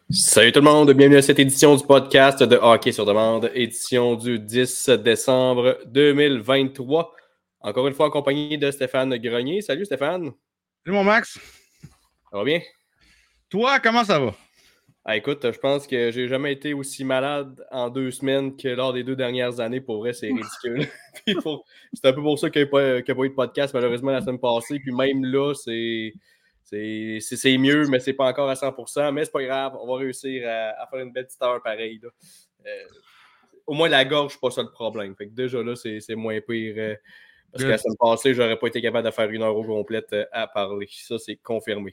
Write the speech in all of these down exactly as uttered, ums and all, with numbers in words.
Salut tout le monde, bienvenue à cette édition du podcast de Hockey sur demande, édition du dix décembre deux mille vingt-trois. Encore une fois accompagné de Stéphane Grenier. Salut Stéphane. Salut mon Max. Ça va bien? Toi, comment ça va? Ah, écoute, je pense que j'ai jamais été aussi malade en deux semaines que lors des deux dernières années. Pour vrai, c'est ridicule. pour... C'est un peu pour ça qu'il n'y a, pas... qu'il n'y a pas eu de podcast malheureusement la semaine passée. Puis même là, c'est... C'est, c'est, c'est mieux, mais c'est pas encore à cent pour cent. Mais c'est pas grave, on va réussir à, à faire une belle petite heure pareille. Là. Euh, au moins, la gorge, c'est pas ça le problème. Fait que déjà là, c'est, c'est moins pire. Euh, parce Good. Que la semaine passée, j'aurais pas été capable de faire une heure au complète euh, à parler. Ça, c'est confirmé.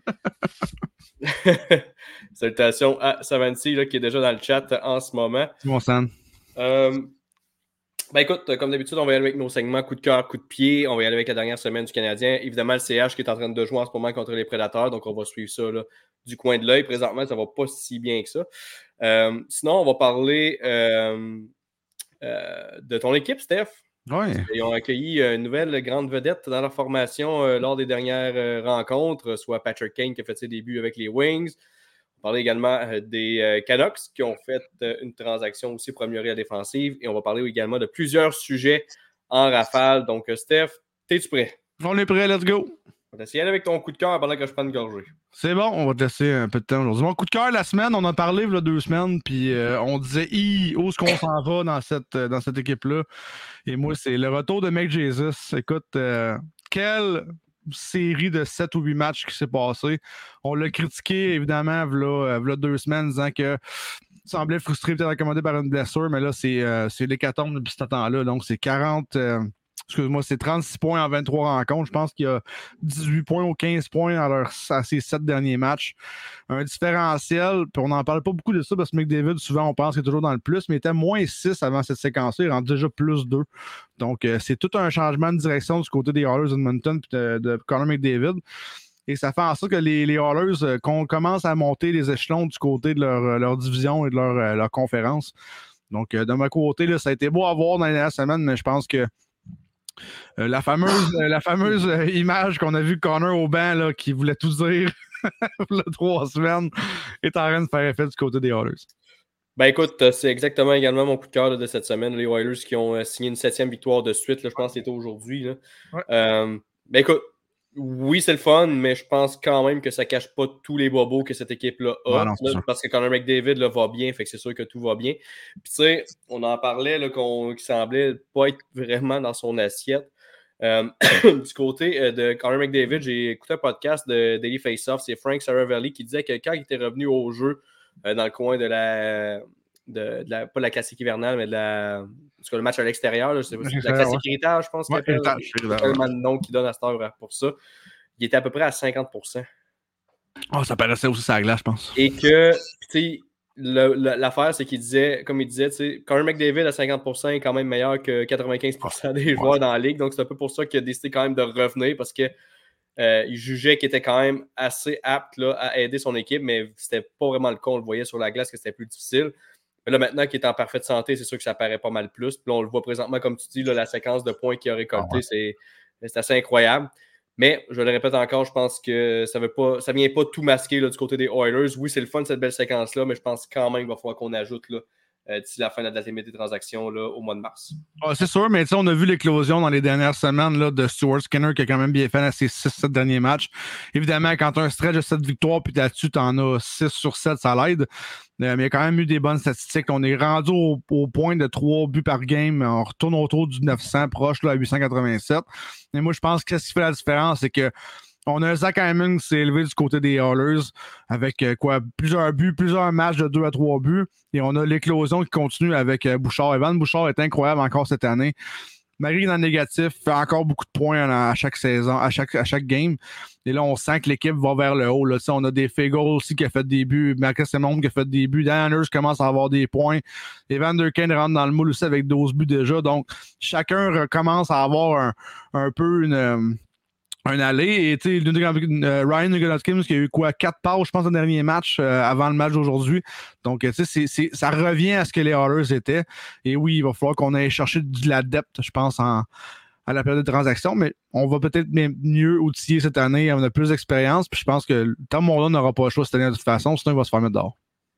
Salutations à Savanti là, qui est déjà dans le chat en ce moment. Bon Sam. Euh, Ben écoute, comme d'habitude, on va y aller avec nos segments coup de cœur, coup de pied. On va y aller avec la dernière semaine du Canadien. Évidemment, le C H qui est en train de jouer en ce moment contre les Prédateurs. Donc, on va suivre ça là, du coin de l'œil. Présentement, ça ne va pas si bien que ça. Euh, sinon, on va parler euh, euh, de ton équipe, Steph. Oui. Ils ont accueilli une nouvelle grande vedette dans leur formation euh, lors des dernières euh, rencontres, soit Patrick Kane qui a fait ses débuts avec les Wings. On va parler également euh, des euh, Canucks qui ont fait euh, une transaction aussi pour améliorer la défensive. Et on va parler également de plusieurs sujets en rafale. Donc, euh, Steph, es-tu prêt? On est prêt, let's go! On va essayer avec ton coup de cœur pendant que je prends une gorgée. C'est bon, on va te laisser un peu de temps aujourd'hui. Mon coup de cœur la semaine, on en a parlé il y a deux semaines, puis euh, on disait hi, où est-ce qu'on s'en va dans cette, dans cette équipe-là? Et moi, c'est le retour de Mike Jesus. Écoute, euh, quelle série de sept ou huit matchs qui s'est passé. On l'a critiqué, évidemment, il y a deux semaines, disant que semblait frustré, peut-être accommodé par une blessure, mais là, c'est, euh, c'est l'hécatombe depuis ce temps-là. Donc, c'est quarante, euh, excuse-moi, c'est trente-six points en vingt-trois rencontres. Je pense qu'il y a dix-huit points ou quinze points à, leur, à ces sept derniers matchs. Un différentiel, puis on n'en parle pas beaucoup de ça parce que McDavid, souvent, on pense qu'il est toujours dans le plus, mais il était moins six avant cette séquence-là. Il rentre déjà plus deux. Donc, euh, c'est tout un changement de direction du côté des Oilers Edmonton et de, de Connor McDavid. Et ça fait en sorte que les, les Oilers, euh, qu'on commence à monter les échelons du côté de leur, leur division et de leur, euh, leur conférence. Donc, euh, de mon côté, là, ça a été beau à voir dans les dernières semaines, mais je pense que euh, la fameuse, euh, la fameuse euh, image qu'on a vue de Connor au banc, là, qui voulait tout dire le trois semaines, est en train de faire effet du côté des Oilers. Ben écoute, c'est exactement également mon coup de cœur là, de cette semaine. Les Oilers qui ont euh, signé une septième victoire de suite. Là, je pense que c'était aujourd'hui. Là. Ouais. Euh, ben écoute, oui, c'est le fun, mais je pense quand même que ça ne cache pas tous les bobos que cette équipe-là a. Ah non, là, parce que Connor McDavid là, va bien, fait que c'est sûr que tout va bien. Puis tu sais, on en parlait là, qu'on, qu'il semblait pas être vraiment dans son assiette. Euh, du côté euh, de Connor McDavid, j'ai écouté un podcast de Daily Face-Off, c'est Frank Saravalli qui disait que quand il était revenu au jeu euh, dans le coin de la, de, de la pas de la classique hivernale, mais de la parce que le match à l'extérieur, là, je sais pas, c'est la classique ouais. héritage, je pense ouais, qu'il appelle. Il y a tellement de noms qui donnent à cette heure pour ça. Il était à peu près à cinquante pour cent. Oh, ça paraissait aussi sur la glace, je pense. Et que, tu sais, le, le, l'affaire, c'est qu'il disait, comme il disait, tu sais, Connor McDavid à cinquante pour cent est quand même meilleur que quatre-vingt-quinze pour cent des joueurs ouais. dans la ligue. Donc, c'est un peu pour ça qu'il a décidé quand même de revenir parce que euh, il jugeait qu'il était quand même assez apte là, à aider son équipe, mais c'était pas vraiment le cas. On le voyait sur la glace que c'était plus difficile. Mais là, maintenant qu'il est en parfaite santé, c'est sûr que ça paraît pas mal plus. Puis là, on le voit présentement, comme tu dis, là, la séquence de points qu'il a récolté, ah ouais. c'est, c'est assez incroyable. Mais, je le répète encore, je pense que ça veut pas, ça vient pas tout masquer là, du côté des Oilers. Oui, c'est le fun, cette belle séquence-là, mais je pense quand même qu'il va falloir qu'on ajoute là, euh, d'ici la fin de la date limite des transactions là, au mois de mars. Ah, c'est sûr, mais on a vu l'éclosion dans les dernières semaines là, de Stuart Skinner qui a quand même bien fait à ses six sept derniers matchs. Évidemment, quand tu as un stretch de sept victoires puis là-dessus, tu en as six sur sept, ça l'aide. Euh, mais il y a quand même eu des bonnes statistiques. On est rendu au, au point de trois buts par game. On retourne autour du neuf cents, proche là, à huit cent quatre-vingt-sept. Et moi, je pense que ce qui fait la différence, c'est que on a un Zach Hyman qui s'est élevé du côté des Oilers avec euh, quoi, plusieurs buts, plusieurs matchs de deux à trois buts. Et on a l'éclosion qui continue avec euh, Bouchard. Evan Bouchard est incroyable encore cette année. Marie dans le négatif, fait encore beaucoup de points à chaque saison, à chaque, à chaque game. Et là, on sent que l'équipe va vers le haut. Là. On a des Fagel aussi qui a fait des buts, Marcus Semon qui a fait des buts, Dan Anders commence à avoir des points. Evander Kane rentre dans le moule aussi avec douze buts déjà. Donc, chacun recommence à avoir un, un peu une... un aller. Et tu sais, euh, Ryan Nugent-Hopkins qui a eu quoi, quatre passes, je pense, au dernier match euh, avant le match d'aujourd'hui. Donc, tu sais, ça revient à ce que les Oilers étaient. Et oui, il va falloir qu'on aille chercher de la depth, je pense, en, à la période de transaction, mais on va peut-être mieux outiller cette année. On a plus d'expérience, puis je pense que Tom Moreland n'aura pas le choix cette année de toute façon, sinon il va se faire mettre dehors.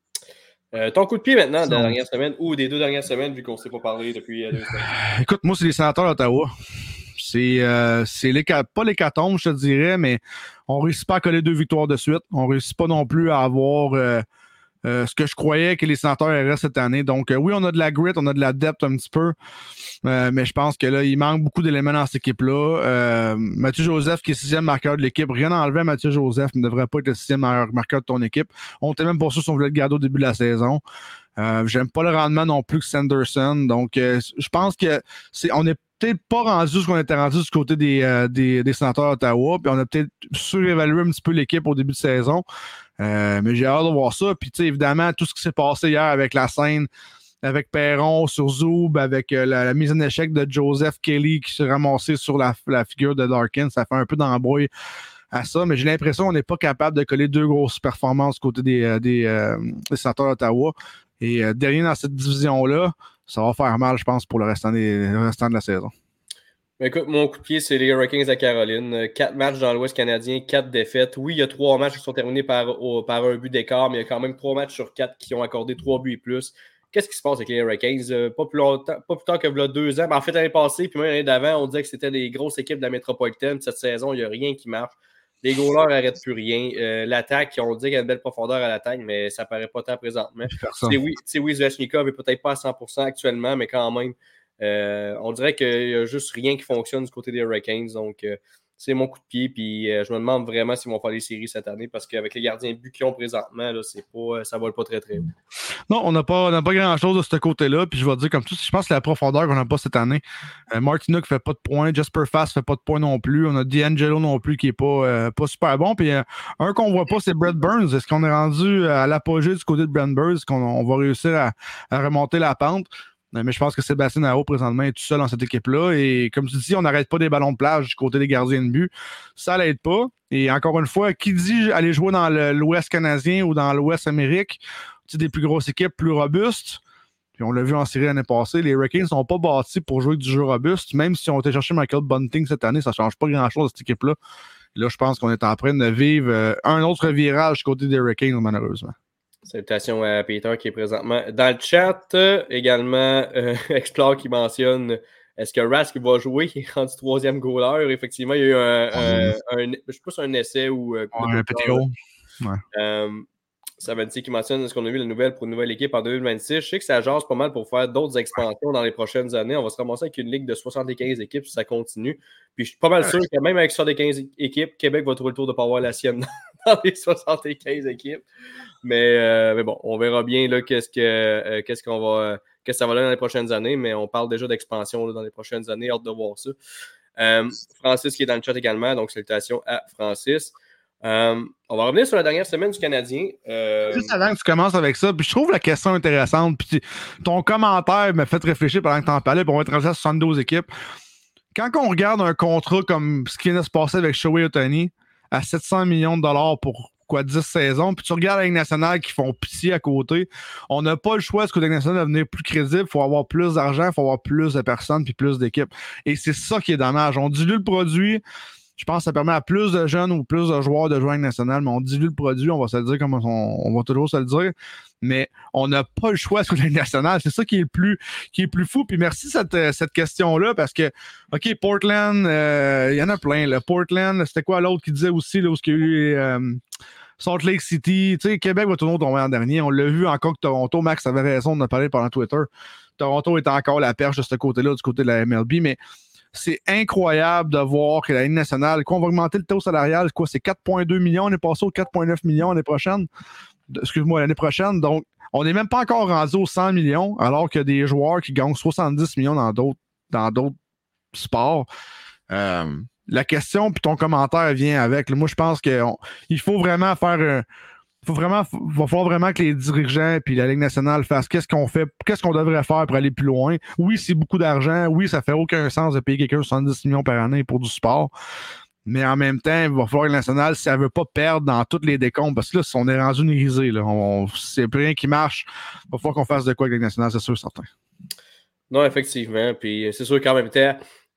Euh, ton coup de pied maintenant de la dernière semaine ou des deux dernières semaines, vu qu'on ne s'est pas parlé depuis euh, deux semaines? Écoute, moi, c'est les Sénateurs d'Ottawa. C'est, euh, c'est les, pas l'hécatombe, je te dirais, mais on ne réussit pas à coller deux victoires de suite. On ne réussit pas non plus à avoir euh, euh, ce que je croyais que les Sénateurs auraient cette année. Donc, euh, oui, on a de la grit, on a de la depth un petit peu, euh, mais je pense que là, il manque beaucoup d'éléments dans cette équipe-là. Euh, Mathieu Joseph, qui est sixième marqueur de l'équipe, rien à enlever à Mathieu Joseph, ne devrait pas être le sixième marqueur de ton équipe. On était même pas sûr si on voulait le garder au début de la saison. Euh, j'aime pas le rendement non plus que Sanderson. Donc, euh, je pense que c'est, on n'est peut-être pas rendu ce qu'on était rendu du côté des, euh, des, des Sénateurs d'Ottawa. Puis on a peut-être surévalué un petit peu l'équipe au début de saison. Euh, mais j'ai hâte de voir ça. Puis, tu sais, évidemment, tout ce qui s'est passé hier avec la scène, avec Perron sur Zoub, avec euh, la, la mise en échec de Joseph Kelly qui s'est ramassé sur la, la figure de Larkin, ça fait un peu d'embrouille à ça, mais j'ai l'impression qu'on n'est pas capable de coller deux grosses performances du côté des, euh, des, euh, des Sénateurs d'Ottawa. Et euh, dernier dans cette division-là, ça va faire mal, je pense, pour le restant, des, le restant de la saison. Écoute, mon coup de pied, c'est les Hurricanes à Caroline. Quatre matchs dans l'Ouest canadien, quatre défaites. Oui, il y a trois matchs qui sont terminés par, au, par un but d'écart, mais il y a quand même trois matchs sur quatre qui ont accordé trois buts et plus. Qu'est-ce qui se passe avec les Hurricanes? Euh, pas, plus longtemps, pas plus tard que là, deux ans. Ben, en fait, l'année passée, puis même l'année d'avant, on disait que c'était des grosses équipes de la métropolitaine. Cette saison, il n'y a rien qui marche. Les goalers n'arrêtent plus rien. Euh, l'attaque, on dit qu'il y a une belle profondeur à l'attaque, mais ça ne paraît pas tant présentement. C'est oui, oui, Zvechnikov n'est peut-être pas à cent pour cent actuellement, mais quand même, euh, on dirait qu'il n'y a juste rien qui fonctionne du côté des Hurricanes. Donc, euh, c'est mon coup de pied. Puis, euh, je me demande vraiment s'ils vont faire les séries cette année parce qu'avec les gardiens de but qu'ils ont présentement, là, c'est pas, ça ne vole pas très, très haut. Non, on n'a pas, pas grand-chose de ce côté-là. Puis, je vais dire comme tout, je pense que c'est la profondeur qu'on n'a pas cette année. Euh, Martinook ne fait pas de points. Jasper Fast ne fait pas de points non plus. On a D'Angelo non plus qui n'est pas, euh, pas super bon. Puis, euh, un qu'on ne voit pas, c'est Brett Burns. Est-ce qu'on est rendu à l'apogée du côté de Brett Burns? Est-ce qu'on on va réussir à, à remonter la pente? Mais je pense que Sébastien Aho, présentement, est tout seul dans cette équipe-là. Et comme tu dis, on n'arrête pas des ballons de plage du côté des gardiens de but. Ça l'aide pas. Et encore une fois, qui dit aller jouer dans le, l'Ouest canadien ou dans l'Ouest Amérique, tu sais, des plus grosses équipes, plus robustes. Puis on l'a vu en série l'année passée, les Hurricanes ne sont pas bâtis pour jouer du jeu robuste. Même si on était chercher Michael Bunting cette année, ça ne change pas grand-chose à cette équipe-là. Là, je pense qu'on est en train de vivre euh, un autre virage du côté des Hurricanes, malheureusement. Salutations à Peter qui est présentement dans le chat. Euh, également, euh, Explore qui mentionne est-ce que Rask va jouer? Il est rendu troisième goaler. Effectivement, il y a eu un, un, un, un je sais pas si c'est un essai ou euh, ouais, un petit goal. Ouais. Euh, Savanti qui mentionne est-ce qu'on a vu la nouvelle pour une nouvelle équipe en deux mille vingt-six. Je sais que ça jase pas mal pour faire d'autres expansions dans les prochaines années. On va se ramasser avec une ligue de soixante-quinze équipes si ça continue. Puis je suis pas mal sûr que même avec soixante-quinze équipes, Québec va trouver le tour de ne pas avoir la sienne dans les soixante-quinze équipes. Mais, euh, mais bon, on verra bien là, qu'est-ce, que, euh, qu'est-ce qu'on va, euh, qu'est-ce que ça va donner dans les prochaines années, mais on parle déjà d'expansion là, dans les prochaines années. Hâte de voir ça. Euh, Francis qui est dans le chat également, donc salutations à Francis. Euh, on va revenir sur la dernière semaine du Canadien. Euh... Juste avant que tu commences avec ça, puis je trouve la question intéressante, puis ton commentaire m'a fait réfléchir pendant que tu en parlais, puis on va être rendu à soixante-douze équipes. Quand on regarde un contrat comme ce qui vient de se passer avec Shohei Ohtani à sept cents millions de dollars pour quoi, dix saisons, puis tu regardes la Ligue nationale qui font pitié à côté, on n'a pas le choix, ce que la Ligue nationale de devenir plus crédible, il faut avoir plus d'argent, il faut avoir plus de personnes, puis plus d'équipes. Et c'est ça qui est dommage. On dilue le produit. Je pense que ça permet à plus de jeunes ou plus de joueurs de jouer en national, mais on dilue le produit, on va se le dire comme on, on va toujours se le dire. Mais on n'a pas le choix sur la Ligue nationale. C'est ça qui est le plus, qui est plus fou. Puis merci cette, cette question-là, parce que, OK, Portland, il euh, y en a plein. Là. Portland, c'était quoi l'autre qui disait aussi, là, où il y a eu euh, Salt Lake City. Tu sais, Québec va toujours tomber en dernier. On l'a vu encore que Toronto, Max avait raison de nous parler pendant Twitter. Toronto est encore la perche de ce côté-là, du côté de la M L B, mais c'est incroyable de voir que la Ligue nationale, quoi, on va augmenter le taux salarial, quoi, c'est quatre virgule deux millions, on est passé aux quatre virgule neuf millions l'année prochaine. Excuse-moi, l'année prochaine. Donc, on n'est même pas encore rendu aux cent millions, alors qu'il y a des joueurs qui gagnent soixante-dix millions dans d'autres, dans d'autres sports. Euh, la question, puis ton commentaire vient avec. Moi, je pense qu'il faut vraiment faire un. Il faut vraiment, va falloir vraiment que les dirigeants et la Ligue nationale fassent qu'est-ce qu'on fait, qu'est-ce qu'on devrait faire pour aller plus loin. Oui, c'est beaucoup d'argent. Oui, ça fait aucun sens de payer quelqu'un soixante-dix millions par année pour du sport. Mais en même temps, il va falloir que la Ligue nationale, si elle ne veut pas perdre dans toutes les décombres, parce que là, on est rendu une risée, là, on, c'est plus rien qui marche, il va falloir qu'on fasse de quoi avec la Ligue nationale, c'est sûr, certain. Non, effectivement. Puis c'est sûr qu'en même temps,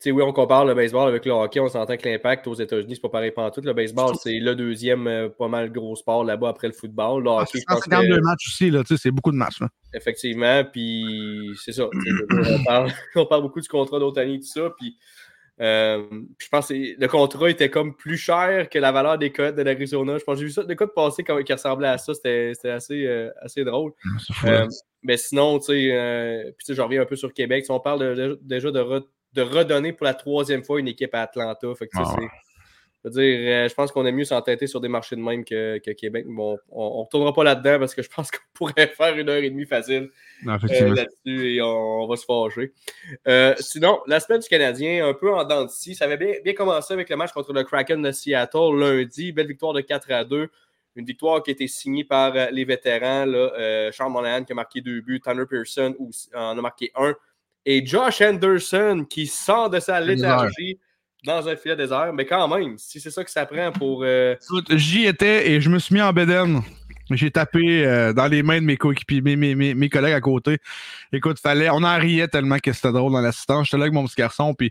sais, oui, on compare le baseball avec le hockey, on s'entend que l'impact aux États-Unis, c'est pas pareil pantoute. Le baseball, c'est le deuxième euh, pas mal gros sport là-bas après le football. Le hockey, je pense que... cinquante-deux matchs aussi, là, c'est beaucoup de matchs. Là. Effectivement, puis c'est ça. On parle, on parle beaucoup du contrat d'Ohtani et tout ça, puis euh, je pense que le contrat était comme plus cher que la valeur des codes de l'Arizona. Je pense que j'ai vu ça, des codes passés qui ressemblaient à ça, c'était, c'était assez, euh, assez drôle. C'est fou, euh, mais sinon, tu sais, euh, puis tu sais, je reviens un peu sur Québec. Si on parle de, de, déjà de, re, de redonner pour la troisième fois une équipe à Atlanta, fait que, ah, c'est, je veux dire, euh, je pense qu'on est mieux s'entêter sur des marchés de même que, que Québec. Bon, on ne retournera pas là-dedans parce que je pense qu'on pourrait faire une heure et demie facile euh, là-dessus et on, on va se fâcher. Euh, sinon, la semaine du Canadien, un peu en dents de scie, ça avait bien, bien commencé avec le match contre le Kraken de Seattle lundi. Belle victoire de quatre à deux. Une victoire qui a été signée par euh, les vétérans. Là, euh, Charles Monahan qui a marqué deux buts. Tanner Pearson aussi, en a marqué un. Et Josh Anderson qui sort de sa léthargie dans un filet désert. Mais quand même, si c'est ça que ça prend pour... Euh... J'y étais et je me suis mis en bédaine. J'ai tapé euh, dans les mains de mes coéquipiers, mes, mes, mes, mes collègues à côté. Écoute, fallait, on en riait tellement que c'était drôle dans l'assistance. J'étais là avec mon petit garçon. Puis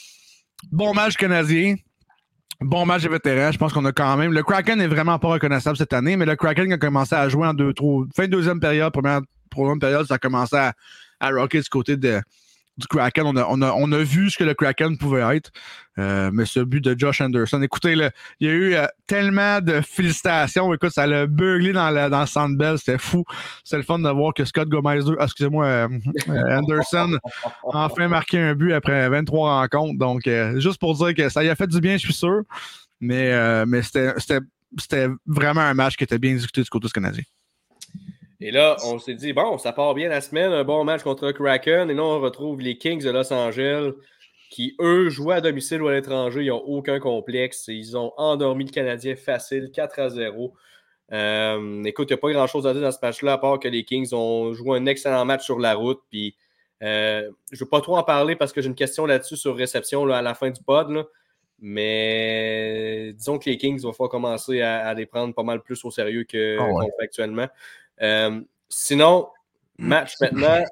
bon match canadien. Bon match de vétérans. Je pense qu'on a quand même... Le Kraken n'est vraiment pas reconnaissable cette année, mais le Kraken a commencé à jouer en deux trois. Fin de deuxième période, première, première période, ça a commencé à, à rocker du côté de... du Kraken, on a, on, a, on a vu ce que le Kraken pouvait être. Euh, mais ce but de Josh Anderson, écoutez, là, il y a eu euh, tellement de félicitations. Écoute, ça l'a burglé dans, la, dans le Sandbell. C'était fou. C'était le fun de voir que Scott Gomez deux, excusez-moi, euh, euh, Anderson a enfin marqué un but après vingt-trois rencontres. Donc, euh, juste pour dire que ça y a fait du bien, je suis sûr. Mais, euh, mais c'était, c'était, c'était vraiment un match qui était bien discuté du côté du Canadien. Et là, on s'est dit, bon, ça part bien la semaine, un bon match contre le Kraken. Et là, on retrouve les Kings de Los Angeles qui, eux, jouent à domicile ou à l'étranger. Ils n'ont aucun complexe. Ils ont endormi le Canadien facile, quatre à zéro. Euh, écoute, il n'y a pas grand-chose à dire dans ce match-là, à part que les Kings ont joué un excellent match sur la route. Puis, euh, je ne veux pas trop en parler parce que j'ai une question là-dessus sur réception là, à la fin du pod. Là. Mais disons que les Kings vont falloir commencer à, à les prendre pas mal plus au sérieux que, oh ouais. qu'on fait actuellement. Euh, sinon, match maintenant.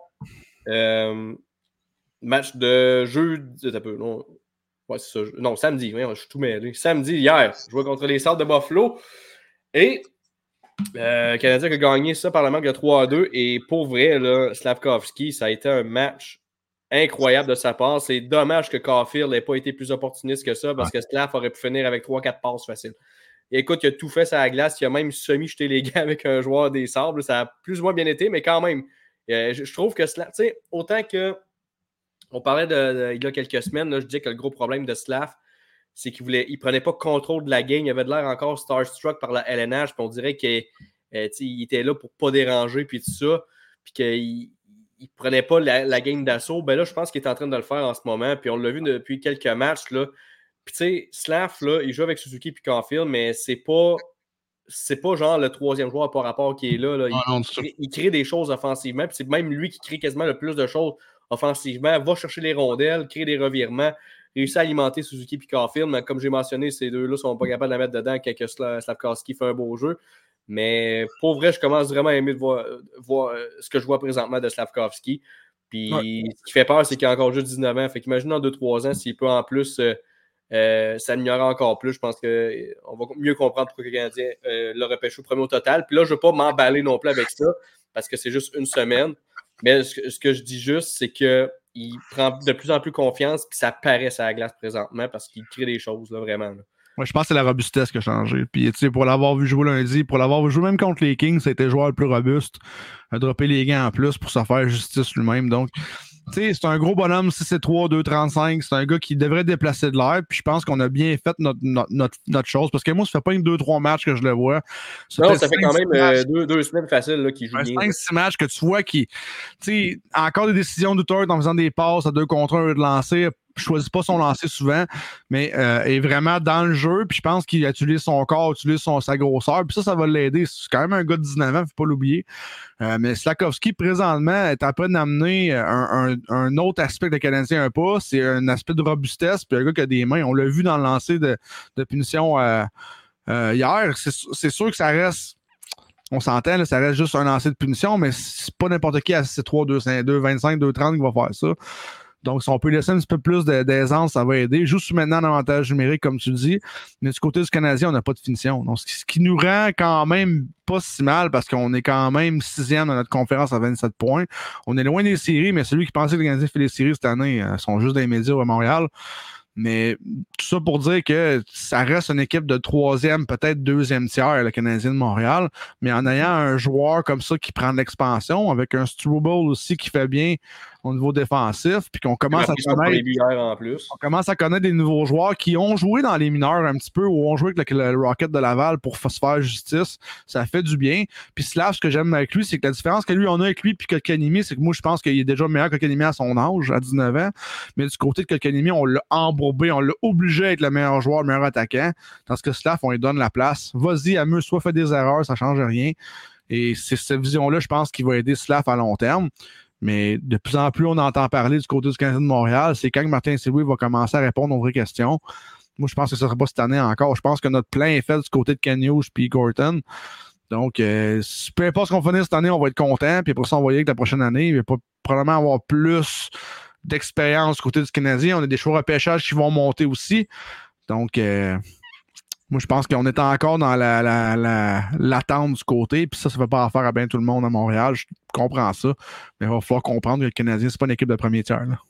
Euh, match de jeudi. Un peu, non, ouais, c'est ça, non, samedi. Ouais, je suis tout mêlé. Samedi, hier, je jouais contre les Sables de Buffalo. Et euh, le Canadien a gagné ça par la marque de trois à deux. Et pour vrai, là, Slavkovski, ça a été un match incroyable de sa part. C'est dommage que Caulfield n'ait pas été plus opportuniste que ça parce que Slav aurait pu finir avec trois quatre passes faciles. Et écoute, il a tout fait sur la glace. Il a même semi-jeté les gars avec un joueur des Sables. Ça a plus ou moins bien été, mais quand même, euh, je, je trouve que Slav, tu sais, autant que on parlait de, de, il y a quelques semaines, là, je disais que le gros problème de Slav, c'est qu'il ne prenait pas contrôle de la game. Il avait de l'air encore starstruck par la L N H. Puis on dirait qu'il euh, était là pour ne pas déranger, puis tout ça. Puis qu'il ne prenait pas la, la game d'assaut. Ben là, je pense qu'il est en train de le faire en ce moment. Puis on l'a vu depuis quelques matchs, là. Puis tu sais, Slav, là, il joue avec Suzuki puis Caulfield, mais c'est pas c'est pas genre le troisième joueur par rapport qui est là. là. Il, ah non, crée, il crée des choses offensivement. Puis c'est même lui qui crée quasiment le plus de choses offensivement. Va chercher les rondelles, crée des revirements, réussit à alimenter Suzuki puis Caulfield. Mais comme j'ai mentionné, ces deux-là sont pas capables de la mettre dedans quand Slavkovski fait un beau jeu. Mais pour vrai, je commence vraiment à aimer de voir, voir ce que je vois présentement de Slavkovski. Puis ouais. Ce qui fait peur, c'est qu'il a encore juste dix-neuf ans. Fait qu'imagine dans deux trois ans, s'il peut en plus... Euh, Euh, s'améliorer encore plus. Je pense qu'on euh, va mieux comprendre pourquoi le Canadien euh, l'a repêché au premier au total. Puis là, je ne veux pas m'emballer non plus avec ça parce que c'est juste une semaine. Mais ce, ce que je dis juste, c'est qu'il prend de plus en plus confiance puis ça paraît sur la glace présentement parce qu'il crée des choses, là, vraiment. Là. Ouais, je pense que c'est la robustesse qui a changé. Puis, tu sais, pour l'avoir vu jouer lundi, pour l'avoir vu jouer même contre les Kings, c'était le joueur le plus robuste. Il a droppé les gants en plus pour se faire justice lui-même. Donc, tu sais, c'est un gros bonhomme, six trois, deux trente-cinq. C'est un gars qui devrait déplacer de l'air. Puis je pense qu'on a bien fait notre, notre, notre, notre chose. Parce que moi, ça fait pas une deux trois matchs que je le vois. Ça non, fait ça fait quand même euh, deux, deux semaines faciles là, qu'il joue bien. cinq six matchs que tu vois qui. Tu sais, encore des décisions douteuses en faisant des passes à deux contre un de lancer. Je ne choisis pas son lancer souvent, mais euh, est vraiment dans le jeu. Puis je pense qu'il utilise son corps, utilise son, sa grosseur. Puis ça, ça va l'aider. C'est quand même un gars de dix-neuf ans, il ne faut pas l'oublier. Euh, mais Slavkovski, présentement, est en train d'amener un, un, un autre aspect de Canadien un pas. C'est un aspect de robustesse. Puis un gars qui a des mains. On l'a vu dans le lancer de, de punition euh, euh, hier. C'est, c'est sûr que ça reste. On s'entend, là, ça reste juste un lancer de punition, mais c'est pas n'importe qui à six trois, deux vingt-cinq, deux trente qui va faire ça. Donc, si on peut laisser un petit peu plus d'aisance, ça va aider. Juste maintenant en avantage numérique, comme tu dis. Mais du côté du Canadien, on n'a pas de finition. Donc, ce qui nous rend quand même pas si mal parce qu'on est quand même sixième dans notre conférence à vingt-sept points. On est loin des séries, mais celui qui pensait que le Canadien fait les séries cette année euh, sont juste dans les médias à Montréal. Mais tout ça pour dire que ça reste une équipe de troisième, peut-être deuxième tiers, le Canadien de Montréal. Mais en ayant un joueur comme ça qui prend de l'expansion, avec un Struble aussi qui fait bien au niveau défensif, puis qu'on commence à connaître, en plus. on commence à connaître des nouveaux joueurs qui ont joué dans les mineurs un petit peu ou ont joué avec le, le Rocket de Laval pour se faire justice. Ça fait du bien. Puis Slav, ce que j'aime avec lui, c'est que la différence que lui on a avec lui puis que Kotkaniemi, c'est que moi je pense qu'il est déjà meilleur que Kotkaniemi à son âge, à dix-neuf ans. Mais du côté de Kotkaniemi, on l'a embourbé, on l'a obligé à être le meilleur joueur, le meilleur attaquant. Tandis que Slav, on lui donne la place. Vas-y, amuse-toi, fais des erreurs, ça change rien. Et c'est cette vision-là, je pense, qui va aider Slav à long terme. Mais de plus en plus, on entend parler du côté du Canadien de Montréal. C'est quand Martin Saint-Louis va commencer à répondre aux vraies questions. Moi, je pense que ce ne sera pas cette année encore. Je pense que notre plan est fait du côté de Kaniouche puis Gorton. Donc, euh, peu importe ce qu'on finit cette année, on va être content. Puis après ça, on va y aller avec la prochaine année. Il va pas, probablement avoir plus d'expérience du côté du Canadien. On a des choix de repêchage qui vont monter aussi. Donc, euh, moi, je pense qu'on est encore dans la, la, la, l'attente du côté, puis ça, ça ne fait pas affaire à bien tout le monde à Montréal. Je comprends ça, mais il va falloir comprendre que le Canadien, c'est pas une équipe de premier tiers. Là.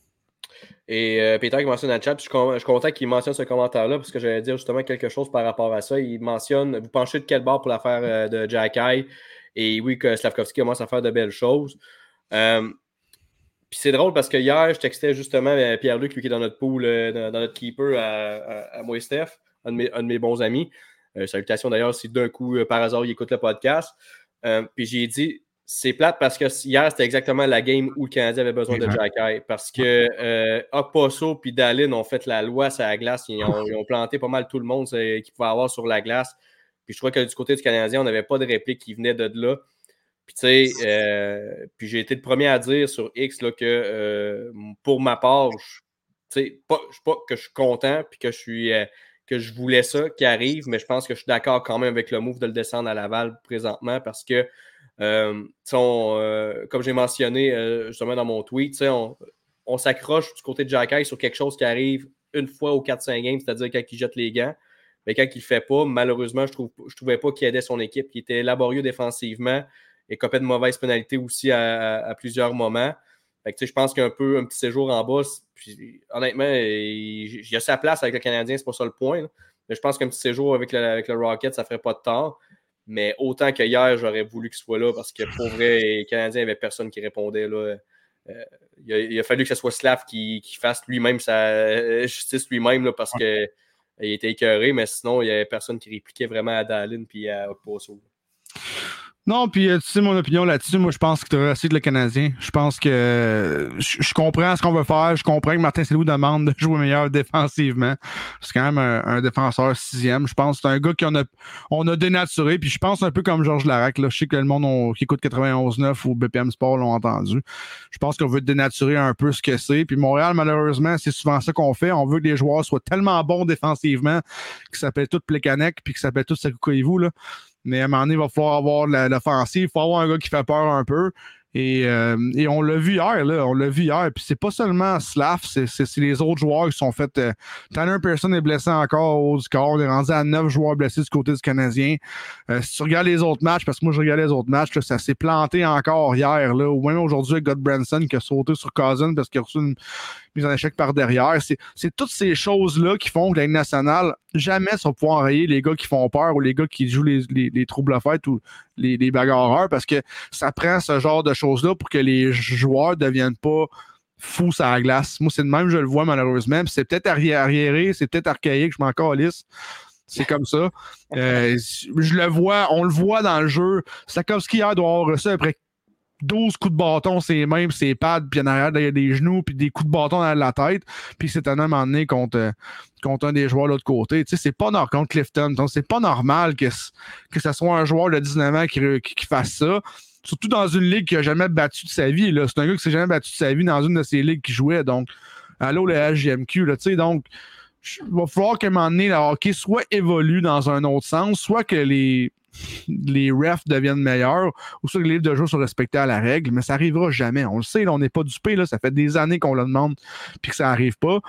Et euh, Peter qui mentionne dans le chat, je suis, con- je suis content qu'il mentionne ce commentaire-là, parce que j'allais dire justement quelque chose par rapport à ça. Il mentionne, vous penchez de quel bord pour l'affaire euh, de Jacky, et oui, que Slavkovski commence à faire de belles choses. Euh, Puis c'est drôle parce que hier, je textais justement euh, Pierre-Luc, lui qui est dans notre pool, euh, dans, dans notre keeper à, à, à moi et Steph, un de mes, un de mes bons amis. Euh, salutations d'ailleurs si d'un coup, euh, par hasard, il écoute le podcast. Euh, puis j'ai dit, c'est plate parce que hier, c'était exactement la game où le Canadien avait besoin de Jacky. Parce que euh, Okposo puis Dallin ont fait la loi sur la glace. Ils ont, ils ont planté pas mal tout le monde qu'ils pouvaient avoir sur la glace. Puis je crois que du côté du Canadien, on n'avait pas de réplique qui venait de là. Puis, tu sais, euh, puis j'ai été le premier à dire sur X là, que euh, pour ma part, je ne pas, pas que je suis content puis que je suis euh, que je voulais ça qui arrive, mais je pense que je suis d'accord quand même avec le move de le descendre à Laval présentement parce que, euh, on, euh, comme j'ai mentionné euh, justement dans mon tweet, on, on s'accroche du côté de Jacky sur quelque chose qui arrive une fois aux quatre cinq games, c'est-à-dire quand il jette les gants. Mais quand il ne le fait pas, malheureusement, je ne je trouvais pas qu'il aidait son équipe, qui était laborieux défensivement. Et copé de mauvaises pénalités aussi à, à, à plusieurs moments. Fait que, je pense qu'il y a un peu un petit séjour en bas. Puis, honnêtement, il, il y a sa place avec le Canadien, c'est pas ça le point. Là. Mais je pense qu'un petit séjour avec le, avec le Rocket, ça ferait pas de tort. Mais autant que hier, j'aurais voulu qu'il soit là parce que pour vrai, les Canadiens, il n'y avait personne qui répondait. Là. Euh, il, a, il a fallu que ce soit Slav qui, qui fasse lui-même sa justice lui-même là, parce qu'il était écœuré, mais sinon, il n'y avait personne qui répliquait vraiment à Dallin et à Okposo. Non, puis tu sais mon opinion là-dessus, moi je pense que tu as assez de le Canadien. Je pense que euh, je, je comprends ce qu'on veut faire. Je comprends que Martin Saint-Louis demande de jouer meilleur défensivement. C'est quand même un, un défenseur sixième. Je pense que c'est un gars qu'on a, on a dénaturé. Puis je pense un peu comme Georges Larac. Là. Je sais que le monde on, qui écoute quatre-vingt-onze neuf ou B P M Sport l'ont entendu. Je pense qu'on veut dénaturer un peu ce que c'est. Puis Montréal, malheureusement, c'est souvent ça qu'on fait. On veut que les joueurs soient tellement bons défensivement qu'ils s'appellent tous Plekanec puis qu'ils s'appellent tous Saku Koivu, là. Mais à un moment donné, il va falloir avoir l'offensive. Il faut avoir un gars qui fait peur un peu. Et, euh, et on l'a vu hier, là. On l'a vu hier. Puis c'est pas seulement Slav, c'est, c'est, c'est les autres joueurs qui sont faits. Euh, Tanner Pearson est blessé encore au haut du corps. On est rendu à neuf joueurs blessés du côté du Canadien. Euh, si tu regardes les autres matchs, parce que moi je regardais les autres matchs, là, ça s'est planté encore hier, là. Ou même aujourd'hui avec Gottbranson qui a sauté sur Cousin parce qu'il a reçu une mise en échec par derrière. C'est, c'est toutes ces choses-là qui font que la Ligue nationale, jamais ça va pouvoir enrayer les gars qui font peur ou les gars qui jouent les, les, les troubles-fêtes ou les, les bagarreurs parce que ça prend ce genre de choses-là pour que les joueurs ne deviennent pas fous sur la glace. Moi, c'est de même, je le vois malheureusement. Puis c'est peut-être arriéré, c'est peut-être archaïque, je m'en calisse. C'est comme ça. Euh, je le vois, on le voit dans le jeu. Slavkovski hier doit avoir reçu après douze coups de bâton, c'est même, c'est pads, puis en arrière, il y a des genoux, puis des coups de bâton dans la tête, puis c'est un homme emmené contre, contre un des joueurs de l'autre côté. Tu sais, c'est pas normal, contre Clifton. Donc, c'est pas normal que, que ce soit un joueur de dix-neuf ans qui, qui, qui fasse ça. Surtout dans une ligue qui n'a jamais battu de sa vie. Là. C'est un gars qui s'est jamais battu de sa vie dans une de ces ligues qu'il jouait. Donc, allô, le H G M Q. Là, tu sais, donc, il va falloir qu'à un moment donné, le hockey soit évolue dans un autre sens, soit que les, les refs deviennent meilleurs, ou soit que les livres de jeu sont respectés à la règle, mais ça n'arrivera jamais. On le sait, là, on n'est pas dupé, là, ça fait des années qu'on le demande puis que ça n'arrive pas.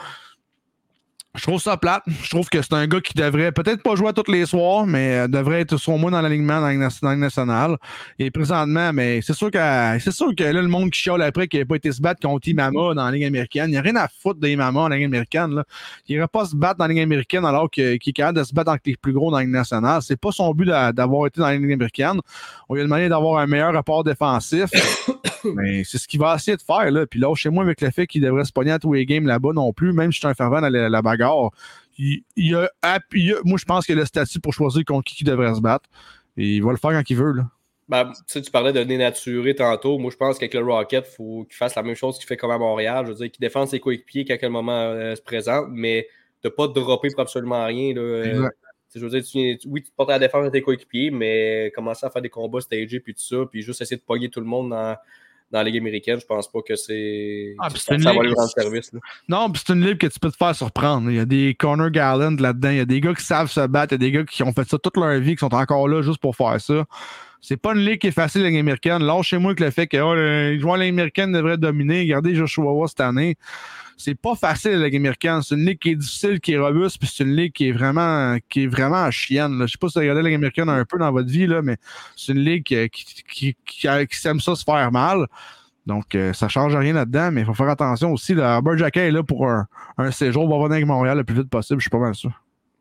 Je trouve ça plate. Je trouve que c'est un gars qui devrait peut-être pas jouer tous les soirs, mais devrait être sur moins dans l'alignement dans la Ligue nationale. Et présentement, mais c'est sûr que c'est sûr que là, le monde qui chiale après qui n'a pas été se battre contre Imama dans la Ligue américaine, il n'y a rien à foutre d'Imama dans la Ligue américaine. Là. Il n'ira pas se battre dans la Ligue américaine alors qu'il est capable de se battre avec les plus gros dans la Ligue nationale. C'est pas son but d'avoir été dans la Ligue américaine. On lui a demandé d'avoir un meilleur rapport défensif. Mais c'est ce qu'il va essayer de faire. Là. Puis là, chez moi, avec le fait qu'il devrait se pogner à tous les games là-bas non plus, même si je suis un fervent dans la, la bagarre, il, il, a, il a, moi, je pense qu'il a le statut pour choisir contre qui il devrait se battre. Et il va le faire quand il veut. Là. Ben, tu parlais de dénaturer tantôt. Moi, je pense qu'avec le Rocket, il faut qu'il fasse la même chose qu'il fait comme à Montréal. Je veux dire, qu'il défende ses coéquipiers quand le moment euh, se présente, mais de ne pas dropper pour absolument rien. Là. Exact. Je veux dire, tu, oui, tu te portes à la défense de tes coéquipiers, mais commencer à faire des combats stagés puis tout ça, puis juste essayer de pogner tout le monde dans. Dans la Ligue américaine, je pense pas que c'est. Ah, c'est ça va lui rendre service. Là. Non, puis c'est une ligue que tu peux te faire surprendre. Il y a des Connor Garland là-dedans. Il y a des gars qui savent se battre. Il y a des gars qui ont fait ça toute leur vie, qui sont encore là juste pour faire ça. C'est pas une ligue qui est facile, la Ligue américaine. Lâchez-moi que le fait que oh, les joueurs de la Ligue américaine devraient dominer. Regardez Joshua Waugh cette année. C'est pas facile, la Ligue américaine. C'est une ligue qui est difficile, qui est robuste, puis c'est une ligue qui est vraiment, qui est vraiment à chienne. Là. Je sais pas si vous regardez la Ligue américaine un peu dans votre vie, là, mais c'est une ligue qui, qui, qui, qui, qui s'aime ça se faire mal. Donc, euh, ça change rien là-dedans, mais il faut faire attention aussi. Là, Albert Jacquet est là pour un, un séjour. On va revenir avec Montréal le plus vite possible, je suis pas mal sûr.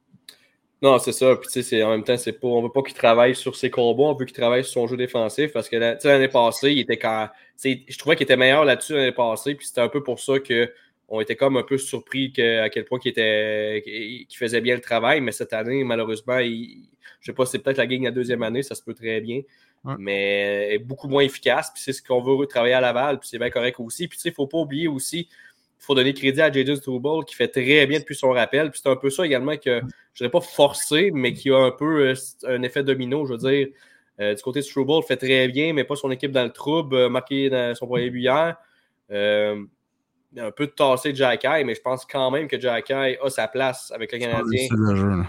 Non, c'est ça. Puis, tu sais, en même temps, c'est pas, on veut pas qu'il travaille sur ses combats, on veut qu'il travaille sur son jeu défensif parce que l'année passée, il était quand. Je trouvais qu'il était meilleur là-dessus l'année passée, puis c'était un peu pour ça qu'on était comme un peu surpris que, à quel point qu'il était qu'il faisait bien le travail, mais cette année, malheureusement, il, je sais pas, c'est peut-être la game de la deuxième année, ça se peut très bien. Ouais. Mais est beaucoup moins efficace, puis c'est ce qu'on veut travailler à Laval, puis c'est bien correct aussi. Puis, tu sais, il ne faut pas oublier aussi. Il faut donner crédit à Jadon Struble qui fait très bien depuis son rappel. Puis c'est un peu ça également que je ne dirais pas forcé, mais qui a un peu euh, un effet domino. Je veux dire, euh, du côté de Struble, fait très bien, mais pas son équipe dans le trouble, euh, marqué dans son premier but hier. Euh, un peu de tasser de Jacky, mais je pense quand même que Jacky a sa place avec le Canadien. C'est le jeu, là.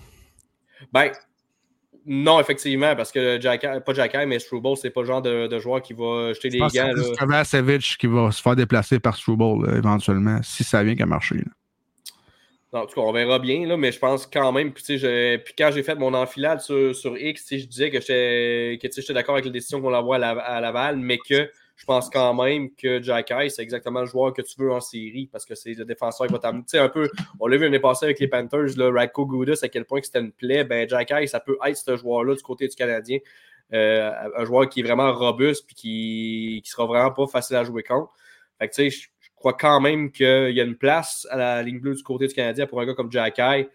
Ben, non, effectivement, parce que Jacky, pas Jacky, mais Struble, c'est pas le genre de, de joueur qui va jeter des gants. C'est Kovacevic qui va se faire déplacer par Struble là, éventuellement, si ça vient qu'à marcher. Là. Non, en tout cas, on verra bien, là, mais je pense quand même. Puis, je, puis quand j'ai fait mon enfilade sur, sur X, je disais que j'étais d'accord avec la décision qu'on l'envoie à, à Laval, mais que je pense quand même que Jacky, c'est exactement le joueur que tu veux en série parce que c'est le défenseur qui va t'amener. Tu sais, un peu, on l'a vu l'année passée avec les Panthers, là, Radko Gudas, à quel point que c'était une plaie. Ben, Jacky, ça peut être ce joueur-là du côté du Canadien. Euh, un joueur qui est vraiment robuste et qui ne sera vraiment pas facile à jouer contre. Fait que, tu sais, je, je crois quand même qu'il y a une place à la ligne bleue du côté du Canadien pour un gars comme Jacky.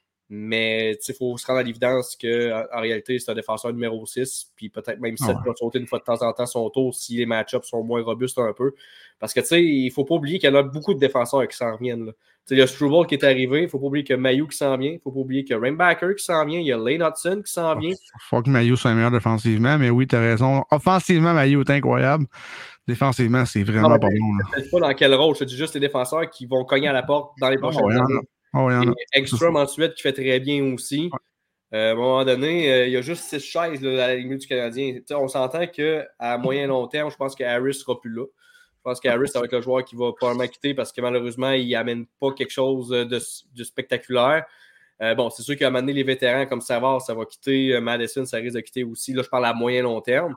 Mais il faut se rendre à l'évidence qu'en réalité, c'est un défenseur numéro six, puis peut-être même sept pour sauter une fois de temps en temps son tour si les match-ups sont moins robustes un peu. Parce que, tu sais, il ne faut pas oublier qu'il y en a beaucoup de défenseurs qui s'en reviennent. Il y a Struble qui est arrivé, il ne faut pas oublier que Mailloux qui s'en vient, il ne faut pas oublier que Rainbacker qui s'en vient, il y a Lane Hudson qui s'en vient. Il faut que Mailloux soit meilleur défensivement, mais oui, tu as raison. Offensivement, Mailloux est incroyable. Défensivement, c'est vraiment non, pas bon. Je ne sais pas dans quel rôle, je dis juste les défenseurs qui vont cogner à la porte dans les prochaines oh, années. Oh, et Ekstrom ensuite qui fait très bien aussi. Ouais. Euh, à un moment donné, euh, il y a juste six chaises là, à la ligne du Canadien. T'sais, on s'entend qu'à moyen long terme, je pense que Harris ne sera plus là. Je pense qu'Harris, ça va être le joueur qui va probablement quitter parce que malheureusement, il n'amène pas quelque chose de, de spectaculaire. Euh, bon, c'est sûr qu'à un moment donné, les vétérans comme Savard, ça va quitter. Madison, ça risque de quitter aussi. Là, je parle à moyen long terme.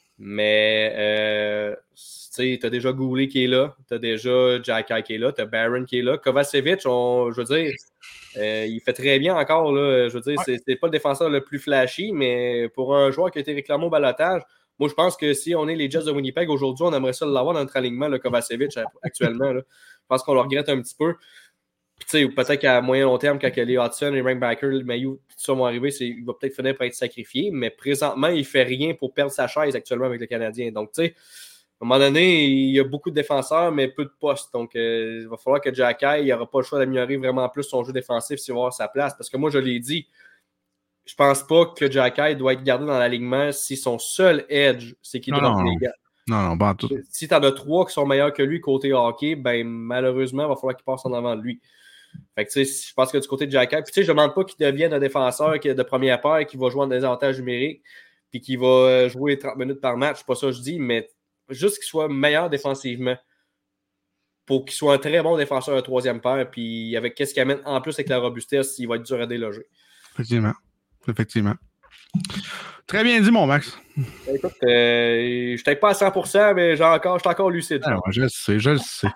Mais euh, tu as déjà Goulet qui est là, tu as déjà Jacky qui est là, tu as Barron qui est là. Kovacevic, on, je veux dire, euh, il fait très bien encore. Là, je veux dire, ouais. c'est, c'est pas le défenseur le plus flashy, mais pour un joueur qui a été réclamé au balotage, moi je pense que si on est les Jets de Winnipeg aujourd'hui, on aimerait ça l'avoir dans notre alignement, le Kovacevic actuellement. Là. Je pense qu'on le regrette un petit peu. Puis, peut-être qu'à moyen long terme, quand les Hudson, les Rainbacker, les Mailloux, tout ça vont arriver, c'est, il va peut-être finir par être sacrifié, mais présentement, il ne fait rien pour perdre sa chaise actuellement avec le Canadien. Donc, tu sais, à un moment donné, il y a beaucoup de défenseurs, mais peu de postes. Donc, euh, il va falloir que Jacky, il n'aura pas le choix d'améliorer vraiment plus son jeu défensif s'il va avoir sa place. Parce que moi, je l'ai dit, je pense pas que Jacky doit être gardé dans l'alignement si son seul edge, c'est qu'il drop les gars. Non, non, pas tout. Si tu en as trois qui sont meilleurs que lui côté hockey, ben malheureusement, il va falloir qu'il passe en avant de lui. Fait que, tu sais, je pense que du côté de Xhekaj, puis tu sais, je ne demande pas qu'il devienne un défenseur de première paire, qui va jouer en désavantage numérique, puis qui va jouer trente minutes par match. C'est pas ça que je dis, mais juste qu'il soit meilleur défensivement pour qu'il soit un très bon défenseur de troisième paire, puis avec qu'est-ce qu'il amène en plus avec la robustesse, il va être dur à déloger. Effectivement. Effectivement. Très bien dit, mon Max. Écoute, euh, je ne suis peut-être pas à cent pour cent, mais j'ai encore, je suis encore lucide. Ah, ouais, je le sais, je le sais.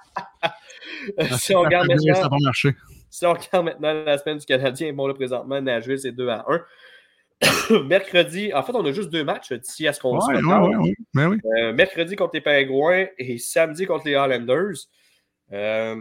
si, on regarde maintenant, ça va marcher. si on regarde maintenant la semaine du Canadien, bon, là, présentement, Nashville, c'est deux à un. Mercredi, en fait, on a juste deux matchs d'ici à ce qu'on ouais, se ouais, ouais, ouais. Ben oui. euh, mercredi contre les Pingouins et samedi contre les Islanders. Euh,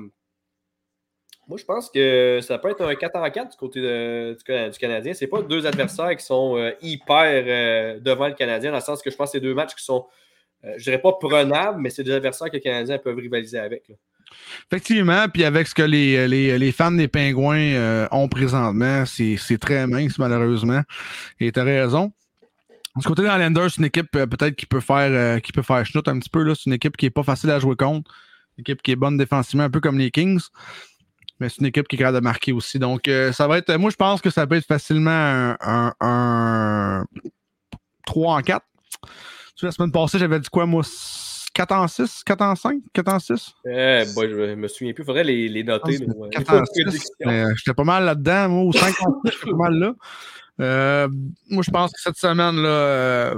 moi, je pense que ça peut être un quatre en quatre du côté de, du, du Canadien. Ce n'est pas deux adversaires qui sont euh, hyper euh, devant le Canadien, dans le sens que je pense que c'est deux matchs qui sont, euh, je dirais pas prenables, mais c'est des adversaires que les Canadiens peuvent rivaliser avec. Là. Effectivement, puis avec ce que les, les, les fans des Pingouins euh, ont présentement, c'est, c'est très mince, malheureusement. Et tu as raison. Du côté des Islanders, c'est une équipe euh, peut-être qui peut faire euh, qui peut faire schnout un petit peu. Là. C'est une équipe qui n'est pas facile à jouer contre. Une équipe qui est bonne défensivement, un peu comme les Kings. Mais c'est une équipe qui est capable de marquer aussi. Donc, euh, ça va être. Moi, je pense que ça peut être facilement un, un, un trois en quatre. Tu sais, la semaine passée, j'avais dit quoi, moi? quatre en six? quatre en cinq? quatre en six? Eh, boy, je me souviens plus. Il faudrait les, les noter. Je là, quatre en six. Mais, euh, j'étais pas mal là-dedans. Moi, au cinq en six, j'étais pas mal là. Euh, moi, je pense que cette semaine, là, euh,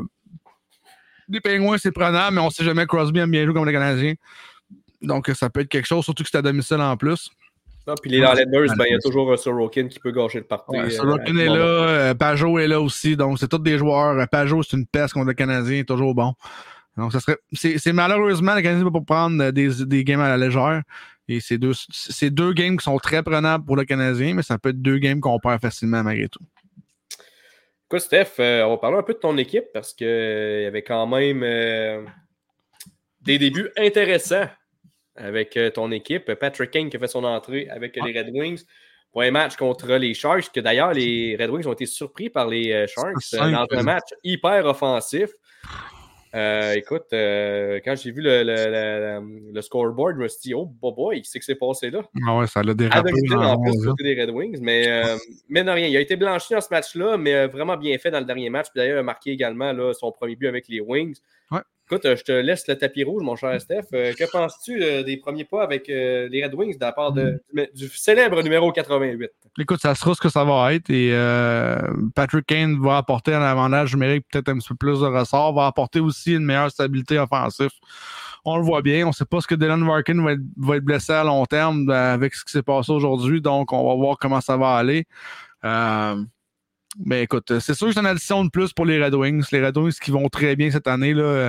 les Pingouins, c'est prenable, mais on sait jamais Crosby aime bien jouer comme les Canadiens. Donc, ça peut être quelque chose, surtout que c'est à domicile en plus. Non, puis les Islanders, ben, il y a toujours un Sorokin qui peut gâcher le party. Ouais, Sorokin euh, est là, euh, Pajot est là aussi, donc c'est tous des joueurs. Pajot, c'est une peste contre le Canadien, toujours bon. Donc, ça serait. C'est, c'est malheureusement, le Canadien ne peut pas prendre des, des games à la légère. Et c'est deux, c'est deux games qui sont très prenables pour le Canadien, mais ça peut être deux games qu'on perd facilement malgré tout. Écoute, Steph, euh, on va parler un peu de ton équipe parce qu'il euh, y avait quand même euh, des débuts intéressants avec euh, ton équipe. Patrick Kane qui a fait son entrée avec euh, les Red Wings pour un match contre les Sharks, que d'ailleurs, les Red Wings ont été surpris par les euh, Sharks euh, dans un match hyper offensif. Euh, écoute, euh, quand j'ai vu le, le, le, le scoreboard, je me suis dit, oh boy, qu'est-ce qui s'est passé là? Ah ouais, ça l'a dérapé. En plus, du côté des Red Wings, mais, euh, mais non, rien. Il a été blanchi dans ce match-là, mais euh, vraiment bien fait dans le dernier match. Puis d'ailleurs, il a marqué également là, son premier but avec les Wings. Ouais. Écoute, euh, je te laisse le tapis rouge, mon cher Steph. Euh, que penses-tu euh, des premiers pas avec euh, les Red Wings de la part de, du, du célèbre numéro quatre-vingt-huit? Écoute, ça sera ce que ça va être. Et euh, Patrick Kane va apporter un avantage numérique, peut-être un petit peu plus de ressort, va apporter aussi une meilleure stabilité offensive. On le voit bien. On ne sait pas ce que Dylan Larkin va être, va être blessé à long terme avec ce qui s'est passé aujourd'hui. Donc, on va voir comment ça va aller. Euh, mais écoute, c'est sûr que c'est une addition de plus pour les Red Wings. Les Red Wings qui vont très bien cette année, là.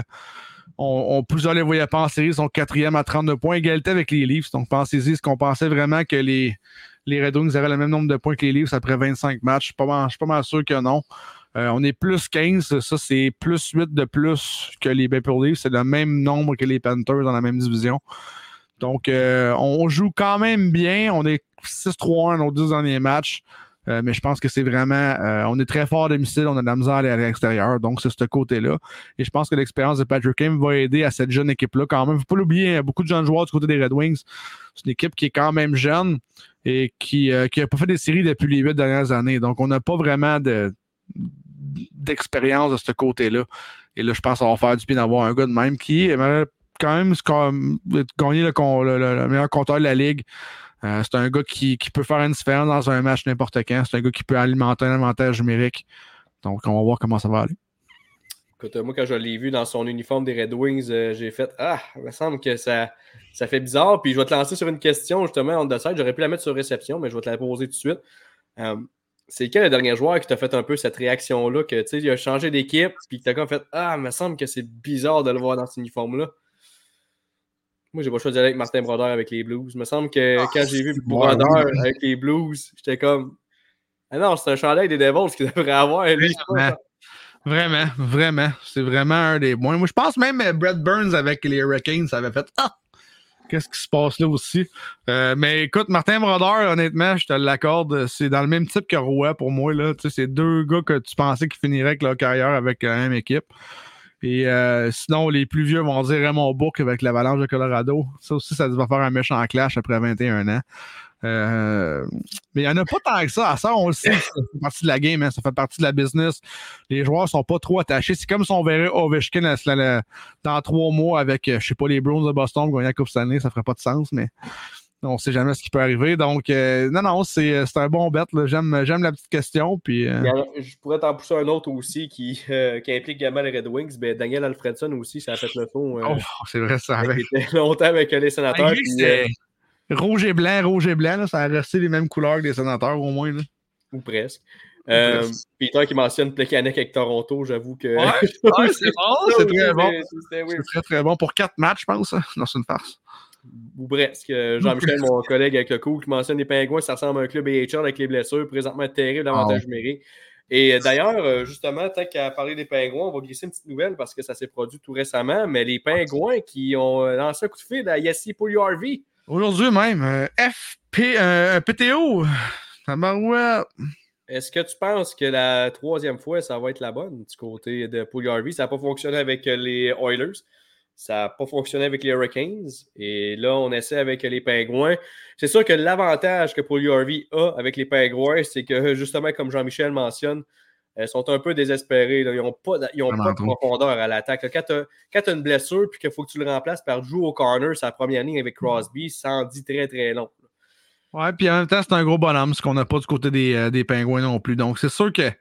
On, on plusieurs les voyait pas en série, ils sont quatrième à trente-deux points, égalité avec les Leafs. Donc, pensez-y, est-ce qu'on pensait vraiment que les, les Red Wings avaient le même nombre de points que les Leafs après vingt-cinq matchs? Je suis pas mal, je suis pas mal sûr que non. Euh, on est plus quinze, ça c'est plus huit de plus que les Maple Leafs. C'est le même nombre que les Panthers dans la même division. Donc, euh, on joue quand même bien. On est six trois un dans nos dix derniers matchs. Euh, mais je pense que c'est vraiment... Euh, on est très fort à domicile, on a de la misère à aller à l'extérieur. Donc, c'est ce côté-là. Et je pense que l'expérience de Patrick Kane va aider à cette jeune équipe-là quand même. Il ne faut pas l'oublier, il y a beaucoup de jeunes joueurs du côté des Red Wings. C'est une équipe qui est quand même jeune et qui n'a euh, pas fait des séries depuis les huit dernières années. Donc, on n'a pas vraiment de, d'expérience de ce côté-là. Et là, je pense qu'on va faire du bien d'avoir un gars de même qui aimerait quand même gagner le, le, le, le meilleur compteur de la Ligue. Euh, c'est un gars qui, qui peut faire une différence dans un match n'importe quand. C'est un gars qui peut alimenter un avantage numérique. Donc, on va voir comment ça va aller. Écoute, moi, quand je l'ai vu dans son uniforme des Red Wings, euh, j'ai fait « Ah, il me semble que ça, ça fait bizarre. » Puis je vais te lancer sur une question, justement, on décide. J'aurais pu la mettre sur réception, mais je vais te la poser tout de suite. Euh, c'est quel le dernier joueur qui t'a fait un peu cette réaction-là, que tu sais, il a changé d'équipe, puis que t'as comme fait « Ah, il me semble que c'est bizarre de le voir dans cet uniforme-là. » Moi, j'ai pas choisi avec Martin Brodeur avec les Blues. Il me semble que ah, quand j'ai vu Brodeur ouais, oui. avec les Blues, j'étais comme ah non, c'est un chandail des Devils qu'il devrait avoir. Lui, vraiment, vraiment, vraiment. C'est vraiment un des bons. Moi, je pense même que Brett Burns avec les Hurricanes, ça avait fait ah! Qu'est-ce qui se passe là aussi? Euh, mais écoute, Martin Brodeur, honnêtement, je te l'accorde, c'est dans le même type que Roy pour moi. Là. Tu sais, c'est deux gars que tu pensais qu'ils finiraient avec leur carrière avec la même équipe. Et euh, sinon, les plus vieux vont dire Raymond Bourque avec l'Avalanche de Colorado. Ça aussi, ça va faire un méchant clash après vingt et un ans. Euh, mais il n'y en a pas tant que ça. À ça, on le sait, ça fait partie de la game, hein, ça fait partie de la business. Les joueurs ne sont pas trop attachés. C'est comme si on verrait Ovechkin la, la, la, dans trois mois avec, je sais pas, les Bruins de Boston gagner la Coupe cette année, ça ferait pas de sens, mais on ne sait jamais ce qui peut arriver. Donc, euh, non, non, c'est, c'est un bon bet. J'aime, j'aime la petite question. Puis, euh... a, je pourrais t'en pousser un autre aussi qui, euh, qui implique également les Red Wings. Ben, Daniel Alfredson aussi, ça a fait le fond. Euh, oh, c'est vrai, ça avait. Il était longtemps avec les Sénateurs. Puis, puis, euh... rouge et blanc, rouge et blanc, là, ça a resté les mêmes couleurs que les Sénateurs au moins. Là. Ou presque. Euh, Peter qui mentionne Plekanec avec Toronto, j'avoue que. Ouais, ouais c'est bon, c'est très bon. C'est, c'est très très bon pour quatre matchs, je pense. Non, c'est une farce. Ou presque. Jean-Michel, mon collègue avec le coup, qui mentionne les Pingouins, ça ressemble à un club A H L avec les blessures, présentement terrible, l'avantage numérique. Et d'ailleurs, justement, tant qu'à parler des Pingouins, on va glisser une petite nouvelle parce que ça s'est produit tout récemment, mais les Pingouins qui ont lancé un coup de fil à Yassi Puljujärvi. Aujourd'hui même, euh, F P, euh, P T O. Ouais. Est-ce que tu penses que la troisième fois, ça va être la bonne du côté de Puljujärvi? Ça n'a pas fonctionné avec les Oilers. Ça n'a pas fonctionné avec les Hurricanes. Et là, on essaie avec les Pingouins. C'est sûr que l'avantage que Puljujärvi a avec les Pingouins, c'est que, justement, comme Jean-Michel mentionne, ils sont un peu désespérés. Là. Ils n'ont pas, ils ont pas de profondeur à l'attaque. Là. Quand tu as une blessure et qu'il faut que tu le remplaces par Drew O'Connor, sa première ligne avec Crosby, ça en dit très, très long. Ouais, puis en même temps, c'est un gros bonhomme, ce qu'on n'a pas du côté des, euh, des Pingouins non plus. Donc, c'est sûr que, tu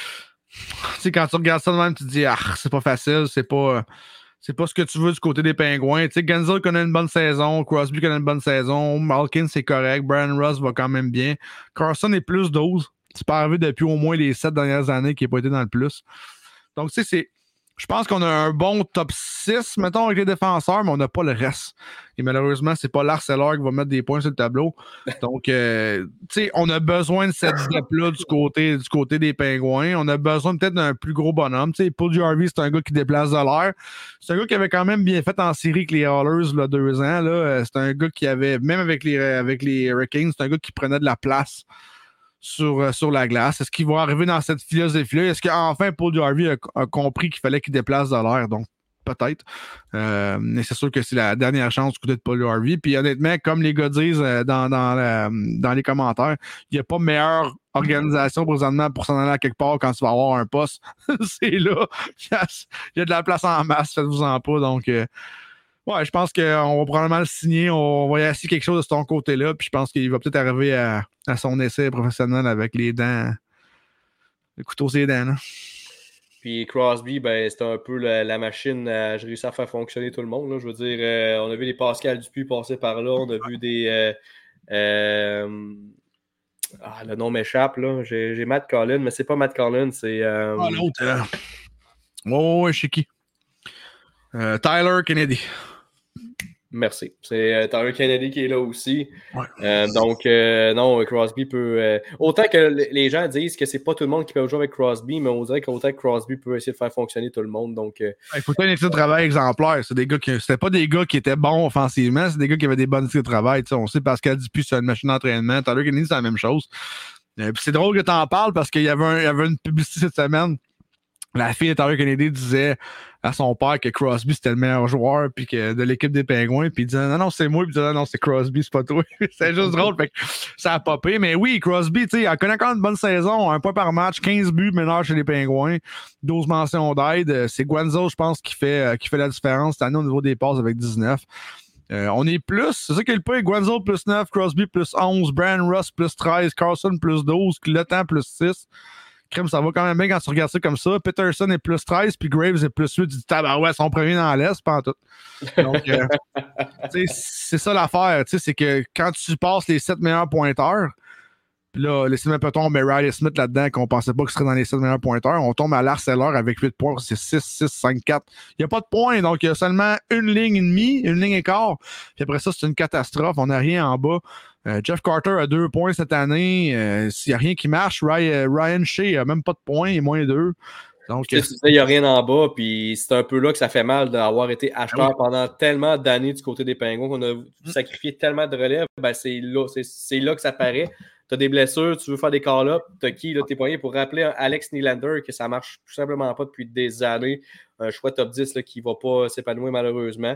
sais, quand tu regardes ça de même, tu te dis, ah, c'est pas facile, c'est pas, euh, c'est pas ce que tu veux du côté des Pingouins. Tu sais, Genzel connaît une bonne saison, Crosby connaît une bonne saison, Malkin, c'est correct, Brian Russ va quand même bien. Carson est plus douze. C'est pas arrivé depuis au moins les sept dernières années qu'il n'a pas été dans le plus. Donc, tu sais, c'est. Je pense qu'on a un bon top six, mettons, avec les défenseurs, mais on n'a pas le reste. Et malheureusement, c'est pas Lars Eller qui va mettre des points sur le tableau. Donc, euh, tu sais, on a besoin de cette dep-là du côté, du côté des Pingouins. On a besoin peut-être d'un plus gros bonhomme. Tu sais, Puljujärvi, c'est un gars qui déplace de l'air. C'est un gars qui avait quand même bien fait en série avec les Oilers, là, deux ans. Là. C'est un gars qui avait, même avec les, avec les Hurricanes, c'est un gars qui prenait de la place sur, euh, sur la glace. Est-ce qu'il va arriver dans cette philosophie-là? Est-ce qu'enfin Puljujärvi a, a compris qu'il fallait qu'il déplace de l'air? Donc, peut-être. Euh, mais c'est sûr que c'est la dernière chance du côté de Puljujärvi. Puis honnêtement, comme les gars disent euh, dans, dans, la, dans les commentaires, il n'y a pas meilleure organisation présentement pour s'en aller à quelque part quand tu vas avoir un poste. C'est là. Il y, a, il y a de la place en masse, faites-vous-en pas. Donc, euh, ouais, je pense qu'on va probablement le signer. On va y assis quelque chose de ton côté-là. Puis je pense qu'il va peut-être arriver à, à son essai professionnel avec les dents. Le couteau, c'est les dents. Là. Puis Crosby, ben, c'était un peu la, la machine. À, j'ai réussi à faire fonctionner tout le monde. Là. Je veux dire, euh, on a vu des Pascal Dupuis passer par là. On a vu des. Euh, euh, ah, le nom m'échappe. Là. J'ai, j'ai Matt Collin, mais c'est pas Matt Collin. C'est. Euh, ah, l'autre. Euh... Oh, ouais, je sais qui. Euh, Tyler Kennedy. Merci. C'est euh, Tyler Kennedy qui est là aussi. Ouais. Euh, donc, euh, non, Crosby peut... Euh, autant que les gens disent que c'est pas tout le monde qui peut jouer avec Crosby, mais on dirait qu'autant que Crosby peut essayer de faire fonctionner tout le monde. Donc, euh, il faut un étude de travail exemplaire. C'est des gars qui, c'était pas des gars qui étaient bons offensivement, c'est des gars qui avaient des bonnes études de travail. T'sais, on sait Pascal Dupuis, c'est une machine d'entraînement. Tyler Kennedy, c'est la même chose. Euh, c'est drôle que tu en parles parce qu'il y avait, un, il y avait une publicité cette semaine. La fille de Tyler Kennedy disait à son père que Crosby c'était le meilleur joueur puis que de l'équipe des Pingouins, puis il disait non non c'est moi, puis il disait non c'est Crosby, c'est pas toi. C'est juste drôle, fait que ça a popé. Mais oui, Crosby, tu sais, il connaît encore une bonne saison, un point par match, quinze buts meneurs chez les Pingouins, douze mentions d'aide. C'est Guanzo, je pense, qui fait qui fait la différence cette année au niveau des passes avec dix-neuf. Euh, on est plus, c'est ça qu'il y a le point, Guanzo plus neuf, Crosby plus onze, Brian Russ plus treize, Carlson plus douze, Le Temps plus six. Crème, ça va quand même bien quand tu regardes ça comme ça. Peterson est plus treize, puis Graves est plus huit. Tu dis, tabarouette, son premier dans l'Est, pas en tout. Donc, euh, c'est ça l'affaire. C'est que quand tu passes les sept meilleurs pointeurs, puis là, laissez même pas tomber Riley Smith là-dedans, qu'on pensait pas qu'il serait dans les sept meilleurs pointeurs. On tombe à Lars Eller avec huit points. C'est six, six, cinq, quatre. Il n'y a pas de points, donc il y a seulement une ligne et demie, une ligne et quart. Puis après ça, c'est une catastrophe. On n'a rien en bas. Euh, Jeff Carter a deux points cette année. Euh, s'il n'y a rien qui marche, Ryan, Ryan Shea n'a même pas de points, il est moins deux. Donc, il n'y a rien en bas, puis c'est un peu là que ça fait mal d'avoir été acheteur oui. pendant tellement d'années du côté des Pingouins, qu'on a sacrifié tellement de relèves. Ben c'est là, c'est, c'est là que ça paraît. Tu as des blessures, tu veux faire des call-ups, tu as qui, là, t'es poigné pour rappeler Alex Nylander que ça marche tout simplement pas depuis des années. Un choix top dix là, qui ne va pas s'épanouir malheureusement.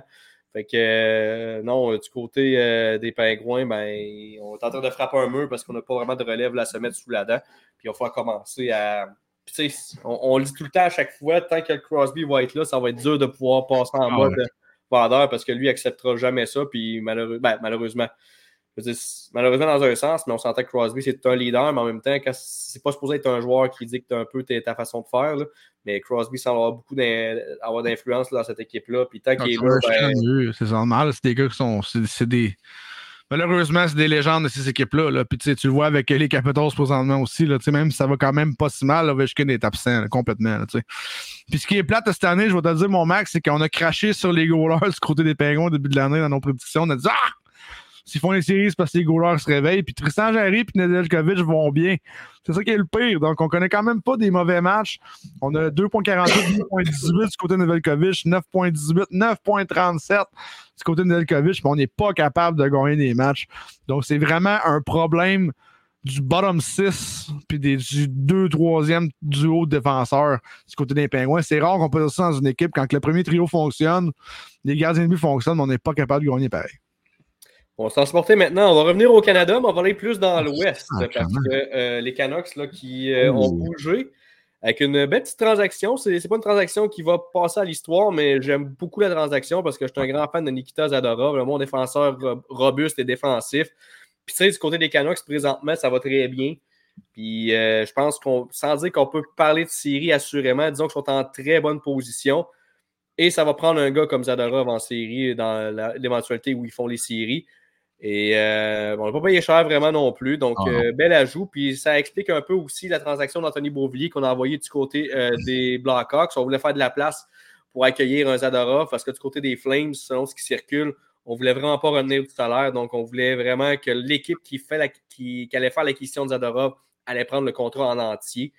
Fait que euh, non, du côté euh, des Pingouins, ben, on est en train de frapper un mur parce qu'on n'a pas vraiment de relève là, à se mettre sous la dent. Puis il va falloir commencer à. Puis, on, on le dit tout le temps à chaque fois, tant que Crosby va être là, ça va être dur de pouvoir passer en ah, mode ouais. vendeur parce que lui, il n'acceptera jamais ça. Puis malheureux... ben, malheureusement. Je veux dire, malheureusement dans un sens, mais on s'entend que Crosby, c'est un leader, mais en même temps, quand c'est pas supposé être un joueur qui dicte un peu ta façon de faire. Là. Mais Crosby semble avoir beaucoup d'avoir d'influence dans cette équipe-là. Puis tant qu'il est là, ben... c'est normal. C'est des gars qui sont. C'est, c'est des... Malheureusement, c'est des légendes de ces équipes-là. Là. Puis tu le vois avec les Capitals présentement aussi. Là, même si ça va quand même pas si mal, Ovechkin est absent là, complètement. Là, puis ce qui est plate cette année, je vais te dire, mon Max, c'est qu'on a craché sur les goalers du côté des Penguins au début de l'année dans nos prédictions. On a dit ah! S'ils font les séries, c'est parce que les goalers se réveillent. Puis Tristan Jarry et Nedeljkovic vont bien. C'est ça qui est le pire. Donc, on connaît quand même pas des mauvais matchs. On a deux virgule quarante-huit, deux virgule dix-huit du côté de Nedeljkovic, neuf virgule dix-huit, neuf virgule trente-sept du côté de Nedeljkovic, mais on n'est pas capable de gagner des matchs. Donc, c'est vraiment un problème du bottom six puis des, du deux troisième duo de défenseurs du côté des Pingouins. C'est rare qu'on peut dire ça dans une équipe. Quand le premier trio fonctionne, les gardiens de but fonctionnent, mais on n'est pas capable de gagner pareil. On va se transporter maintenant. On va revenir au Canada, mais on va aller plus dans l'Ouest ah, parce que euh, les Canucks là, qui euh, ont bougé avec une belle petite transaction. C'est, c'est pas une transaction qui va passer à l'histoire, mais j'aime beaucoup la transaction parce que je suis un grand fan de Nikita Zadorov, un bon défenseur robuste et défensif. Puis tu sais, du côté des Canucks, présentement, ça va très bien. Puis euh, je pense qu'on, sans dire qu'on peut parler de série assurément, disons qu'ils sont en très bonne position. Et ça va prendre un gars comme Zadorov en série dans la, l'éventualité où ils font les séries. Et euh, on n'a pas payé cher vraiment non plus. Donc, oh euh, bel ajout. Puis ça explique un peu aussi la transaction d'Anthony Beauvillier qu'on a envoyé du côté euh, des Blackhawks. On voulait faire de la place pour accueillir un Zadorov parce que du côté des Flames, selon ce qui circule, on ne voulait vraiment pas retenir du salaire. Donc, on voulait vraiment que l'équipe qui, fait la, qui, qui allait faire l'acquisition de Zadorov allait prendre le contrat en entier.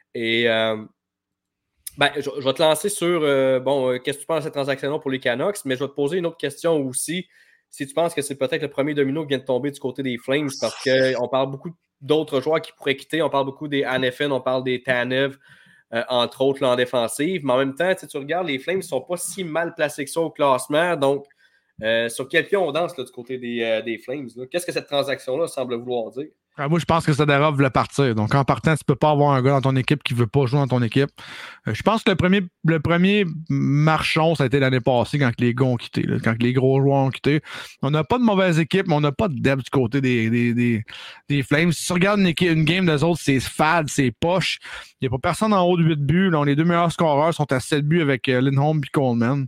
Et euh, ben, je, je vais te lancer sur euh, bon, euh, qu'est-ce que tu penses de cette transaction-là pour les Canucks, mais je vais te poser une autre question aussi. Si tu penses que c'est peut-être le premier domino qui vient de tomber du côté des Flames, parce qu'on parle beaucoup d'autres joueurs qui pourraient quitter. On parle beaucoup des Hanifin, on parle des Tanev, euh, entre autres, là, en défensive. Mais en même temps, tu regardes, les Flames ne sont pas si mal placés que ça au classement. Donc, euh, sur quel pied on danse là, du côté des, euh, des Flames? Là? Qu'est-ce que cette transaction-là semble vouloir dire? Ah, moi, je pense que Zadorov voulait partir. Donc, en partant, tu ne peux pas avoir un gars dans ton équipe qui ne veut pas jouer dans ton équipe. Euh, je pense que le premier, le premier marchon, ça a été l'année passée quand les gars ont quitté, là, quand les gros joueurs ont quitté. On n'a pas de mauvaise équipe, mais on n'a pas de depth du côté des, des, des, des Flames. Si tu regardes une, équipe, une game des autres, c'est fade, c'est poche. Il n'y a pas personne en haut de huit buts. Là, les deux meilleurs scoreurs sont à sept buts avec euh, Lindholm et Coleman.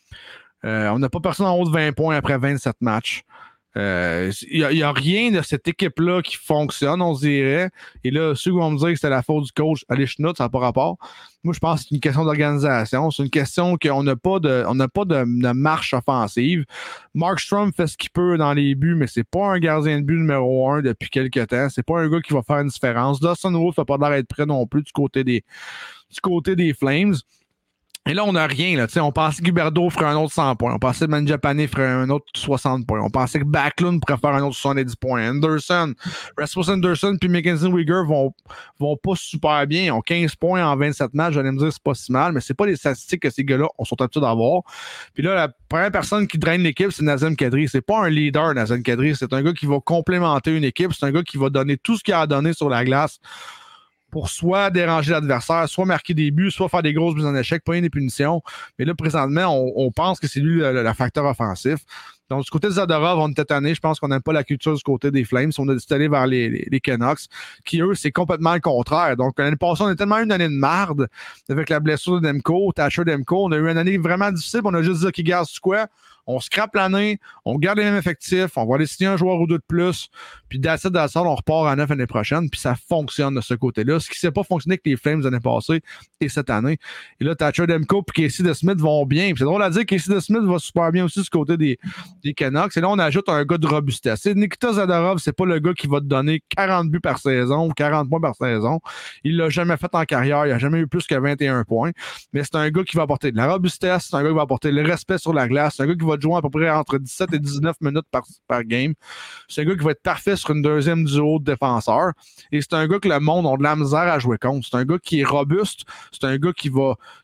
Euh, on n'a pas personne en haut de vingt points après vingt-sept matchs. Il euh, n'y a, a rien de cette équipe-là qui fonctionne, on se dirait. Et là, ceux qui vont me dire que c'était la faute du coach, allez, chenoute, ça n'a pas rapport. Moi, je pense que c'est une question d'organisation. C'est une question qu'on n'a pas de, on n'a pas de, de marche offensive. Markstrom fait ce qu'il peut dans les buts, mais c'est pas un gardien de but numéro un depuis quelques temps. C'est pas un gars qui va faire une différence. Dawson Wolf n'a pas l'air d'être prêt non plus du côté des, du côté des Flames. Et là, on n'a rien. Là, on pensait que Huberdeau ferait un autre cent points. On pensait que Mangiapane ferait un autre soixante points. On pensait que Backlund pourrait faire un autre soixante-dix points. Anderson, Rasmus Anderson puis Mackenzie Weegar vont, vont pas super bien. Ils ont quinze points en vingt-sept matchs. J'allais me dire que c'est pas si mal, mais c'est pas les statistiques que ces gars-là sont habitués d'avoir. Puis là, la première personne qui draine l'équipe, c'est Nazem Kadri. C'est pas un leader, Nazem Kadri. C'est un gars qui va complémenter une équipe. C'est un gars qui va donner tout ce qu'il a à donner sur la glace pour soit déranger l'adversaire, soit marquer des buts, soit faire des grosses mises en échec, pas une des punitions. Mais là, présentement, on, on pense que c'est lui le, le facteur offensif. Donc, du côté de Zadorov, on était tanné. Je pense qu'on n'aime pas la culture du côté des Flames. On a décidé d'aller vers les, les, les Canucks, qui, eux, c'est complètement le contraire. Donc, l'année passée, on a tellement eu une année de marde avec la blessure de Demko, Thatcher Demko. On a eu une année vraiment difficile. On a juste dit qu'il garde quoi. On scrape l'année, on garde les mêmes effectifs, on va aller signer un joueur ou deux de plus, puis d'acide d'acide, on repart à neuf l'année prochaine, puis ça fonctionne de ce côté-là. Ce qui ne s'est pas fonctionné avec les Flames l'année passée et cette année. Et là, Thatcher Demko et Casey DeSmith vont bien. Puis c'est drôle à dire que Casey DeSmith va super bien aussi du côté des, des Canucks. Et là, on ajoute un gars de robustesse. C'est Nikita Zadorov, c'est pas le gars qui va te donner quarante buts par saison ou quarante points par saison. Il l'a jamais fait en carrière, il n'a jamais eu plus que vingt et un points. Mais c'est un gars qui va apporter de la robustesse, c'est un gars qui va apporter le respect sur la glace, c'est un gars qui va jouer à peu près entre dix-sept et dix-neuf minutes par, par game. C'est un gars qui va être parfait sur une deuxième duo de défenseurs. Et c'est un gars que le monde a de la misère à jouer contre. C'est un gars qui est robuste. C'est un gars qui va,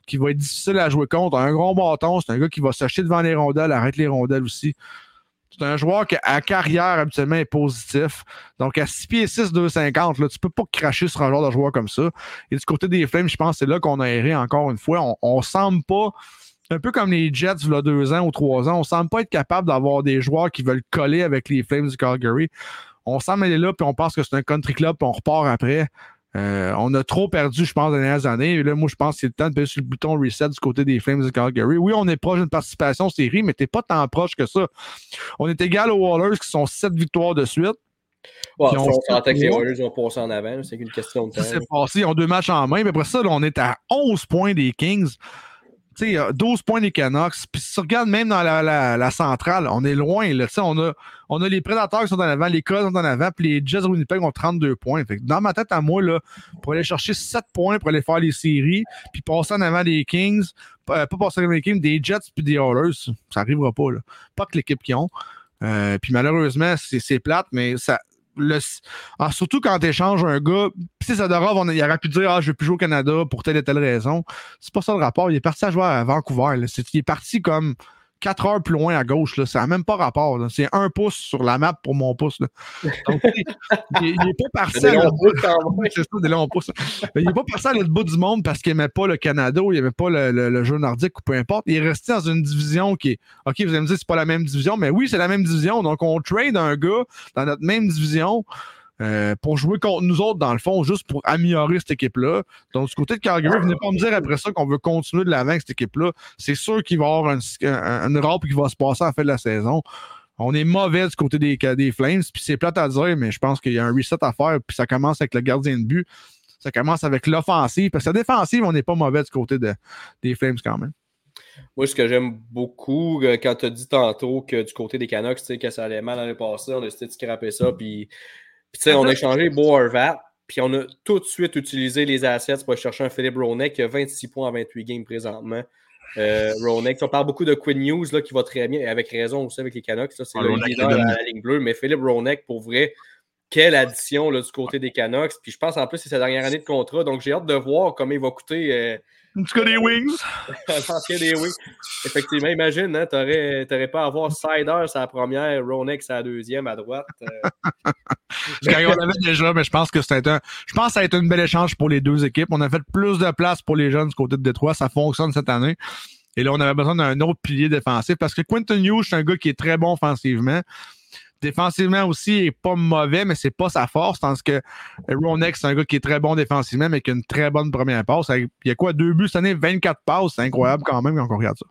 qui va être difficile à jouer contre. Un gros bâton, c'est un gars qui va s'acheter devant les rondelles, arrête les rondelles aussi. C'est un joueur qui, à carrière, habituellement, est positif. Donc, à six pieds six, deux cinquante, là, tu peux pas cracher sur un joueur de joueur comme ça. Et du côté des Flames, je pense que c'est là qu'on a erré encore une fois. On, on semble pas, un peu comme les Jets, il y a deux ans ou trois ans, on semble pas être capable d'avoir des joueurs qui veulent coller avec les Flames du Calgary. On semble aller là, puis on pense que c'est un country club, puis on repart après. Euh, on a trop perdu, je pense, les dernières années. Et là, moi, je pense que c'est le temps de payer sur le bouton reset du côté des Flames de Calgary. Oui, on est proche d'une participation en série, mais t'es pas tant proche que ça. On est égal aux Oilers qui sont sept victoires de suite. Ouais, on sentait que les Oilers ont passé en avant. C'est qu'une question de temps. Ça s'est passé. Ils ont deux matchs en main. Mais après ça, là, on est à onze points des Kings. Tu sais, douze points des Canucks. Puis si tu regardes même dans la, la, la centrale, on est loin. Là. On, a, on a les Prédateurs qui sont en avant, les Cubs sont en avant, puis les Jets de Winnipeg ont trente-deux points. Fait que dans ma tête à moi, là, pour aller chercher sept points pour aller faire les séries, puis passer en avant des Kings, pas, pas passer en avant des Kings, des Jets puis des Oilers, ça n'arrivera pas. Là. Pas que l'équipe qu'ils ont. Euh, puis malheureusement, c'est, c'est plate, mais ça. Le, alors surtout quand tu échanges un gars, pis Zadorov, on, il aurait pu dire ah, je ne veux plus jouer au Canada pour telle et telle raison. C'est pas ça le rapport. Il est parti à jouer à Vancouver. Là. C'est, il est parti comme quatre heures plus loin à gauche. Là. Ça n'a même pas rapport. Là. C'est un pouce sur la map pour mon pouce. Là. Donc, il n'est pas parti à l'autre bout. C'est ça, des longs pouces. Il n'est pas parti à l'autre bout du monde parce qu'il n'aimait pas le Canada ou il n'aimait pas le, le, le jeu nordique ou peu importe. Il est resté dans une division qui est. OK, vous allez me dire c'est pas la même division, mais oui, c'est la même division. Donc, on trade un gars dans notre même division. Euh, pour jouer contre nous autres, dans le fond, juste pour améliorer cette équipe-là. Donc, du côté de Calgary, venez pas me dire après ça qu'on veut continuer de l'avant avec cette équipe-là. C'est sûr qu'il va y avoir une, une râpe qui va se passer à la fin de la saison. On est mauvais du côté des, des Flames, puis c'est plate à dire, mais je pense qu'il y a un reset à faire, puis ça commence avec le gardien de but. Ça commence avec l'offensive, parce que la défensive, on n'est pas mauvais du côté de, des Flames quand même. Moi, ce que j'aime beaucoup, quand tu as dit tantôt que du côté des Canucks, tu sais, que ça allait mal l'année passée, on a décidé de scraper ça, puis Puis, tu sais, on a échangé Bo Horvat, puis on a tout de suite utilisé les assets pour chercher un Philippe Hronek qui a vingt-six points en vingt-huit games présentement. Euh, Hronek, on parle beaucoup de Quinn Hughes là, qui va très bien, et avec raison aussi avec les Canucks. Là, c'est ah, le leader à la ligne bleue, mais Philippe Hronek, pour vrai, quelle addition là, du côté des Canucks. Puis je pense en plus c'est sa dernière année de contrat, donc j'ai hâte de voir comment il va coûter. Euh, En tout cas, des Wings. L'ancien des Wings. Effectivement, imagine, hein, t'aurais, t'aurais pas à avoir Sider sa première, Hronek sa deuxième à droite. Euh... on l'avait déjà, mais je pense que c'était un. Je pense que ça a été une belle échange pour les deux équipes. On a fait plus de place pour les jeunes du côté de Détroit. Ça fonctionne cette année. Et là, on avait besoin d'un autre pilier défensif parce que Quinton Hughes, c'est un gars qui est très bon offensivement. Défensivement aussi, il n'est pas mauvais, mais c'est pas sa force. Tandis que Hronek, c'est un gars qui est très bon défensivement, mais qui a une très bonne première passe. Il y a quoi, deux buts cette année, vingt-quatre passes. C'est incroyable quand même quand on regarde ça.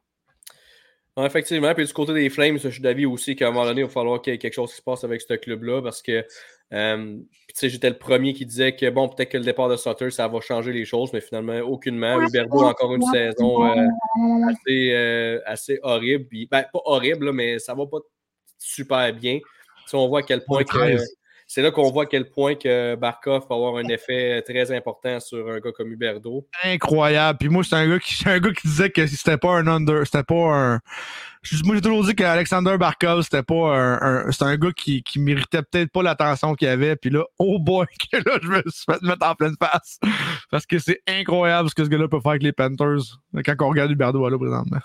Ouais, effectivement. Puis du côté des Flames, je suis d'avis aussi qu'à un moment donné, il va falloir qu'il y ait quelque chose qui se passe avec ce club-là parce que euh, tu sais, j'étais le premier qui disait que bon, peut-être que le départ de Sutter, ça va changer les choses, mais finalement, aucunement. Huberdeau a encore une saison euh, assez, euh, assez horrible. Puis, ben, pas horrible, là, mais ça va pas super bien. Si on voit à quel point que, c'est là qu'on voit à quel point que Barkov va avoir un effet très important sur un gars comme Huberdeau. Incroyable. Puis moi, c'est un gars qui, c'est un gars qui disait que c'était pas un under, c'était pas un. Moi, j'ai toujours dit qu'Alexander Barkov, c'était pas un, un c'était un gars qui, qui méritait peut-être pas l'attention qu'il avait. Puis là, oh boy, que là, je me suis fait mettre en pleine face. Parce que c'est incroyable ce que ce gars-là peut faire avec les Panthers quand on regarde Huberdeau là présentement.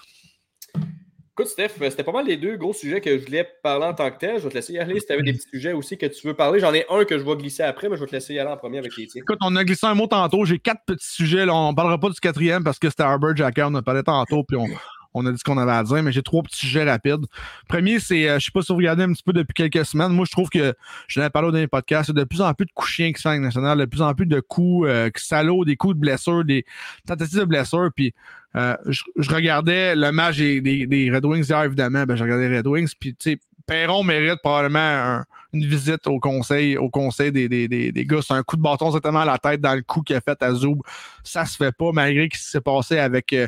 Écoute, Steph, c'était pas mal les deux gros sujets que je voulais parler en tant que tel. Je vais te laisser y aller si tu avais des petits sujets aussi que tu veux parler. J'en ai un que je vais glisser après, mais je vais te laisser y aller en premier avec les tiens. Écoute, on a glissé un mot tantôt. J'ai quatre petits sujets. Là. On ne parlera pas du quatrième parce que c'était Arbor Jacker. On a parlé tantôt, puis on, on a dit ce qu'on avait à dire, mais j'ai trois petits sujets rapides. Premier, c'est, euh, je sais pas si vous regardez un petit peu depuis quelques semaines. Moi, je trouve que, je l'avais parlé au dernier podcast, il y a de plus en plus de coups chiens qui se font avec national, de plus en plus de coups euh, salauds, des coups de blessures, des tentatives de blessures, puis Euh, je, je regardais le match des, des, des Red Wings hier, évidemment. Ben, je regardais les Red Wings. Puis, tu sais, Perron mérite probablement un, une visite au conseil, au conseil des, des, des, des gars. C'est un coup de bâton certainement à la tête dans le coup qu'il a fait à Zoub. Ça se fait pas, malgré ce qui s'est passé avec euh,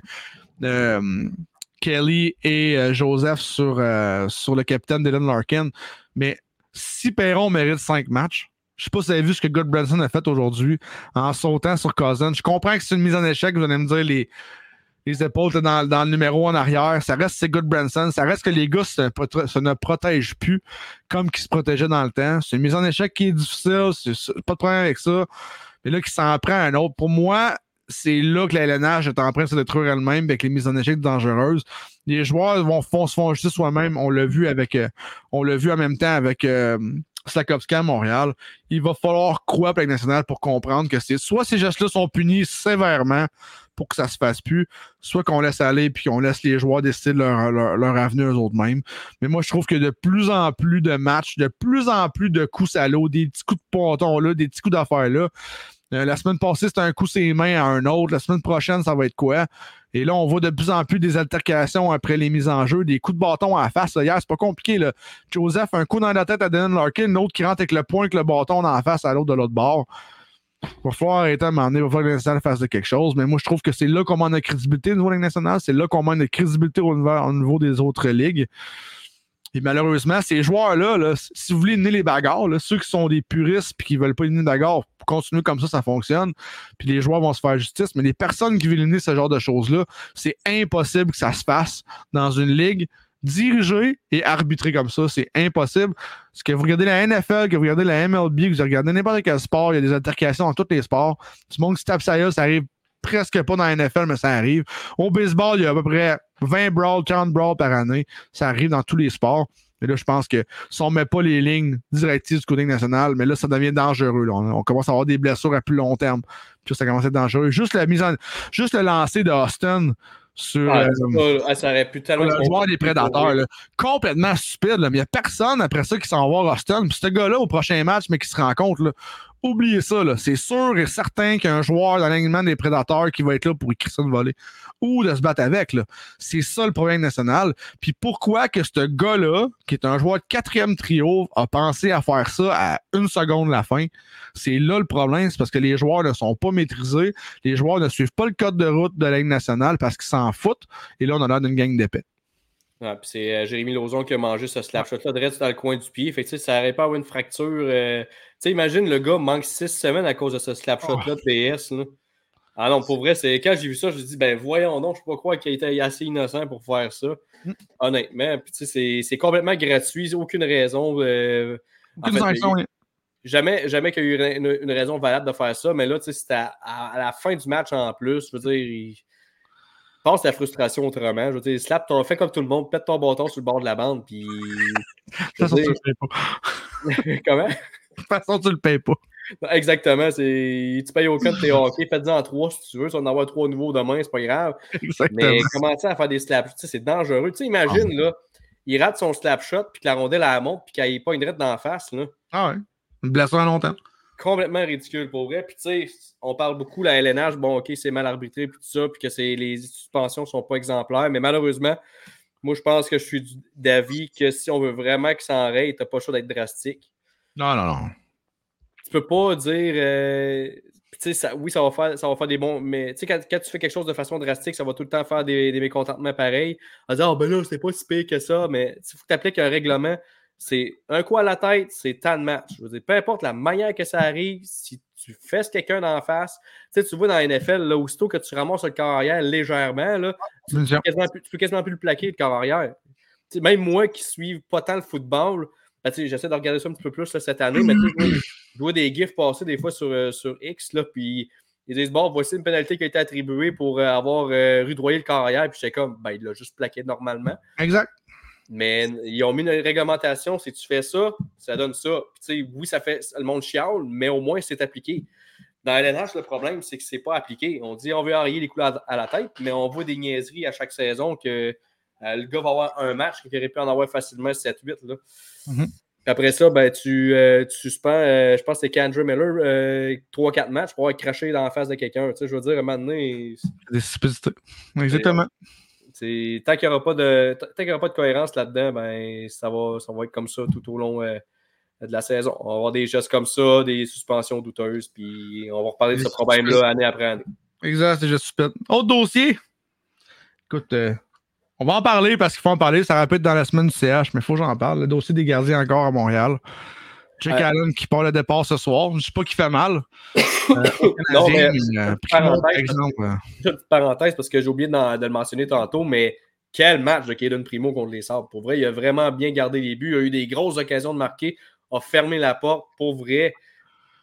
euh, Kelly et euh, Joseph sur, euh, sur le capitaine Dylan Larkin. Mais si Perron mérite cinq matchs, je sais pas si vous avez vu ce que Goodbranson a fait aujourd'hui en sautant sur Cousin. Je comprends que c'est une mise en échec. Vous allez me dire les. Les épaules dans, dans le numéro en arrière. Ça reste c'est Goodbranson. Ça reste que les gars ça, ça ne protège plus comme qu'ils se protégeaient dans le temps. C'est une mise en échec qui est difficile. C'est, c'est pas de problème avec ça. Mais là, qui s'en prend un autre. Pour moi, c'est là que la L N H est en train de se détruire elle-même avec les mises en échec dangereuses. Les joueurs vont, vont se font justice soi-même. On l'a vu avec euh, on l'a vu en même temps avec euh, Slakowski à Montréal. Il va falloir croire pour la nationale pour comprendre que c'est soit ces gestes-là sont punis sévèrement pour que ça se fasse plus, soit qu'on laisse aller puis qu'on laisse les joueurs décider de leur, leur, leur avenir eux-mêmes. Mais moi, je trouve que de plus en plus de matchs, de plus en plus de coups salauds, des petits coups de ponton là, des petits coups d'affaires là. Euh, la semaine passée, c'était un coup ses mains à un autre. La semaine prochaine, ça va être quoi? Et là, on voit de plus en plus des altercations après les mises en jeu, des coups de bâton à la face. Là. Hier, c'est pas compliqué. Là. Joseph, un coup dans la tête à Dylan Larkin, l'autre qui rentre avec le poing avec le bâton dans la face à l'autre de l'autre bord. Il va falloir arrêter à un moment donné, il va falloir que l'International fasse de quelque chose. Mais moi, je trouve que c'est là qu'on manque de crédibilité au niveau de la Ligue nationale. C'est là qu'on manque de crédibilité au niveau, au niveau des autres ligues. Et malheureusement, ces joueurs-là, là, si vous voulez éliminer les bagarres, là, ceux qui sont des puristes et qui ne veulent pas éliminer les bagarres, continuer comme ça, ça fonctionne. Puis les joueurs vont se faire justice. Mais les personnes qui veulent éliminer ce genre de choses-là, c'est impossible que ça se fasse dans une ligue dirigée et arbitrée comme ça. C'est impossible. Parce que vous regardez la N F L, que vous regardez la M L B, que vous regardez n'importe quel sport, il y a des altercations dans tous les sports. Du monde qui se tape ça, ça arrive presque pas dans la N F L, mais ça arrive. Au baseball, il y a à peu près vingt brawls, quarante brawls par année. Ça arrive dans tous les sports. Mais là, je pense que si on ne met pas les lignes directives du côté national, mais là, ça devient dangereux. Là. On, on commence à avoir des blessures à plus long terme. Puis ça commence à être dangereux. Juste la mise en, juste le lancer de Austin sur ouais, euh, ça, ça aurait pu tellement le joueur des Prédateurs. Là. Complètement stupide. Là. Mais il n'y a personne après ça qui s'en va voir Austin. Puis ce gars-là, au prochain match, mais qui se rencontre, là, oubliez ça. Là. C'est sûr et certain qu'il y a un joueur dans l'alignement des Prédateurs qui va être là pour écrire ça de voler ou de se battre avec. Là. C'est ça le problème national. Puis pourquoi que ce gars-là, qui est un joueur de quatrième trio, a pensé à faire ça à une seconde de la fin? C'est là le problème. C'est parce que les joueurs ne sont pas maîtrisés. Les joueurs ne suivent pas le code de route de la Ligue nationale parce qu'ils s'en foutent. Et là, on a l'air d'une gang d'épais. Ouais, puis c'est euh, Jérémy Lauzon qui a mangé ce slap shot-là direct dans le coin du pied. Fait que, ça n'aurait pas avoir une fracture. Euh... Tu sais, imagine, le gars manque six semaines à cause de ce slap shot-là de P S. Là. Ah non, pour vrai, c'est quand j'ai vu ça, je me suis dit, ben voyons donc, je ne peux pas croire qu'il était assez innocent pour faire ça. Mm. Honnêtement, puis tu sais, c'est, c'est complètement gratuit, aucune raison. Euh... Aucune en fait, sanction, il... Jamais, jamais qu'il y a eu une, une raison valable de faire ça, mais là, tu sais, c'était à, à, à la fin du match en plus. Je veux dire, il passe la frustration autrement. Je veux dire, slap, ton, fais comme tout le monde, pète ton bâton sur le bord de la bande, puis. De toute façon, tu le payes pas. Comment? De toute façon, tu le payes pas. Exactement. C'est... Tu payes aucun de tes hockey, fais-en en trois si tu veux. Si on en avoir trois nouveaux demain, c'est pas grave. Exactement. Mais commencer à faire des slap shots, c'est dangereux. Tu sais, imagine, ah. là, il rate son slap shot, puis que la rondelle à la monte, puis qu'il n'y ait pas une drette d'en face. Là. Ah ouais. Une blessure à long terme. Complètement ridicule pour vrai. Puis, tu sais, on parle beaucoup de la L N H. Bon, OK, c'est mal arbitré, puis tout ça, puis que c'est... les suspensions ne sont pas exemplaires. Mais malheureusement, moi, je pense que je suis d'avis que si on veut vraiment que ça en règle, tu n'as pas le choix d'être drastique. Non, non, non. Tu peux pas dire. Euh, ça, oui, ça va, faire, ça va faire des bons. Mais quand, quand tu fais quelque chose de façon drastique, ça va tout le temps faire des, des mécontentements pareils. On va dire, oh, ben là, c'est pas si pire que ça. Mais il faut que tu appliques un règlement. C'est un coup à la tête, c'est tant de match. Je veux dire, peu importe la manière que ça arrive, si tu fesses quelqu'un d'en face, tu vois dans la N F L, là, aussitôt que tu ramasses le corps arrière légèrement, là, tu, tu, peux quasiment plus, tu peux quasiment plus le plaquer, le corps arrière. T'sais, même moi qui suis pas tant le football, ben, j'essaie de regarder ça un petit peu plus là, cette année, mais je vois des gifs passer des fois sur, euh, sur X, là, puis ils disent, bon, voici une pénalité qui a été attribuée pour euh, avoir euh, rudoyé le corps arrière, puis j'étais comme, ben, il l'a juste plaqué normalement. Exact. Mais ils ont mis une réglementation, si tu fais ça, ça donne ça. Puis, oui, ça fait le monde chiale, mais au moins, c'est appliqué. Dans la L N H, le problème, c'est que c'est pas appliqué. On dit on veut enrayer les coups à la tête, mais on voit des niaiseries à chaque saison que euh, le gars va avoir un match qui aurait pu en avoir facilement sept huit. Là. Mm-hmm. Après ça, ben, tu, euh, tu suspends, euh, je pense que c'est Kandre Miller, euh, trois quatre matchs pour avoir craché dans la face de quelqu'un. Tu sais, je veux dire, à un moment donné... Des stupidités. Exactement. C'est, tant qu'il n'y aura pas de tant qu'il y aura pas de cohérence là-dedans, ben ça va, ça va être comme ça tout au long euh, de la saison. On va avoir des gestes comme ça, des suspensions douteuses, puis on va reparler de ce problème-là année après année. Exact, c'est juste stupide. Autre dossier. Écoute, euh, on va en parler parce qu'il faut en parler. Ça répète dans la semaine du C H, mais il faut que j'en parle. Le dossier des gardiens encore à Montréal. Jake euh, Allen qui part le départ ce soir. Je ne sais pas qui fait mal. Euh, non, mais, euh, parenthèse, exemple, parce, euh... petite parenthèse parce que j'ai oublié de, de le mentionner tantôt, mais quel match de Caden Primo contre les Sabres. Pour vrai, il a vraiment bien gardé les buts. Il a eu des grosses occasions de marquer, a fermé la porte. Pour vrai,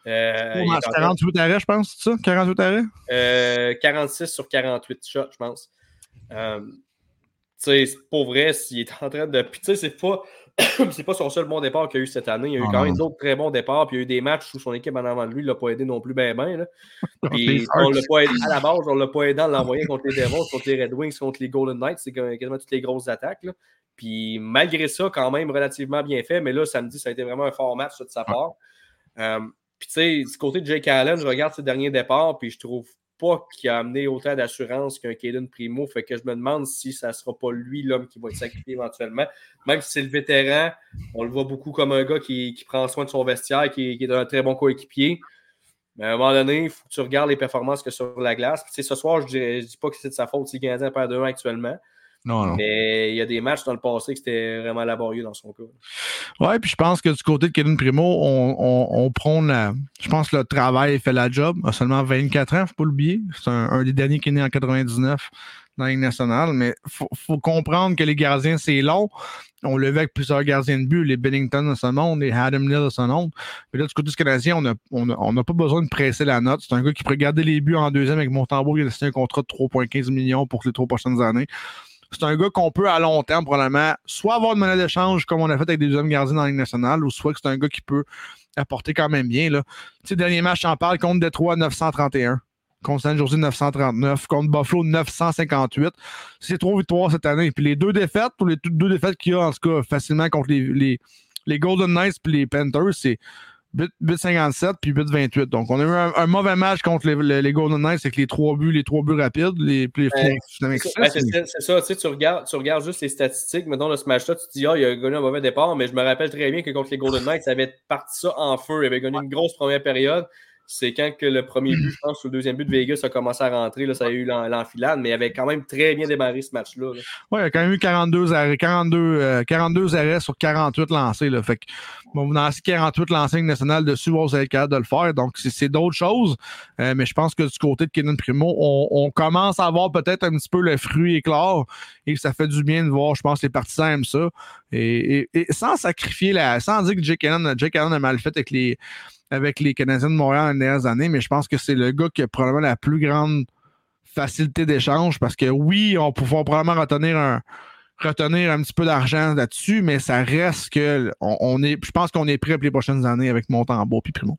Euh, oh, quarante-huit arrêts, je pense, c'est ça? quarante-huit arrêts? Euh, quarante-six sur quarante-huit shots, je pense. Euh, tu sais, c'est pour vrai, s'il est en train de. Puis, tu sais, c'est pas. c'est pas son seul bon départ qu'il y a eu cette année. Il y a eu oh, quand non. même d'autres très bons départs. Puis il y a eu des matchs où son équipe en avant de lui ne l'a pas aidé non plus bien, bien. Puis on l'a pas aidé, à la base, on ne l'a pas aidé en l'envoyant contre les Devils, contre les Red Wings, contre les Golden Knights. C'est quasiment toutes les grosses attaques. Là. Puis malgré ça, quand même relativement bien fait. Mais là, samedi, ça a été vraiment un fort match ça, de sa part. Euh, puis tu sais, du côté de Jake Allen, je regarde ses derniers départs, puis je trouve pas qu'il a amené autant d'assurance qu'un Cayden Primo. Fait que je me demande si ça ne sera pas lui l'homme qui va être sacrifié éventuellement. Même si c'est le vétéran, on le voit beaucoup comme un gars qui, qui prend soin de son vestiaire, qui, qui est un très bon coéquipier. Mais à un moment donné, il faut que tu regardes les performances que sur la glace. Puis, ce soir, je ne dis pas que c'est de sa faute si le Canadien perd deux un actuellement. Non, non. Mais il y a des matchs dans le passé qui c'était vraiment laborieux dans son cas. Oui, puis je pense que du côté de Cayden Primo, on, on, on prône la. Je pense que le travail fait la job. Il a seulement vingt-quatre ans, il ne faut pas l'oublier. C'est un, un des derniers qui est né en quatre-vingt-dix-neuf dans la Ligue nationale. Mais il faut, faut comprendre que les gardiens, c'est long. On l'a vu avec plusieurs gardiens de but, les Bennington de ce monde, les Adam Neal de ce monde. Mais là, du côté du Canadien, on n'a on a, on a pas besoin de presser la note. C'est un gars qui pourrait garder les buts en deuxième avec Montembeault. Il a signé un contrat de trois virgule quinze millions pour les trois prochaines années. C'est un gars qu'on peut à long terme probablement soit avoir une monnaie d'échange comme on a fait avec des deuxièmes gardiens dans la Ligue nationale, ou soit que c'est un gars qui peut apporter quand même bien. Tu sais, dernier match, j'en parle, contre Détroit, neuf cent trente et un. Contre San Jose, neuf cent trente-neuf. Contre Buffalo, neuf cent cinquante-huit. C'est trois victoires cette année. Puis les deux défaites, ou les deux défaites qu'il y a en tout cas facilement contre les, les, les Golden Knights et les Panthers, c'est huit cinquante-sept puis huit vingt-huit. Donc, on a eu un, un mauvais match contre les, les, les Golden Knights avec les trois buts, les trois buts rapides, les, les ouais, c'est, ça, c'est, c'est, c'est ça, tu sais, tu regardes, tu regardes juste les statistiques, mettons, de ce match-là, tu te dis, ah, il a gagné un mauvais départ, mais je me rappelle très bien que contre les Golden Knights, ça avait parti ça en feu, il avait gagné une grosse première période. C'est quand que le premier but, je pense, ou le deuxième but de Vegas a commencé à rentrer, là, ça a eu l'enfilade, mais il avait quand même très bien démarré ce match-là. Oui, il a quand même eu quarante-deux arrêts, quarante-deux, euh, quarante-deux arrêts sur quarante-huit lancés. Là. Fait que bon, vous lancez quarante-huit lancés nationales dessus, vous allez être capable de le faire. Donc, c'est, c'est d'autres choses. Euh, mais je pense que du côté de Cayden Primo, on, on commence à avoir peut-être un petit peu le fruit éclore et ça fait du bien de voir, je pense, les partisans aiment ça. Et, et, et sans sacrifier la. Sans dire que Jake Allen, Jake Allen a mal fait avec les. avec les Canadiens de Montréal les dernières années, mais je pense que c'est le gars qui a probablement la plus grande facilité d'échange parce que oui, on pourra probablement retenir un, retenir un petit peu d'argent là-dessus, mais ça reste que on, on est, je pense qu'on est prêt pour les prochaines années avec Montembeault puis Primo.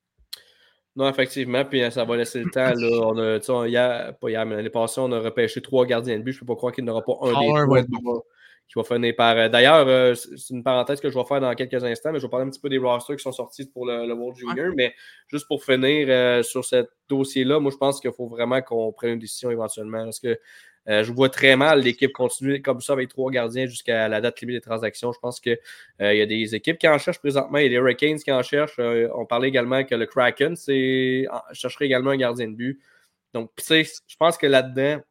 Non, effectivement, puis ça va laisser le temps. Là, on a, on, hier, pas hier, mais l'année passée, on a repêché trois gardiens de but. Je ne peux pas croire qu'il n'y en aura pas un des trois ouais, bon. qui va finir par. D'ailleurs, euh, c'est une parenthèse que je vais faire dans quelques instants, mais je vais parler un petit peu des rosters qui sont sortis pour le, le World Junior. Ouais. Mais juste pour finir euh, sur ce dossier-là, moi, je pense qu'il faut vraiment qu'on prenne une décision éventuellement. Parce que euh, je vois très mal l'équipe continuer comme ça avec trois gardiens jusqu'à la date limite des transactions. Je pense qu'il euh, y a des équipes qui en cherchent présentement. Il y a les Hurricanes qui en cherchent. Euh, on parlait également que le Kraken c'est, chercherait également un gardien de but. Donc, tu sais, je pense que là-dedans,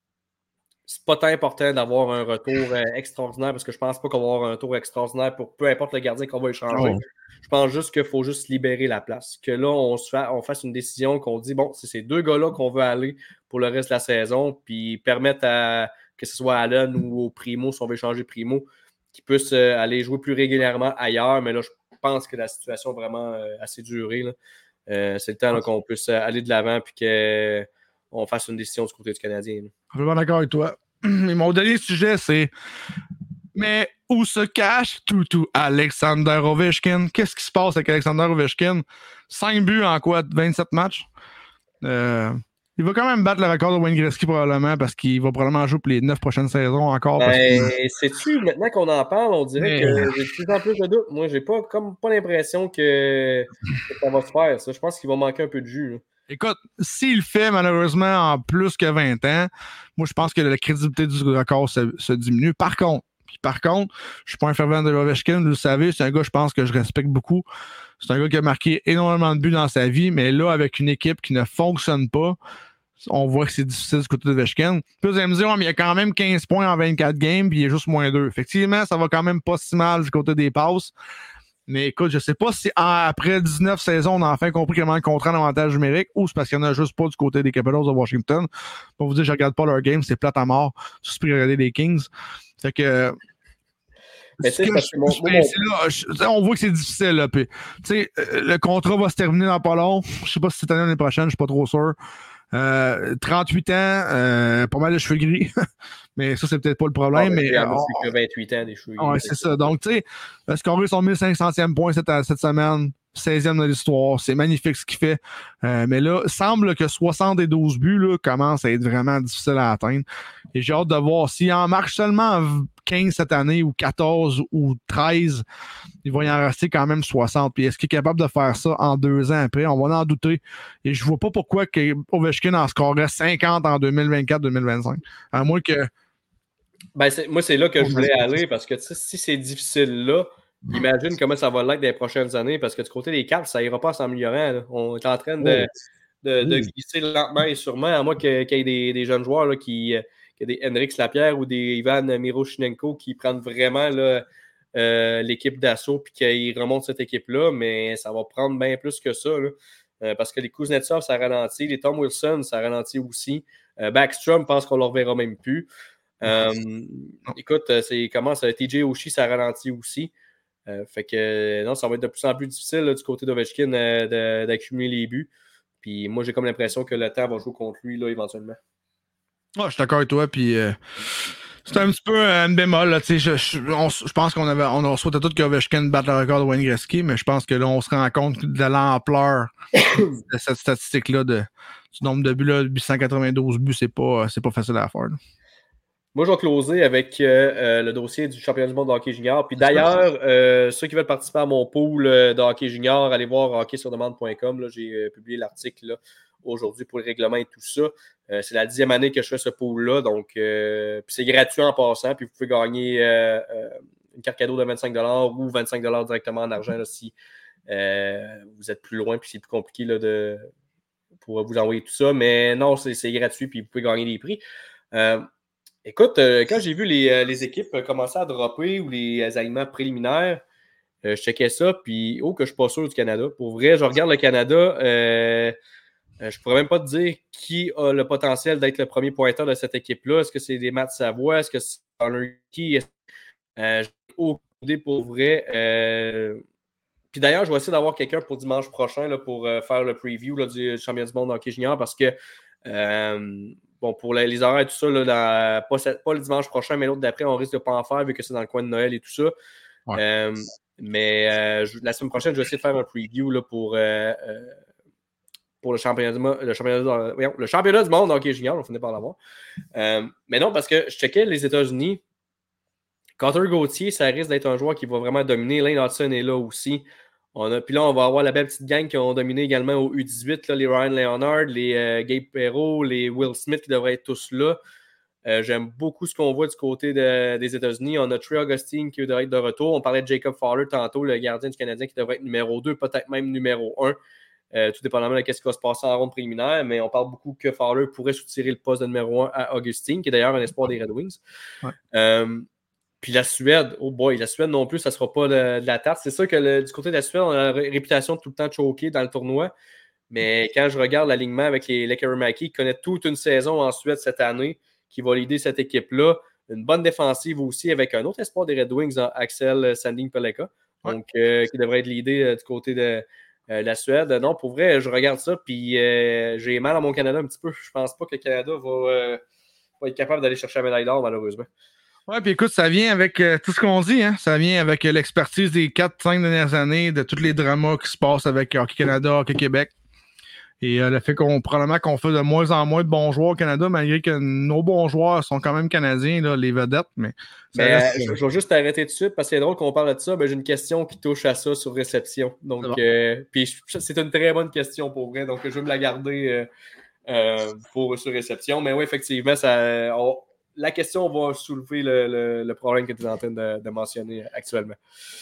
c'est pas tant important d'avoir un retour euh, extraordinaire parce que je pense pas qu'on va avoir un retour extraordinaire pour peu importe le gardien qu'on va échanger. Oh. Je pense juste qu'il faut juste libérer la place. Que là, on, se fa- on fasse une décision qu'on dit, bon, c'est ces deux gars-là qu'on veut aller pour le reste de la saison, puis permettre à, que ce soit Allen ou au Primo, si on veut échanger Primo, qu'ils puissent euh, aller jouer plus régulièrement ailleurs. Mais là, je pense que la situation est vraiment euh, assez durée. Là. Euh, c'est le temps là, qu'on puisse aller de l'avant puis qu'on fasse une décision du côté du Canadien. Là. Je suis vraiment d'accord avec toi. Mais mon dernier sujet, c'est mais où se cache Toutou Alexander Ovechkin? Qu'est-ce qui se passe avec Alexander Ovechkin? cinq buts en quoi? vingt-sept matchs? Euh, il va quand même battre le record de Wayne Gretzky probablement parce qu'il va probablement jouer pour les neuf prochaines saisons encore. Ben, que... sais-tu, maintenant qu'on en parle, on dirait mais... que j'ai de plus en plus de doutes. Moi, j'ai pas comme pas l'impression que, que ça va se faire. Ça. Je pense qu'il va manquer un peu de jus. Là. Écoute, s'il fait malheureusement en plus que vingt ans, moi je pense que la crédibilité du record se, se diminue. Par contre, puis par contre, je suis pas un fervent de Ovechkin, vous le savez, c'est un gars, je pense, que je respecte beaucoup. C'est un gars qui a marqué énormément de buts dans sa vie, mais là, avec une équipe qui ne fonctionne pas, on voit que c'est difficile du côté de Ovechkin. Puis vous allez me dire, oh, mais il y a quand même quinze points en vingt-quatre games, puis il est juste moins deux. Effectivement, ça va quand même pas si mal du côté des passes. Mais écoute, je sais pas si après dix-neuf saisons, on a enfin compris comment contrat l'avantage numérique ou c'est parce qu'il n'y en a juste pas du côté des Capitals de Washington. Pour vous dire, je regarde pas leur game, c'est plate à mort. Je suis pris à regarder les Kings. Fait que. Mais tu sais, parce que mon, je, mon, ben, là, je, on voit que c'est difficile. Là, puis, le contrat va se terminer dans pas long. Je sais pas si cette année ou l'année prochaine, je suis pas trop sûr. Euh, trente-huit ans, euh, pas mal de cheveux gris. Mais ça, c'est peut-être pas le problème. Ah, mais, il y en a on, plus que vingt-huit ans, des cheveux gris. Ouais, c'est ça. Donc, tu sais, scorer son mille cinq centième point cette, cette semaine, seizième de l'histoire, c'est magnifique ce qu'il fait. Euh, mais là, il semble que soixante-douze buts là, commencent à être vraiment difficiles à atteindre. Et j'ai hâte de voir s'il en marque seulement quinze cette année, ou quatorze, ou treize, il va y en rester quand même soixante. Puis est-ce qu'il est capable de faire ça en deux ans après? On va en douter. Et je vois pas pourquoi que Ovechkin en scorerait cinquante en deux mille vingt-quatre deux mille vingt-cinq. À moins que Ben, moi, c'est là que je voulais aller parce que si c'est difficile là, imagine comment ça va l'être dans les prochaines années parce que du côté des Caps, ça ira pas en s'améliorant. Là. On est en train de, oh. de, de glisser lentement et sûrement, à moins qu'il y ait des, des jeunes joueurs là, qui, qui des Henrik Lapierre ou des Ivan Miroshnichenko qui prennent vraiment là, euh, l'équipe d'assaut et qu'ils remontent cette équipe-là, mais ça va prendre bien plus que ça. Là. Euh, parce que les Kuznetsov, ça ralentit. Les Tom Wilson, ça ralentit aussi. Euh, Backstrom, je pense qu'on ne le reverra même plus. Euh, écoute, c'est comment ça, T J Oshie, ça ralentit aussi. Euh, fait que non, ça va être de plus en plus difficile là, du côté d'Ovechkin euh, d'accumuler les buts. Puis moi, j'ai comme l'impression que le temps va jouer contre lui là, éventuellement. Ouais, je suis d'accord avec toi. Puis euh, c'est un petit peu un bémol. Là, je, je, je pense qu'on avait on souhaitait tous qu'Ovechkin batte le record de Wayne Gretzky, mais je pense que là, on se rend compte de l'ampleur de cette statistique-là, de, du nombre de buts, là, huit cent quatre-vingt-douze buts, c'est pas, c'est pas facile à faire. Là. Moi, je vais closer avec euh, le dossier du championnat du monde de hockey junior. Puis d'ailleurs, euh, ceux qui veulent participer à mon pool de hockey junior, allez voir hockey sur demande point com. Là, j'ai euh, publié l'article là, aujourd'hui pour le règlement et tout ça. Euh, c'est la dixième année que je fais ce pool-là. Donc, euh, c'est gratuit en passant. Puis vous pouvez gagner euh, euh, une carte cadeau de vingt-cinq dollars ou vingt-cinq dollars directement en argent là, si euh, vous êtes plus loin. Puis c'est plus compliqué là, de, pour vous envoyer tout ça. Mais non, c'est, c'est gratuit. Puis vous pouvez gagner des prix. Euh, Écoute, euh, quand j'ai vu les, euh, les équipes commencer à dropper ou les alignements préliminaires, euh, je checkais ça, puis oh, que je suis pas sûr du Canada. Pour vrai, je regarde le Canada, euh, euh, je pourrais même pas te dire qui a le potentiel d'être le premier pointeur de cette équipe-là. Est-ce que c'est des Matt Savoie? Est-ce que c'est Connor Key? Euh, j'ai aucune idée pour vrai. Euh... Puis d'ailleurs, je vais essayer d'avoir quelqu'un pour dimanche prochain là, pour euh, faire le preview là, du championnat du monde hockey junior parce que euh, bon, pour les, les horaires et tout ça, là, dans, pas, pas le dimanche prochain, mais l'autre d'après, on risque de ne pas en faire vu que c'est dans le coin de Noël et tout ça. Ouais. Euh, mais euh, je, la semaine prochaine, je vais essayer de faire un preview là, pour, euh, euh, pour le championnat du monde. Le championnat, voyons, le championnat du monde hockey junior, on finit par l'avoir. Euh, mais non, parce que je checkais les États-Unis. Carter Gauthier, ça risque d'être un joueur qui va vraiment dominer. Lane Hudson est là aussi. On a, puis là, on va avoir la belle petite gang qui ont dominé également au U dix-huit, là, les Ryan Leonard, les euh, Gabe Perreault, les Will Smith qui devraient être tous là. Euh, j'aime beaucoup ce qu'on voit du côté de, des États-Unis. On a Trey Augustine qui devrait être de retour. On parlait de Jacob Fowler tantôt, le gardien du Canadien qui devrait être numéro deux, peut-être même numéro un, euh, tout dépendamment de ce qui va se passer en ronde préliminaire. Mais on parle beaucoup que Fowler pourrait soutirer le poste de numéro un à Augustine, qui est d'ailleurs un espoir des Red Wings. Ouais. Euh, Puis la Suède, oh boy, la Suède non plus, ça ne sera pas de, de la tarte. C'est sûr que le, du côté de la Suède, on a la réputation de tout le temps choquer dans le tournoi. Mais quand je regarde l'alignement avec les Lekkerimäki, qui connaît toute une saison en Suède cette année, qui va leader cette équipe-là, une bonne défensive aussi avec un autre espoir des Red Wings, Axel Sandin-Pellikka, donc euh, qui devrait être leadé euh, du côté de euh, la Suède. Non, pour vrai, je regarde ça, puis euh, j'ai mal à mon Canada un petit peu. Je pense pas que le Canada va, euh, va être capable d'aller chercher la médaille d'or, malheureusement. Ouais, puis écoute, ça vient avec euh, tout ce qu'on dit, hein. Ça vient avec euh, l'expertise des quatre cinq dernières années, de tous les dramas qui se passent avec Hockey Canada, Hockey Québec. Et euh, le fait qu'on probablement qu'on fait de moins en moins de bons joueurs au Canada, malgré que nos bons joueurs sont quand même canadiens, là, les vedettes. Mais, mais reste... je, je vais juste t'arrêter tout de suite parce que c'est drôle qu'on parle de ça. Ben, j'ai une question qui touche à ça sur réception. Donc, c'est, bon. euh, puis c'est une très bonne question pour vrai. Donc, je vais me la garder euh, euh, pour sur réception. Mais oui, effectivement, ça. On... La question va soulever le, le, le problème que tu es en train de, de mentionner actuellement.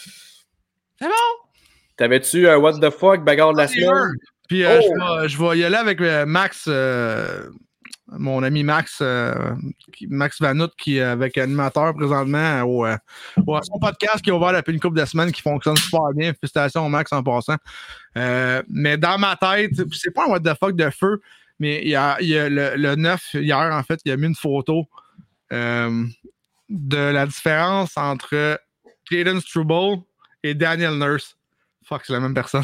C'est bon? T'avais-tu un uh, What the fuck, bagarre de la semaine? Puis euh, oh! je, je vais y aller avec euh, Max, euh, mon ami Max, euh, Max Vanout, qui est avec animateur présentement au, euh, au son podcast qui est ouvert depuis une couple de semaines, qui fonctionne super bien. Félicitations Max en passant. Euh, mais dans ma tête, c'est pas un What the fuck de feu, mais il y a, il y a le, le neuf, hier en fait, il a mis une photo. Euh, de la différence entre Caden Struble et Daniel Nurse. Fuck, c'est la même personne.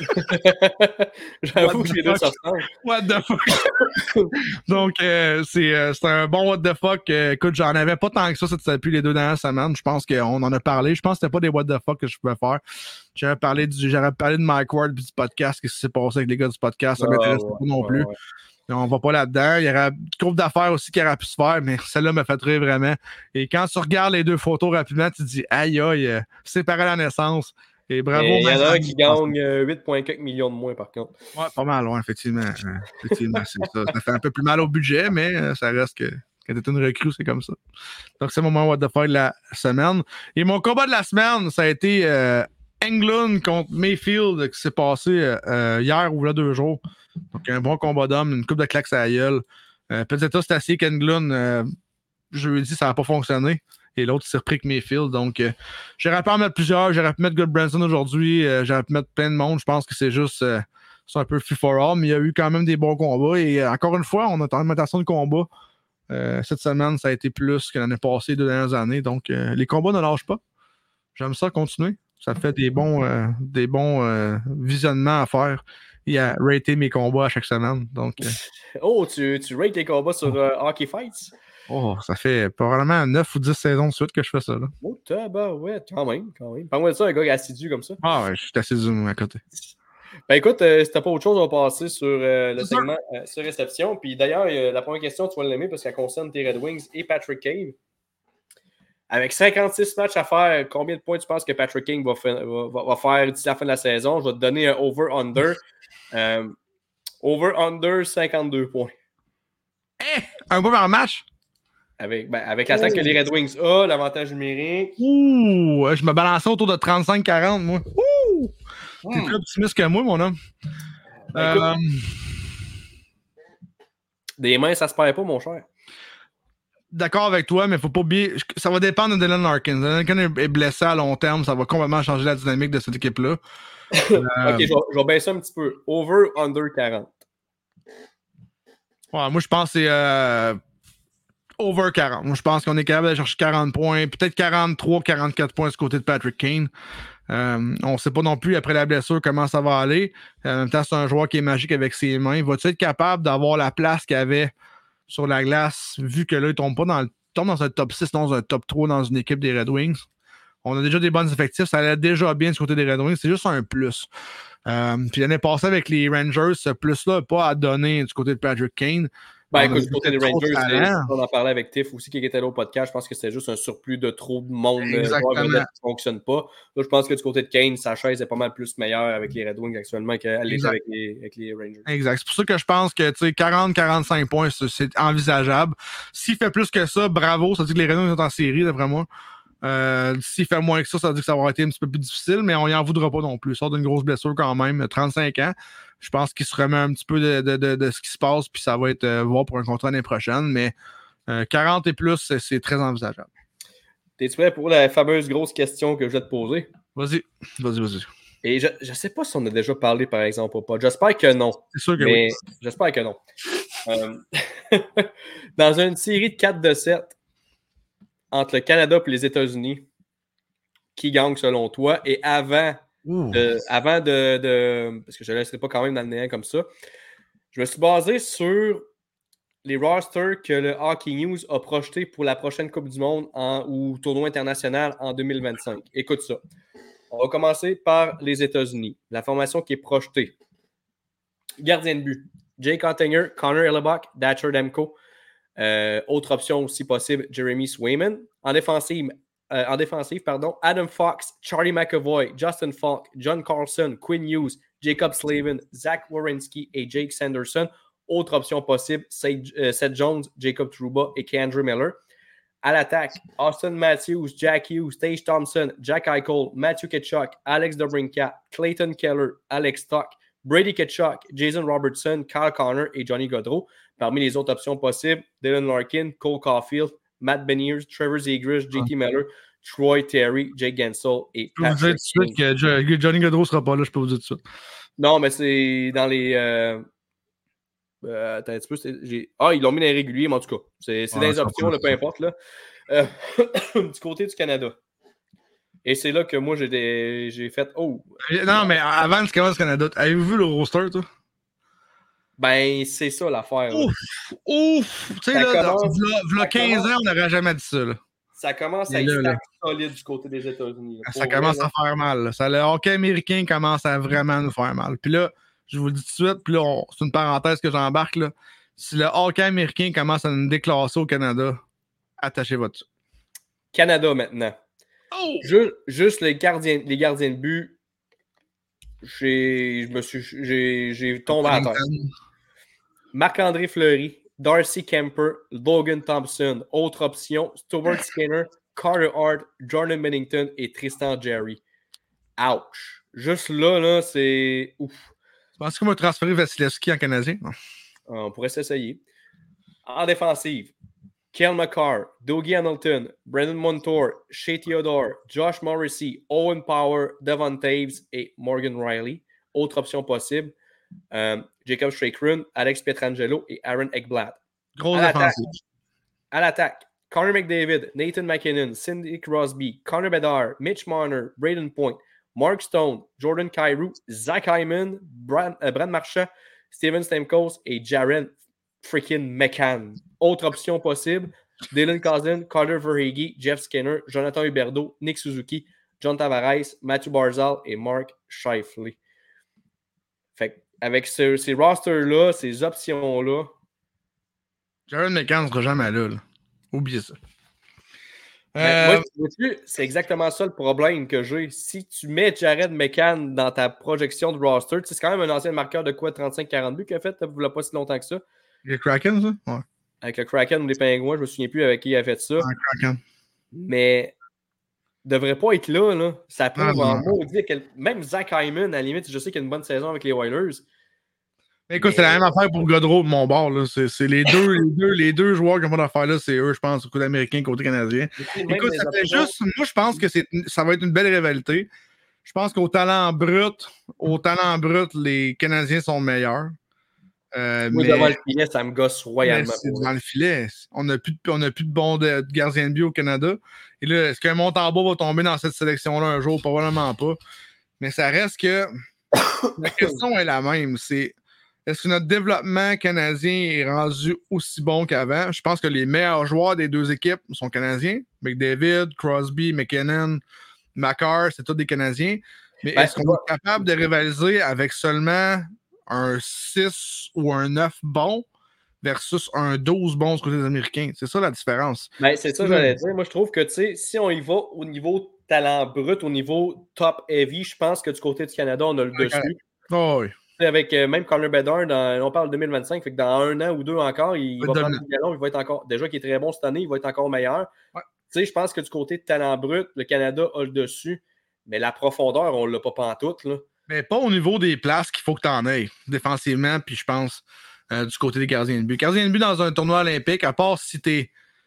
J'avoue que les deux se ressemblent. What the fuck? Donc, euh, c'est, euh, c'est un bon what the fuck. Euh, écoute, j'en avais pas tant que ça, ça depuis les deux dernières semaines. Je pense qu'on en a parlé. Je pense que c'était pas des what the fuck que je pouvais faire. J'avais parlé, du, j'avais parlé de Mike Ward et du podcast. Qu'est-ce qui s'est passé avec les gars du podcast? Ça m'intéresse oh, ouais, pas non ouais, plus. Ouais. On va pas là-dedans. Il y aurait une couple d'affaires aussi qui auraient pu se faire, mais celle-là m'a fait rire vraiment. Et quand tu regardes les deux photos rapidement, tu te dis aïe aïe, séparé à la naissance. Et bravo. Il y en a un qui gagne huit virgule quatre millions de moins, par contre. Ouais, pas mal, ouais, effectivement. effectivement, c'est ça. Ça fait un peu plus mal au budget, mais ça reste que quand t'es une recrue, c'est comme ça. Donc, c'est mon moment what the fuck de la semaine. Et mon combat de la semaine, ça a été euh, England contre Mayfield qui s'est passé euh, hier ou là deux jours. Donc, un bon combat d'hommes, une coupe de claques à la gueule. Euh, Peut-être c'est assez qu'England, euh, jeudi, ça n'a pas fonctionné. Et l'autre s'est repris que Mayfield. Donc, euh, j'aurais pu en mettre plusieurs. J'aurais pu mettre Goodbranson aujourd'hui. Euh, j'aurais pu mettre plein de monde. Je pense que c'est juste euh, c'est un peu free for all. Mais il y a eu quand même des bons combats. Et euh, encore une fois, on a une augmentation de combat. Euh, cette semaine, ça a été plus que l'année passée, deux dernières années. Donc, euh, les combats ne lâchent pas. J'aime ça continuer. Ça fait des bons, euh, des bons euh, visionnements à faire et à rater mes combats à chaque semaine. Donc, euh... Oh, tu, tu rates tes combats sur euh, Hockey Fights? Oh, ça fait probablement neuf ou dix saisons de suite que je fais ça. Là. Oh, bah ouais, quand même, quand même. Parle-moi de ça, un gars assidu comme ça. Ah ouais, je suis assidu à côté. Ben écoute, euh, si t'as pas autre chose, on va passer sur euh, le segment euh, sur réception. Puis d'ailleurs, euh, la première question, tu vas l'aimer parce qu'elle concerne tes Red Wings et Patrick Kane. Avec cinquante-six matchs à faire, combien de points tu penses que Patrick Kane va, fa- va, va faire d'ici la fin de la saison? Je vais te donner un over-under. Euh, over-under, cinquante-deux points. Eh! Un point par match? Avec, ben, avec l'attaque oh. que les Red Wings ont, l'avantage numérique. Ouh! Je me balançais autour de trente-cinq quarante, moi. Ouh! T'es hmm. plus optimiste que moi, mon homme. Ben, euh... Des mains, ça se perd pas, mon cher. D'accord avec toi, mais faut pas oublier. Ça va dépendre de Dylan Larkin. Dylan Larkin est blessé à long terme, ça va complètement changer la dynamique de cette équipe-là. euh... Ok, je vais, je vais baisser un petit peu. Over, under quarante. Ouais, moi, je pense que c'est euh, over quarante. Moi, je pense qu'on est capable d'aller chercher quarante points, peut-être quarante-trois, quarante-quatre points du côté de Patrick Kane. Euh, on ne sait pas non plus après la blessure comment ça va aller. En même temps, c'est un joueur qui est magique avec ses mains. Va-t-il être capable d'avoir la place qu'il avait sur la glace, vu que là, il ne tombe pas dans le tombe dans un top six, dans un top trois dans une équipe des Red Wings? On a déjà des bons effectifs. Ça allait déjà bien du côté des Red Wings. C'est juste un plus. Euh, puis l'année passée avec les Rangers, ce plus-là n'a pas à donner du côté de Patrick Kane. Ben écoute, du côté des Rangers, on en parlait avec Tiff aussi qui était là au podcast. Je pense que c'était juste un surplus de trop de monde qui ne fonctionne pas. Là, je pense que du côté de Kane, sa chaise est pas mal plus meilleure avec les Red Wings actuellement qu'elle l'était avec les, avec les Rangers. Exact. C'est pour ça que je pense que quarante à quarante-cinq points, c'est envisageable. S'il fait plus que ça, bravo. Ça veut dire que les Red Wings sont en série, d'après moi. Euh, s'il fait moins que ça, ça veut dire que ça va être un petit peu plus difficile, mais on n'y en voudra pas non plus. Il sort d'une grosse blessure quand même, trente-cinq ans. Je pense qu'il se remet un petit peu de, de, de, de ce qui se passe, puis ça va être euh, voir pour un contrat l'année prochaine, mais euh, quarante et plus, c'est, c'est très envisageable. T'es-tu prêt pour la fameuse grosse question que je vais te poser? Vas-y, vas-y, vas-y. Et je ne sais pas si on a déjà parlé, par exemple, ou pas. J'espère que non. C'est sûr que mais oui. J'espère que non. euh, dans une série de quatre de sept, entre le Canada et les États-Unis, qui gagne selon toi? Et avant, de, avant de, de... Parce que je ne laisserai pas quand même dans le néant comme ça. Je me suis basé sur les rosters que le Hockey News a projetés pour la prochaine Coupe du Monde en, ou tournoi international en deux mille vingt-cinq. Écoute ça. On va commencer par les États-Unis. La formation qui est projetée. Gardien de but. Jake Ottinger, Connor Hellebuyck, Thatcher Demko. Euh, autre option aussi possible, Jeremy Swayman. En défensive, euh, en défensive pardon, Adam Fox, Charlie McAvoy, Justin Falk, John Carlson, Quinn Hughes, Jacob Slavin, Zach Werenski et Jake Sanderson. Autre option possible, Seth Jones, Jacob Trouba et K'Andre Miller. À l'attaque, Austin Matthews, Jack Hughes, Tage Thompson, Jack Eichel, Matthew Tkachuk, Alex DeBrincat, Clayton Keller, Alex Tuch, Brady Tkachuk, Jason Robertson, Kyle Connor et Johnny Gaudreau. Parmi les autres options possibles, Dylan Larkin, Cole Caulfield, Matt Beniers, Trevor Zegras, J T Miller, Troy Terry, Jake Gensel et Patrick King. Je peux vous dire tout de suite que Johnny Gaudreau ne sera pas là, je peux vous dire tout de suite. Non, mais c'est dans les... Euh... Euh, attends un petit peu. J'ai... Ah, ils l'ont mis dans les réguliers, mais en tout cas, c'est, c'est ah, dans les options, là, peu importe. Là. Euh, du côté du Canada. Et c'est là que moi, j'ai, des... j'ai fait « Oh! » Non, mais avant de commencer Canada, avez-vous vu le roster, toi? Ben, c'est ça l'affaire. Ouf! Là. Ouf! Tu sais, là, commence, v'là quinze ans, on n'aurait jamais dit ça. Là. Ça commence à être là, solide du côté des États-Unis. Là. Ça commence vrai, à faire mal. Ça, le hockey américain commence à vraiment nous faire mal. Puis là, je vous le dis tout de suite, puis là, on, c'est une parenthèse que j'embarque. Là. Si le hockey américain commence à nous déclasser au Canada, attachez votre. Canada maintenant. Oh! Juste, juste les, gardiens, les gardiens de but, j'ai, je me suis, j'ai, j'ai tombé à terre. Marc-André Fleury, Darcy Kemper, Logan Thompson. Autre option, Stuart Skinner, Carter Hart, Jordan Bennington et Tristan Jarry. Ouch! Juste là, là, c'est ouf. Tu penses qu'on va transférer Vasilevski en Canadien? Non. On pourrait s'essayer. En défensive, Cale Makar, Dougie Hamilton, Brendan Montour, Shea Theodore, Josh Morrissey, Owen Power, Devon Taves et Morgan Riley. Autre option possible, euh, Jacob Strackrun, Alex Pietrangelo et Aaron Ekblad. Gros défensif. À l'attaque, Connor McDavid, Nathan McKinnon, Cindy Crosby, Connor Bedard, Mitch Marner, Braden Point, Mark Stone, Jordan Kyrou, Zach Hyman, Brad, euh, Brad Marchand, Steven Stamkos et Jaren freaking McCann. Autre option possible, Dylan Cousin, Carter Verhage, Jeff Skinner, Jonathan Huberdeau, Nick Suzuki, John Tavares, Matthew Barzal et Mark Scheifele. Fait avec ce, ces rosters-là, ces options-là. Jared McCann ne sera jamais là, là. Oubliez ça. Ben, euh... Moi, c'est exactement ça le problème que j'ai. Si tu mets Jared McCann dans ta projection de roster, c'est quand même un ancien marqueur de quoi trente-cinq quarante buts qu'il a fait, il n'y a pas si longtemps que ça. Le Kraken, ça? Ouais. Avec le Kraken ou les Pingouins, je me souviens plus avec qui il a fait ça. Le Kraken. Mais devrait pas être là, là. Ça prouve en maudit que même Zach Hyman, à la limite, je sais qu'il a une bonne saison avec les Oilers. Mais écoute, mais... c'est la même affaire pour Godreau de mon bord. Là. C'est, c'est les, deux, les, deux, les deux joueurs qui ont pas d'affaire là, c'est eux, je pense, côté américain, côté canadien. Écoute, ça fait juste. Moi, je pense que c'est, ça va être une belle rivalité. Je pense qu'au talent brut, au talent brut, les Canadiens sont meilleurs. Euh, Moi, mais... devant le filet, ça me gosse royalement. C'est devant le filet. On n'a plus, plus de bons de, de gardiens de but au Canada. Et là, est-ce qu'un Montembeault va tomber dans cette sélection-là un jour? Probablement pas. Mais ça reste que la question est la même. C'est est-ce que notre développement canadien est rendu aussi bon qu'avant? Je pense que les meilleurs joueurs des deux équipes sont canadiens. McDavid, Crosby, McKinnon, Makar, c'est tous des Canadiens. Mais ben, est-ce qu'on va... est capable de rivaliser avec seulement un six ou un neuf bon versus un douze bon du côté des Américains? C'est ça la différence. Ben, c'est ça que j'allais dire. Moi, je trouve que, tu sais, si on y va au niveau talent brut, au niveau top heavy, je pense que du côté du Canada, on a le okay. dessus. Oh, oui. Avec euh, même Connor Bedard, dans, on parle de deux mille vingt-cinq, fait que dans un an ou deux encore, il, il va prendre le galon, il va être encore, déjà qu'il est très bon cette année, il va être encore meilleur. Ouais. Tu sais, je pense que du côté de talent brut, le Canada a le dessus, mais la profondeur, on ne l'a pas pantoute, là. Mais pas au niveau des places qu'il faut que tu en aies, défensivement, puis je pense euh, du côté des gardiens de but. Gardien de but dans un tournoi olympique, à part si t'es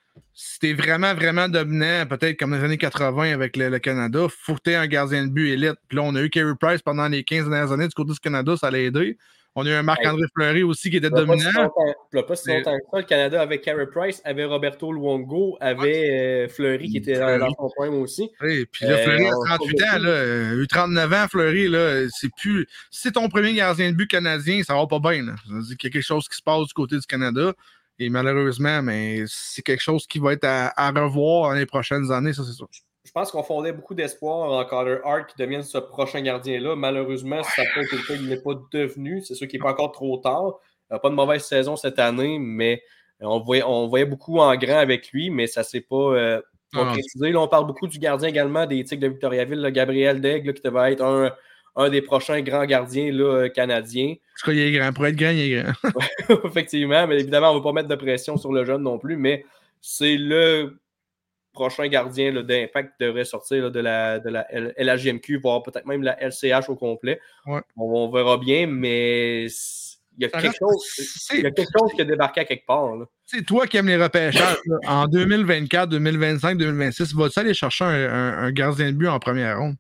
si t'es vraiment, vraiment dominant, peut-être comme dans les années quatre-vingts avec le, le Canada, il faut que tu aies un gardien de but élite. Puis là, on a eu Carey Price pendant les quinze dernières années du côté du Canada, ça l'a aidé. On a eu un Marc-André hey. Fleury aussi qui était pas dominant. Si pas si longtemps que ça, le Canada avec Carey Price, avait Roberto Luongo, avait euh, Fleury qui était Fleury. Dans son point aussi. Et puis là, Fleury euh, a trente-huit ans, là, il a eu trente-neuf ans, Fleury, là, c'est plus. Si c'est ton premier gardien de but canadien, ça va pas bien. Là. Ça veut dire qu'il y a quelque chose qui se passe du côté du Canada. Et malheureusement, mais c'est quelque chose qui va être à, à revoir dans les prochaines années, ça c'est sûr. Je pense qu'on fondait beaucoup d'espoir en Carter Hart qui devienne ce prochain gardien-là. Malheureusement, ça n'a pas été le cas, il n'est pas devenu. C'est sûr qu'il n'est pas encore trop tard. Il n'a pas de mauvaise saison cette année, mais on voyait, on voyait beaucoup en grand avec lui, mais ça ne s'est pas euh, concrétisé. Là, on parle beaucoup du gardien également des Tigres de Victoriaville, là, Gabriel Daigle, là, qui devait être un, un des prochains grands gardiens là, canadiens. Je crois qu'il est grand. Pour être grand, il est grand. Effectivement, mais évidemment, on ne va pas mettre de pression sur le jeune non plus, mais c'est le prochain gardien là, d'Impact qui devrait sortir là, de la, de la L H J M Q, voire peut-être même la L C H au complet. Ouais. On, on verra bien, mais il y a, quelque chose, il y a quelque chose qui a débarqué à quelque part. C'est toi qui aimes les repêchages. Là, en deux mille vingt-quatre, deux mille vingt-cinq, deux mille vingt-six, vas-tu aller chercher un, un, un gardien de but en première ronde?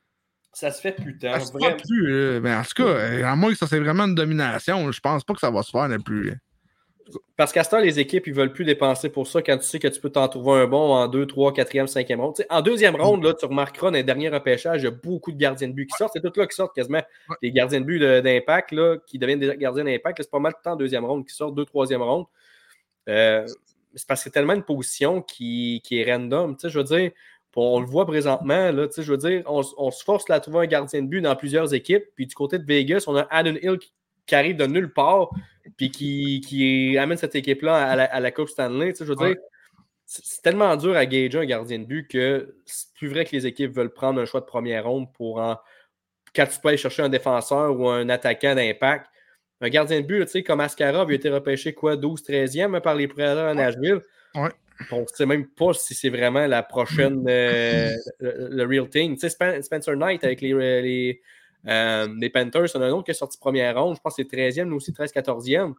Ça se fait plus tard. Ça se fait plus. Euh, mais en tout cas, à moins que ça c'est vraiment une domination, je pense pas que ça va se faire non plus. parce qu'à ce temps, les équipes, ils ne veulent plus dépenser pour ça quand tu sais que tu peux t'en trouver un bon en deux, trois, quatrième, cinquième ronde. T'sais, en deuxième ronde, là, tu remarqueras dans les derniers repêchages, il y a beaucoup de gardiens de but qui sortent. C'est tout là qui sortent quasiment. Ouais. Les gardiens de but de, d'impact là, qui deviennent des gardiens d'impact. Là, c'est pas mal tout le temps en deuxième ronde qui sortent, deux, troisième ronde. Euh, c'est parce que c'est tellement une position qui, qui est random. Je veux dire, on le voit présentement, là, je veux dire, on, on se force à trouver un gardien de but dans plusieurs équipes. Puis du côté de Vegas, on a Adon Hill qui, qui arrive de nulle part puis qui, qui amène cette équipe-là à la, à la Coupe Stanley. Je veux ouais. dire, c'est, c'est tellement dur à gager un gardien de but que c'est plus vrai que les équipes veulent prendre un choix de première ronde pour en, quand tu peux aller chercher un défenseur ou un attaquant d'impact. Un gardien de but, tu sais, comme Askarov, il a été repêché quoi, douze treizième par les Predators à Nashville. Ouais. On ne sait même pas si c'est vraiment la prochaine, euh, le, le real thing. Tu sais, Spencer Knight avec les, les, euh, les Panthers, c'est un autre qui est sorti première ronde. Je pense que c'est treizième, mais aussi treize quatorzième.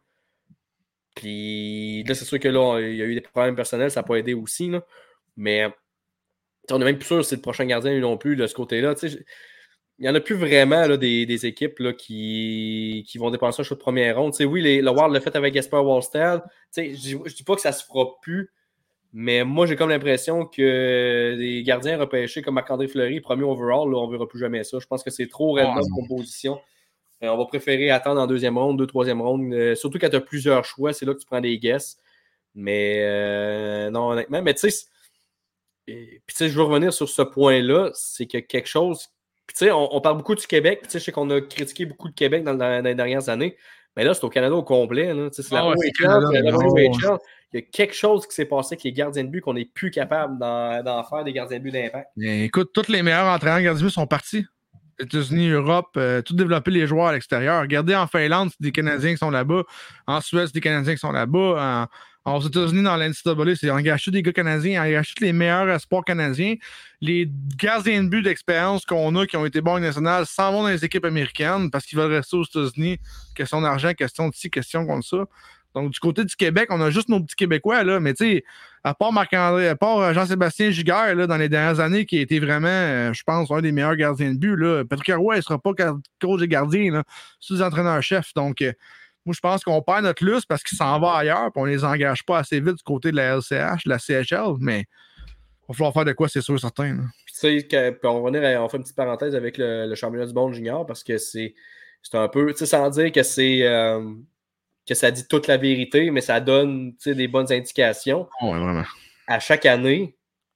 Puis là, c'est sûr que là, il y a eu des problèmes personnels, ça n'a pas aidé aussi. Là. Mais on n'est même plus sûr si c'est le prochain gardien non plus de ce côté-là. Tu sais, il n'y en a plus vraiment là, des, des équipes là, qui, qui vont dépenser un choix de première ronde. Tu sais, oui, les, le Wild l'a fait avec Jesper Wallstedt. Tu sais, je ne dis pas que ça ne se fera plus. Mais moi, j'ai comme l'impression que les gardiens repêchés comme Marc-André Fleury, premier overall, là, on ne verra plus jamais ça. Je pense que c'est trop random oh, comme position. Euh, on va préférer attendre en deuxième ronde, deux, troisième ronde. Euh, surtout quand tu as plusieurs choix, c'est là que tu prends des guesses. Mais euh, non, honnêtement, mais tu sais, puis tu sais, je veux revenir sur ce point-là, c'est que quelque chose. Puis tu sais, on, on parle beaucoup du Québec, puis tu sais, je sais qu'on a critiqué beaucoup le Québec dans, dans, dans les dernières années. Mais là, c'est au Canada au complet. Là. C'est la oh, O H L, c'est la W H L. Il y a quelque chose qui s'est passé avec les gardiens de but qu'on n'est plus capable d'en, d'en faire des gardiens de but d'impact. Bien, écoute, tous les meilleurs entraîneurs de gardiens de but sont partis. États-Unis, Europe, euh, tout développer les joueurs à l'extérieur. Regardez en Finlande, c'est des Canadiens qui sont là-bas. En Suède, c'est des Canadiens qui sont là-bas. En, aux États-Unis, dans l'N C A A, c'est engagé des gars canadiens, engagé les meilleurs sports canadiens. Les gardiens de but d'expérience qu'on a, qui ont été bons en national, s'en vont dans les équipes américaines parce qu'ils veulent rester aux États-Unis. Question d'argent, question de ci, question comme ça. Donc, du côté du Québec, on a juste nos petits Québécois, là, mais tu sais, à part Marc-André, à part Jean-Sébastien Giguère, là, dans les dernières années, qui a été vraiment, euh, je pense, un des meilleurs gardiens de but, là, Patrick Roy, il ne sera pas coach des gardiens, là, c'est des entraîneurs-chefs. Donc, euh, moi, je pense qu'on perd notre lustre parce qu'ils s'en vont ailleurs, puis on ne les engage pas assez vite du côté de la L C H, de la C H L, mais il va falloir faire de quoi, c'est sûr, certain. Là. Puis, tu sais, on va revenir, on fait une petite parenthèse avec le, le championnat du monde junior parce que c'est, c'est un peu, tu sais, sans dire que c'est. Euh, que ça dit toute la vérité, mais ça donne des bonnes indications. Oh, ouais, vraiment. À chaque année,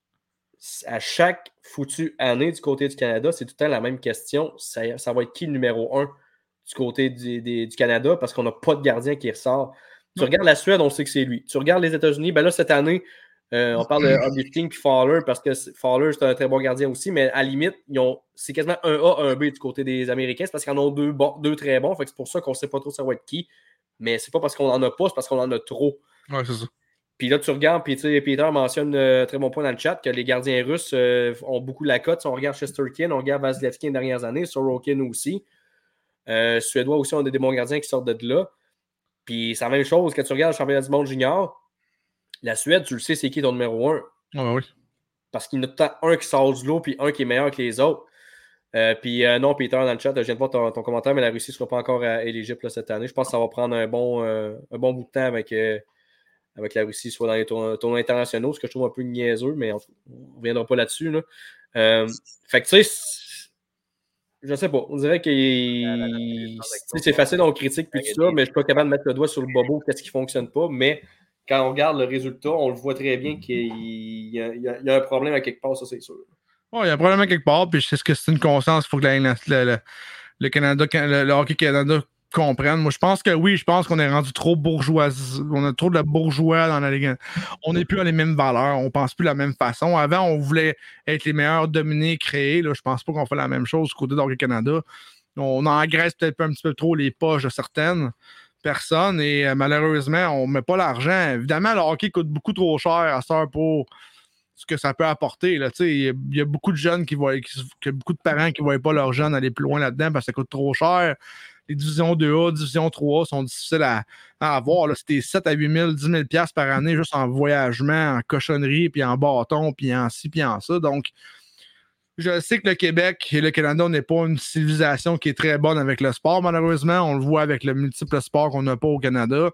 à chaque foutue année du côté du Canada, c'est tout le temps la même question. Ça, ça va être qui le numéro un du côté du, des, du Canada parce qu'on n'a pas de gardien qui ressort. Tu non. regardes la Suède, on sait que c'est lui. Tu regardes les États-Unis, ben là, cette année, euh, on parle de Obi King puis Fowler parce que Fowler, c'est un très bon gardien aussi, mais à la limite, ils ont, c'est quasiment un A, un B du côté des Américains. C'est parce qu'ils en ont deux, bon, deux très bons. Fait que c'est pour ça qu'on ne sait pas trop ça va être qui. Mais c'est pas parce qu'on en a pas, c'est parce qu'on en a trop. Ouais, c'est ça. Puis là, tu regardes, puis Peter mentionne un très bon point dans le chat que les gardiens russes euh, ont beaucoup la cote. Si on regarde Shesterkin, on regarde Vasilevski les dernières années, Sorokin aussi. Euh, Suédois aussi, on a des bons gardiens qui sortent de là. Puis c'est la même chose quand tu regardes le championnat du monde junior. La Suède, tu le sais, c'est qui ton numéro un? Ouais, oui. Parce qu'il y en a tout le temps un qui sort du lot, puis un qui est meilleur que les autres. Euh, puis euh, non, Peter, dans le chat, je viens de voir ton, ton commentaire, mais la Russie ne sera pas encore éligible là, cette année. Je pense que ça va prendre un bon, euh, un bon bout de temps avec, euh, avec la Russie, soit dans les tournois, tournois internationaux, ce que je trouve un peu niaiseux, mais on ne reviendra pas là-dessus. Là. Euh, fait que tu sais, je sais pas, on dirait que c'est facile, on critique puis tout ça, mais je ne suis pas capable de mettre le doigt sur le bobo, qu'est-ce qui ne fonctionne pas, mais quand on regarde le résultat, on le voit très bien qu'il y a, il y a, il y a un problème à quelque part, ça c'est sûr. Oh, il y a un problème à quelque part, puis je sais que c'est une conscience, il faut que la, le, le, le Canada, le, le Hockey Canada comprenne. Moi, je pense que oui, je pense qu'on est rendu trop bourgeois. On a trop de bourgeois dans la Ligue. On n'est plus à les mêmes valeurs, on pense plus de la même façon. Avant, on voulait être les meilleurs, dominer, créer. Là, je pense pas qu'on fait la même chose du côté de Hockey Canada. On engraisse peut-être un petit peu trop les poches de certaines personnes et euh, malheureusement, on ne met pas l'argent. Évidemment, le hockey coûte beaucoup trop cher à ça pour ce que ça peut apporter. Il y, y a beaucoup de jeunes qui voient, qui, qui beaucoup de parents qui ne voient pas leurs jeunes aller plus loin là-dedans parce que ça coûte trop cher. Les divisions deux A, division trois A sont difficiles à, à avoir. Là. C'était sept à huit mille, dix mille dollars par année juste en voyagement, en cochonnerie, puis en bâton, puis en ci, puis en ça. Donc, je sais que le Québec et le Canada n'est pas une civilisation qui est très bonne avec le sport, malheureusement. On le voit avec le multiple sport qu'on n'a pas au Canada.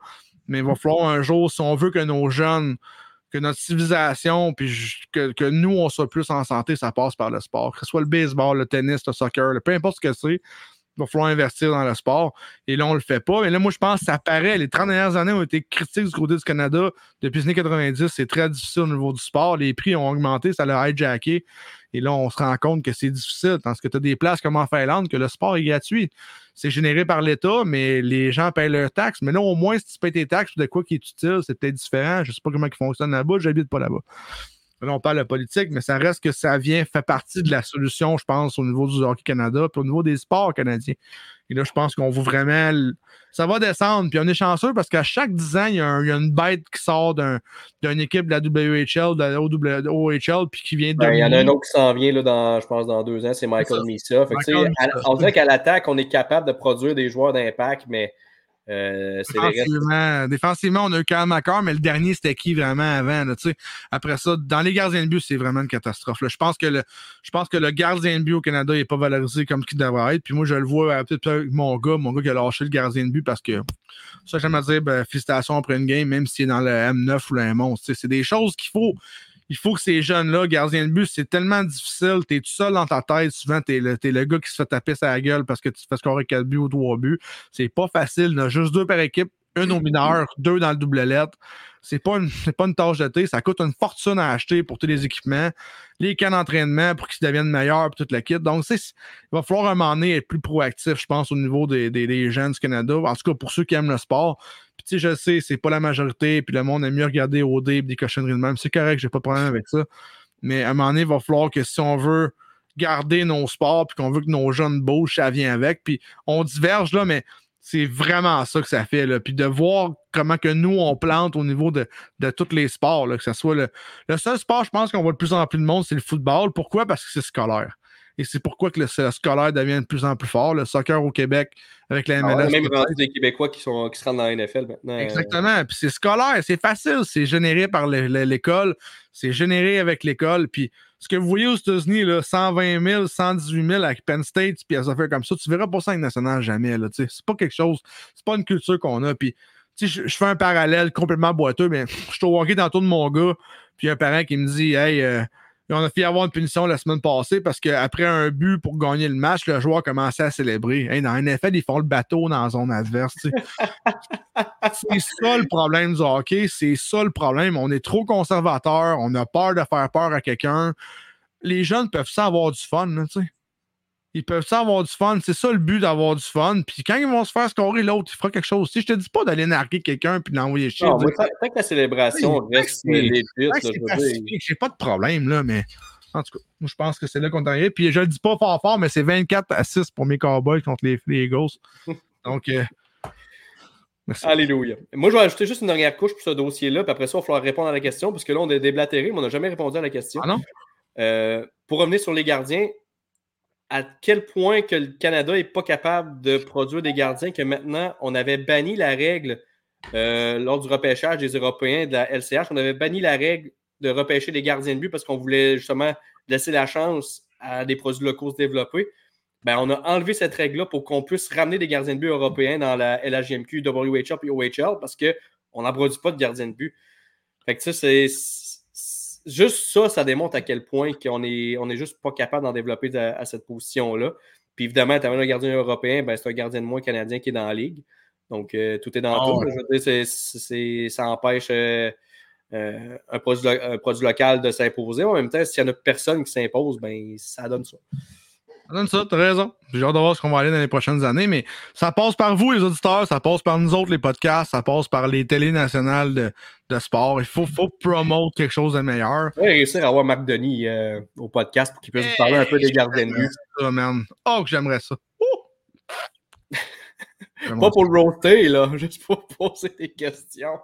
Mais il va falloir un jour, si on veut que nos jeunes, que notre civilisation, puis que, que nous, on soit plus en santé, ça passe par le sport. Que ce soit le baseball, le tennis, le soccer, le, peu importe ce que c'est, il va falloir investir dans le sport. Et là, on le fait pas. Mais là, moi, je pense que ça paraît. Les trente dernières années ont été critiques du côté du Canada. Depuis les années quatre-vingt-dix, c'est très difficile au niveau du sport. Les prix ont augmenté, ça l'a hijacké. Et là, on se rend compte que c'est difficile parce que tu as des places comme en Finlande que le sport est gratuit. C'est généré par l'État, mais les gens payent leurs taxes. Mais là, au moins, si tu payes tes taxes de quoi qui est utile, c'est peut-être différent. Je ne sais pas comment ils fonctionnent là-bas. J'habite pas là-bas. Là, on parle de politique, mais ça reste que ça vient, fait partie de la solution, je pense, au niveau du Hockey Canada, puis au niveau des sports canadiens. Et là, je pense qu'on va vraiment. Ça va descendre, puis on est chanceux parce qu'à chaque dix ans, il y a, un, il y a une bête qui sort d'un, d'une équipe de la W H L, de la O H L, puis qui vient de. Ben, il y en a un autre qui s'en vient, là, dans, je pense, dans deux ans, c'est Michael Misa. Fait que, Michael à, on dirait qu'à l'attaque, on est capable de produire des joueurs d'impact, mais. Euh, c'est défensivement, les défensivement, on a eu Kyle McCarr, mais le dernier, c'était qui vraiment avant? Là, après ça, dans les gardiens de but, c'est vraiment une catastrophe. Là. Je pense que le, je pense que le gardien de but au Canada n'est pas valorisé comme il devrait être. Puis moi, je le vois peut-être avec mon gars, mon gars qui a lâché le gardien de but parce que ça, j'aime à dire ben, félicitations après une game, même s'il est dans le M neuf ou le M onze. C'est des choses qu'il faut. Il faut que ces jeunes-là, gardiens de but, c'est tellement difficile. T'es tout seul dans ta tête. Souvent, t'es le, t'es le gars qui se fait taper sa gueule parce que tu fais scorer quatre buts ou trois buts. C'est pas facile. Il y en a juste deux par équipe. Un au mineur, deux dans le double lettre. C'est pas une, c'est pas une tâche de thé. Ça coûte une fortune à acheter pour tous les équipements. Les camps d'entraînement pour qu'ils deviennent meilleurs pour toute la kit. Donc, c'est, il va falloir à un moment donné être plus proactif, je pense, au niveau des, des, des jeunes du Canada. En tout cas, pour ceux qui aiment le sport. Puis, tu sais, je sais, c'est pas la majorité. Puis, le monde aime mieux regarder O D et des cochonneries de même. C'est correct, j'ai pas de problème avec ça. Mais à un moment donné, il va falloir que si on veut garder nos sports puis qu'on veut que nos jeunes bougent, ça vient avec. Puis, on diverge là, mais c'est vraiment ça que ça fait. Là. Puis de voir comment que nous, on plante au niveau de, de tous les sports, là, que ce soit le, le seul sport, je pense qu'on voit de plus en plus de monde, c'est le football. Pourquoi? Parce que c'est scolaire. Et c'est pourquoi que le, le scolaire devient de plus en plus fort. Le soccer au Québec, avec la M L S. Ah ouais, même rendu des Québécois qui, sont, qui se rendent dans la N F L maintenant. Exactement. Puis c'est scolaire, c'est facile. C'est généré par le, le, l'école. C'est généré avec l'école. Puis ce que vous voyez aux États-Unis, là, cent vingt mille, cent dix-huit mille avec Penn State, puis à affaires comme ça, tu verras pas ça avec National jamais. Là, c'est pas quelque chose, c'est pas une culture qu'on a. Puis je, je fais un parallèle complètement boiteux, mais je suis au hockey tantôt de mon gars, puis il y a un parent qui me dit Hey, euh, on a fait avoir une punition la semaine passée parce qu'après un but pour gagner le match, le joueur commençait à célébrer. Hey, dans N F L, ils font le bateau dans la zone adverse. C'est ça le problème du hockey. C'est ça le problème. On est trop conservateur. On a peur de faire peur à quelqu'un. Les jeunes peuvent ça avoir du fun. Là, ils peuvent ça avoir du fun. C'est ça le but d'avoir du fun. Puis quand ils vont se faire scorer, l'autre, il fera quelque chose. Si je te dis pas d'aller narguer quelqu'un puis de l'envoyer chier. Non, mais tant que la célébration reste les buts, j'ai pas de problème, là, mais en tout cas, moi, je pense que c'est là qu'on est arrivé. Puis je le dis pas fort fort, mais c'est vingt-quatre à six pour mes Cowboys contre les, les Eagles. Donc, euh, merci. Alléluia. Moi, je vais ajouter juste une dernière couche pour ce dossier-là, puis après ça, il va falloir répondre à la question, parce que là, on est déblatéré, mais on n'a jamais répondu à la question. Ah non? Euh, pour revenir sur les gardiens, à quel point que le Canada n'est pas capable de produire des gardiens, que maintenant, on avait banni la règle euh, lors du repêchage des Européens de la L C H, on avait banni la règle de repêcher des gardiens de but parce qu'on voulait justement laisser la chance à des produits locaux se développer. Ben, on a enlevé cette règle-là pour qu'on puisse ramener des gardiens de but européens dans la L H J M Q, W H L et O H L parce qu'on n'en produit pas de gardiens de but. Fait que ça, c'est... Juste ça, ça démontre à quel point qu'on est, on est juste pas capable d'en développer à, à cette position-là. Puis évidemment, tu as un gardien européen, ben, c'est un gardien de moins canadien qui est dans la ligue. Donc, euh, tout est dans oh, tout. Ouais. Je veux dire, c'est, c'est, ça empêche euh, euh, un, produit, un produit local de s'imposer. En même temps, s'il n'y en a personne qui s'impose, ben, ça donne ça. Ça donne ça, t'as raison. J'ai hâte de voir ce qu'on va aller dans les prochaines années, mais ça passe par vous, les auditeurs, ça passe par nous autres, les podcasts, ça passe par les télés nationales de, de sport. Il faut, faut promouvoir quelque chose de meilleur. On va réussir à avoir Marc Denis euh, au podcast pour qu'il puisse hey, nous parler un peu des gardiens de but. Ça, man. Oh, que j'aimerais ça. Pas pour le roaster, là, juste pour poser des questions.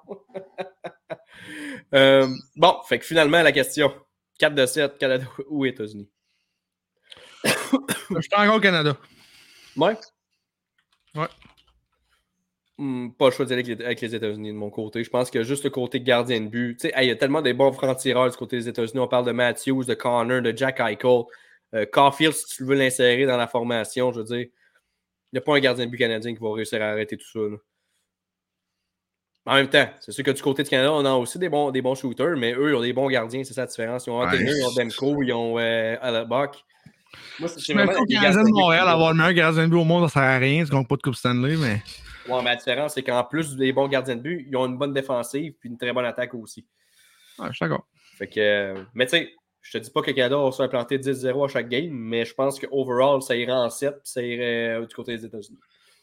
euh, bon, fait que finalement, la question. quatre de sept, Canada ou États-Unis? Je suis encore au Canada. Ouais? Ouais. Hmm, pas le choix d'y aller avec les, avec les États-Unis de mon côté. Je pense que juste le côté gardien de but. Tu sais, il y a tellement des bons francs-tireurs du côté des États-Unis. On parle de Matthews, de Connor, de Jack Eichel. Euh, Caulfield, si tu veux l'insérer dans la formation, je veux dire, il n'y a pas un gardien de but canadien qui va réussir à arrêter tout ça. Là. En même temps, c'est sûr que du côté du Canada, on a aussi des bons, des bons shooters, mais eux, ils ont des bons gardiens, c'est ça la différence. Ils ont Anthony, ouais. Ils ont Demko, ils ont euh, Alabok. Moi, c'est, c'est vraiment les Canadiens de Montréal, avoir le meilleur gardien de but au monde, ça sert à rien, tu gagnes pas de Coupe Stanley, mais... Ouais, mais la différence, c'est qu'en plus des bons gardiens de but, ils ont une bonne défensive puis une très bonne attaque aussi. Ouais, je suis d'accord. Fait que, mais tu sais, je te dis pas que le Canada va se faire planter dix zéro à chaque game, mais je pense que overall, ça irait en sept puis ça irait euh, du côté des États-Unis.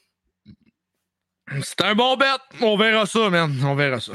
C'est un bon bet. On verra ça, man. On verra ça.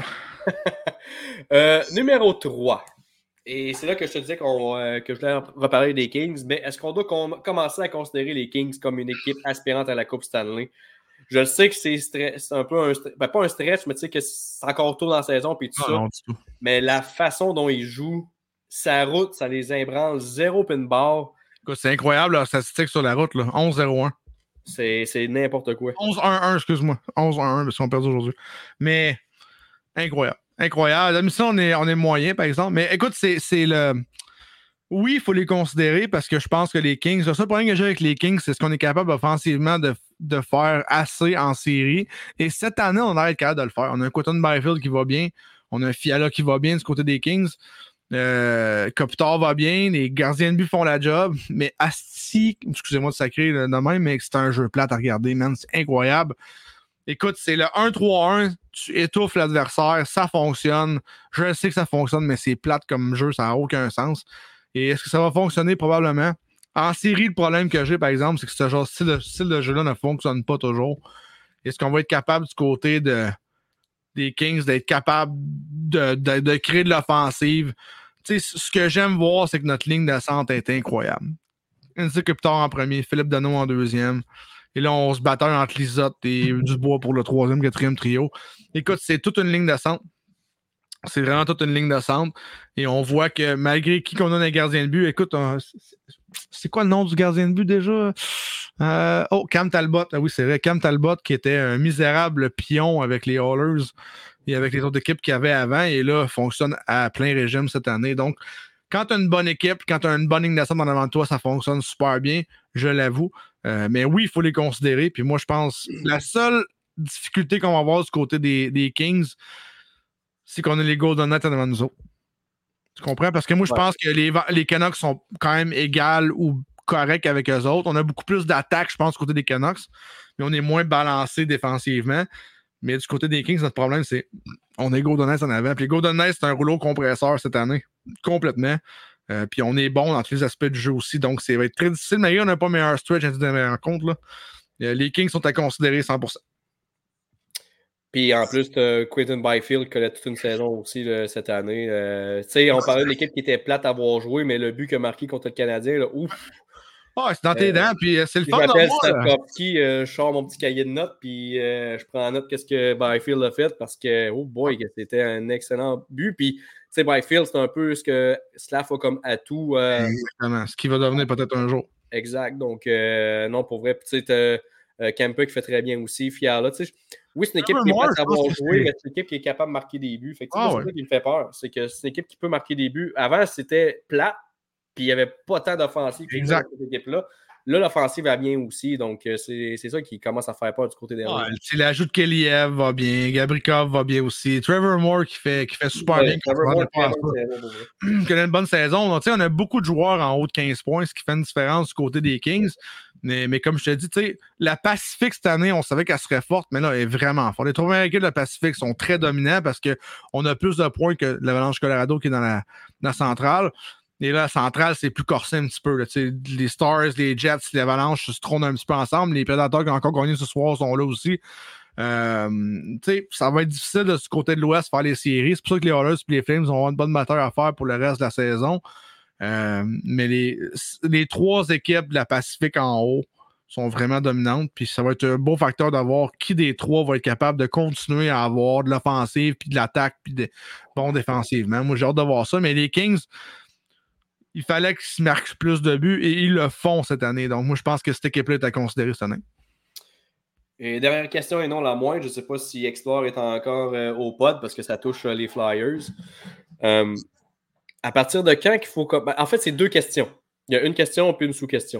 euh, numéro trois. Et c'est là que je te disais qu'on, euh, que je voulais reparler des Kings, mais est-ce qu'on doit com- commencer à considérer les Kings comme une équipe aspirante à la Coupe Stanley? Je le sais que c'est, stress, c'est un peu un stress, ben pas un stretch, mais tu sais que c'est encore tôt dans la saison puis tout ah, ça. Non, tout. Mais la façon dont ils jouent, sa route, ça les ébranle zéro pin bar. C'est incroyable leur statistique sur la route, là. onze zéro un. C'est, c'est n'importe quoi. onze un un, excuse-moi. onze un un, parce qu'on perd aujourd'hui. Mais incroyable. Incroyable. La mission, on est, on est moyen, par exemple. Mais écoute, c'est, c'est le. Oui, il faut les considérer parce que je pense que les Kings, le seul problème que j'ai avec les Kings, c'est ce qu'on est capable offensivement de, de faire assez en série. Et cette année, on a été capable de le faire. On a un Quentin Byfield qui va bien. On a un Fiala qui va bien du côté des Kings. Euh, Kopitar va bien. Les gardiens de but font la job. Mais Asti, excusez-moi de sacrer de même, mais c'est un jeu plate à regarder, man. C'est incroyable. Écoute, c'est le un trois un. Tu étouffes l'adversaire. Ça fonctionne. Je sais que ça fonctionne, mais c'est plate comme jeu. Ça n'a aucun sens. Et est-ce que ça va fonctionner? Probablement. En série, le problème que j'ai, par exemple, c'est que ce genre de style, style de jeu-là ne fonctionne pas toujours. Est-ce qu'on va être capable du côté de, des Kings d'être capable de, de, de créer de l'offensive? Tu sais, ce que j'aime voir, c'est que notre ligne de centre est incroyable. Andy Kopitar en premier, Philippe Danault en deuxième. Et là, on se bataille entre Lizotte et Dubois pour le troisième, quatrième trio. Écoute, c'est toute une ligne de centre. C'est vraiment toute une ligne de centre. Et on voit que malgré qui qu'on a un gardien de but, écoute, on, c'est quoi le nom du gardien de but déjà? Euh, oh, Cam Talbot. Ah oui, c'est vrai. Cam Talbot qui était un misérable pion avec les Oilers et avec les autres équipes qu'il y avait avant. Et là, fonctionne à plein régime cette année. Donc, quand tu as une bonne équipe, quand tu as une bonne ligne de centre en avant de toi, ça fonctionne super bien, je l'avoue. Euh, mais oui, il faut les considérer. Puis moi, je pense la seule difficulté qu'on va avoir du côté des, des Kings, c'est qu'on a les Golden Knights devant nous autres. Tu comprends? Parce que moi, je ouais. pense que les, les Canucks sont quand même égales ou corrects avec eux autres. On a beaucoup plus d'attaques, je pense, du côté des Canucks, mais on est moins balancé défensivement. Mais du côté des Kings, notre problème, c'est on est Golden Knights en avant. Puis les Golden Knights, c'est un rouleau compresseur cette année. Complètement. Euh, puis on est bon dans tous les aspects du jeu aussi. Donc, ça va être très difficile. Mais on n'a pas meilleur stretch à la rencontre. Là. Euh, les Kings sont à considérer cent pour cent. Puis en plus, tu as Quentin Byfield qui a toute une saison aussi là, cette année. Euh, tu sais, on parlait de l'équipe qui était plate à avoir joué, mais le but qu'il a marqué contre le Canadien, là, ouf! Ah, oh, c'est dans tes euh, dents, puis c'est le fun. Je m'appelle Stavkovski, euh, je sors mon petit cahier de notes, puis euh, je prends en note qu'est-ce que Byfield a fait parce que, oh boy, c'était un excellent but. Puis, tu sais, Byfield, c'est un peu ce que Slav a comme atout. Euh, Exactement, ce qui va devenir peut-être un jour. Exact, donc euh, non, pour vrai. Puis, tu sais, euh, Kemper qui fait très bien aussi, Fiala, tu sais. Oui, c'est une équipe qui est pas savoir jouer, mais c'est une équipe qui est capable de marquer des buts. Fait que, ah, c'est ouais. ça qui me fait peur. C'est que c'est une équipe qui peut marquer des buts. Avant, c'était plat, puis il n'y avait pas tant d'offensive que cette équipe-là. Là, l'offensive va bien aussi, donc c'est, c'est ça qui commence à faire peur du côté des ouais, l'ajout de Keliev va bien, Gabrikov va bien aussi, Trevor Moore qui fait, qui fait super ouais, bien. Trevor Moore qui a une bonne saison. Donc, on a beaucoup de joueurs en haut de quinze points, ce qui fait une différence du côté des Kings. Mais, mais comme je te dis, la Pacifique cette année, on savait qu'elle serait forte, mais là, elle est vraiment forte. Les trois premières équipes de la Pacifique sont très dominants parce qu'on a plus de points que l'Avalanche Colorado qui est dans la, dans la centrale. Et là, la centrale, c'est plus corsé un petit peu. Là. Les Stars, les Jets, les Avalanches se trônent un petit peu ensemble. Les Predators qui ont encore gagné ce soir sont là aussi. Euh, ça va être difficile de ce côté de l'Ouest faire les séries. C'est pour ça que les Oilers et les Flames vont avoir une bonne bataille à faire pour le reste de la saison. Euh, mais les, les trois équipes de la Pacifique en haut sont vraiment dominantes. Puis ça va être un beau facteur d'avoir qui des trois va être capable de continuer à avoir de l'offensive, puis de l'attaque, puis de bon défensivement. Moi, j'ai hâte de voir ça. Mais les Kings, il fallait qu'ils se marquent plus de buts et ils le font cette année. Donc, moi, je pense que cette équipe-là est à considérer cette année. Et dernière question et non la moindre, je ne sais pas si Explore est encore euh, au pod parce que ça touche euh, les Flyers. Euh, à partir de quand qu'il faut... En fait, c'est deux questions. Il y a une question puis une sous-question.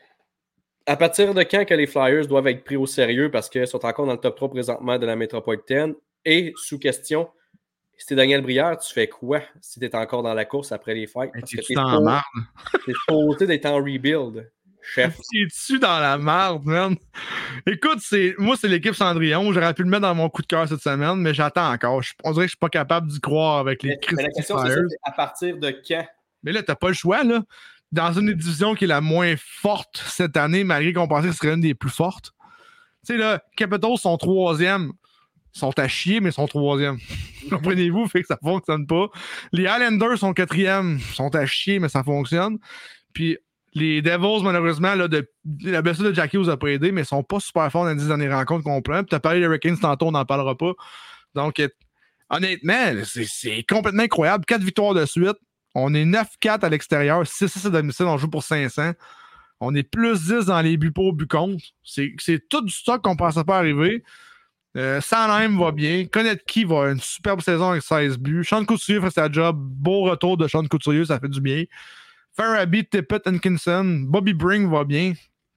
À partir de quand que les Flyers doivent être pris au sérieux parce qu'ils sont encore dans le top trois présentement de la métropolitaine Et sous question, si t'es Daniel Brière, tu fais quoi si t'es encore dans la course après les fights? Hey, Parce que t'es-tu t'es dans la marde? t'es supposé d'être en rebuild, chef. T'es-tu dans la marde, man? Écoute, c'est, moi, c'est l'équipe Cendrillon. J'aurais pu le mettre dans mon coup de cœur cette semaine, mais j'attends encore. Je, on dirait que je suis pas capable d'y croire avec les Mais, mais la Christy question, c'est ça, Flyers. c'est à partir de quand? Mais là, t'as pas le choix, là. Dans une des divisions qui est la moins forte cette année, malgré qu'on pensait que ce serait une des plus fortes. Tu sais, là, Capitals sont troisième. Ils sont à chier, mais ils sont troisième. Comprenez-vous? Fait que ça fonctionne pas. Les Islanders sont quatrième. Ils sont à chier, mais ça fonctionne. Puis les Devils, malheureusement, là, de, la blessure de Jackie vous a pas aidé, mais ils sont pas super forts dans les dix dernières rencontres qu'on prend. Puis t'as parlé des Hurricanes tantôt, on n'en parlera pas. Donc, euh, honnêtement, c'est, c'est complètement incroyable. Quatre victoires de suite. On est neuf quatre à l'extérieur, six six à domicile, on joue pour cinq cents. On est plus dix dans les buts pour, buts contre. C'est, c'est tout du stock qu'on ne pensait pas arriver. Euh, Sanheim va bien. Konecki va avoir une superbe saison avec seize buts. Sean Couturier fait sa job. Beau retour de Sean Couturier, ça fait du bien. Farabee, Tippett, Hankinson. Bobby Brink va bien.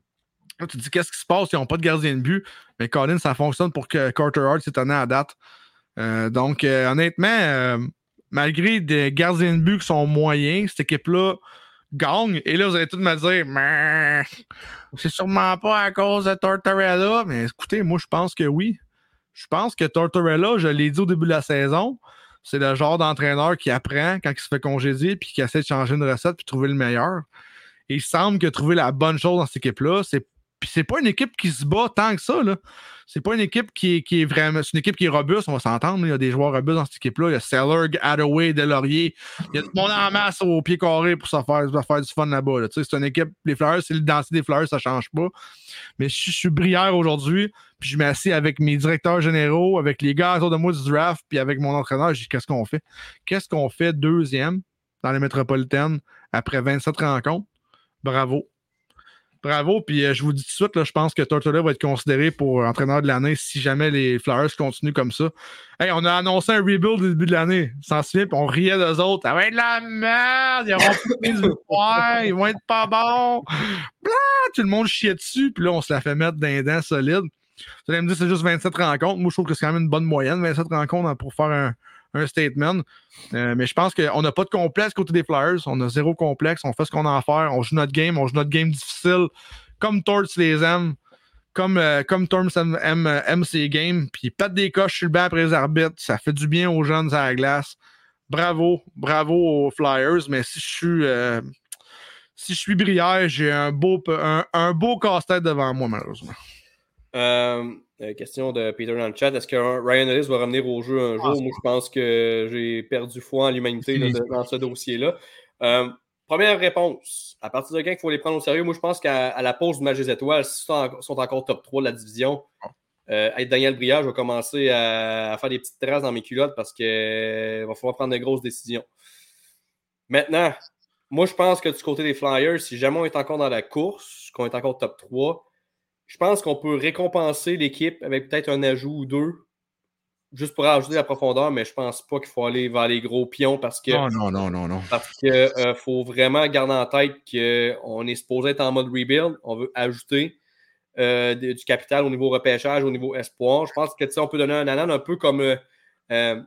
Là, tu te dis, qu'est-ce qui se passe? Ils n'ont pas de gardien de but. Mais Colin, ça fonctionne pour que Carter Hart cette année à date. Euh, donc, euh, honnêtement, euh, malgré des gardiens de but qui sont moyens, cette équipe-là gagne. Et là, vous allez tous me dire, c'est sûrement pas à cause de Tortorella. Mais écoutez, moi, je pense que oui. Je pense que Tortorella, je l'ai dit au début de la saison, c'est le genre d'entraîneur qui apprend quand il se fait congédier puis qui essaie de changer une recette puis trouver le meilleur. Et il semble que trouver la bonne chose dans cette équipe-là, c'est puis c'est pas une équipe qui se bat tant que ça, là. C'est pas une équipe qui est, qui est vraiment. C'est une équipe qui est robuste, on va s'entendre. Il y a des joueurs robustes dans cette équipe-là. Il y a Sellerg, Hathaway, Delaurier. Il y a tout le monde en masse au pied carré pour se faire, pour faire du fun là-bas. Là. C'est une équipe. Les Flyers, c'est l'identité des Flyers, ça change pas. Mais je, je suis Brière aujourd'hui, puis je m'assieds avec mes directeurs généraux, avec les gars autour de moi du draft, puis avec mon entraîneur. Je dis, qu'est-ce qu'on fait? Qu'est-ce qu'on fait deuxième dans les métropolitaines après vingt-sept rencontres? Bravo. Bravo, puis euh, je vous dis tout de suite, là, je pense que Tortorella va être considéré pour entraîneur de l'année si jamais les Flyers continuent comme ça. Hey, on a annoncé un rebuild au début de l'année, sans se puis on riait d'eux autres. Ça va être de la merde, ils auront plus de victoire, ils vont être pas bons. Blah, tout le monde chiait dessus, puis là, on se la fait mettre d'un dent solide. Vous allez me dire c'est juste vingt-sept rencontres. Moi, je trouve que c'est quand même une bonne moyenne, vingt-sept rencontres pour faire un, un statement. Euh, mais je pense qu'on n'a pas de complexe côté des Flyers. On a zéro complexe. On fait ce qu'on a à faire. On joue notre game. On joue notre game difficile. Comme Torts les aime. Comme, euh, comme Torts aime, aime, aime ses games. Puis il pète des coches sur le banc après les arbitres. Ça fait du bien aux jeunes à la glace. Bravo. Bravo aux Flyers. Mais si je suis... Euh, si je suis Brière, j'ai un beau, un, un beau casse-tête devant moi, malheureusement. Euh, question de Peter dans le chat. Est-ce que Ryan Ellis va revenir au jeu un jour? Ah, moi, je pense que j'ai perdu foi en l'humanité là, de, dans ce dossier-là. Euh, première réponse. À partir de quand il faut les prendre au sérieux? Moi, je pense qu'à la pause du match des étoiles, s'ils sont, sont encore top trois de la division, euh, être Daniel Brière, je vais commencer à, à faire des petites traces dans mes culottes parce qu'il euh, va falloir prendre de grosses décisions. Maintenant, moi, je pense que du côté des Flyers, si jamais on est encore dans la course, qu'on est encore top trois, je pense qu'on peut récompenser l'équipe avec peut-être un ajout ou deux, juste pour ajouter la profondeur, mais je pense pas qu'il faut aller vers les gros pions parce que. Non, non, non, non, non. Parce qu'il euh, faut vraiment garder en tête qu'on est supposé être en mode rebuild. On veut ajouter euh, du capital au niveau repêchage, au niveau espoir. Je pense que on peut donner un anan un peu comme euh, euh,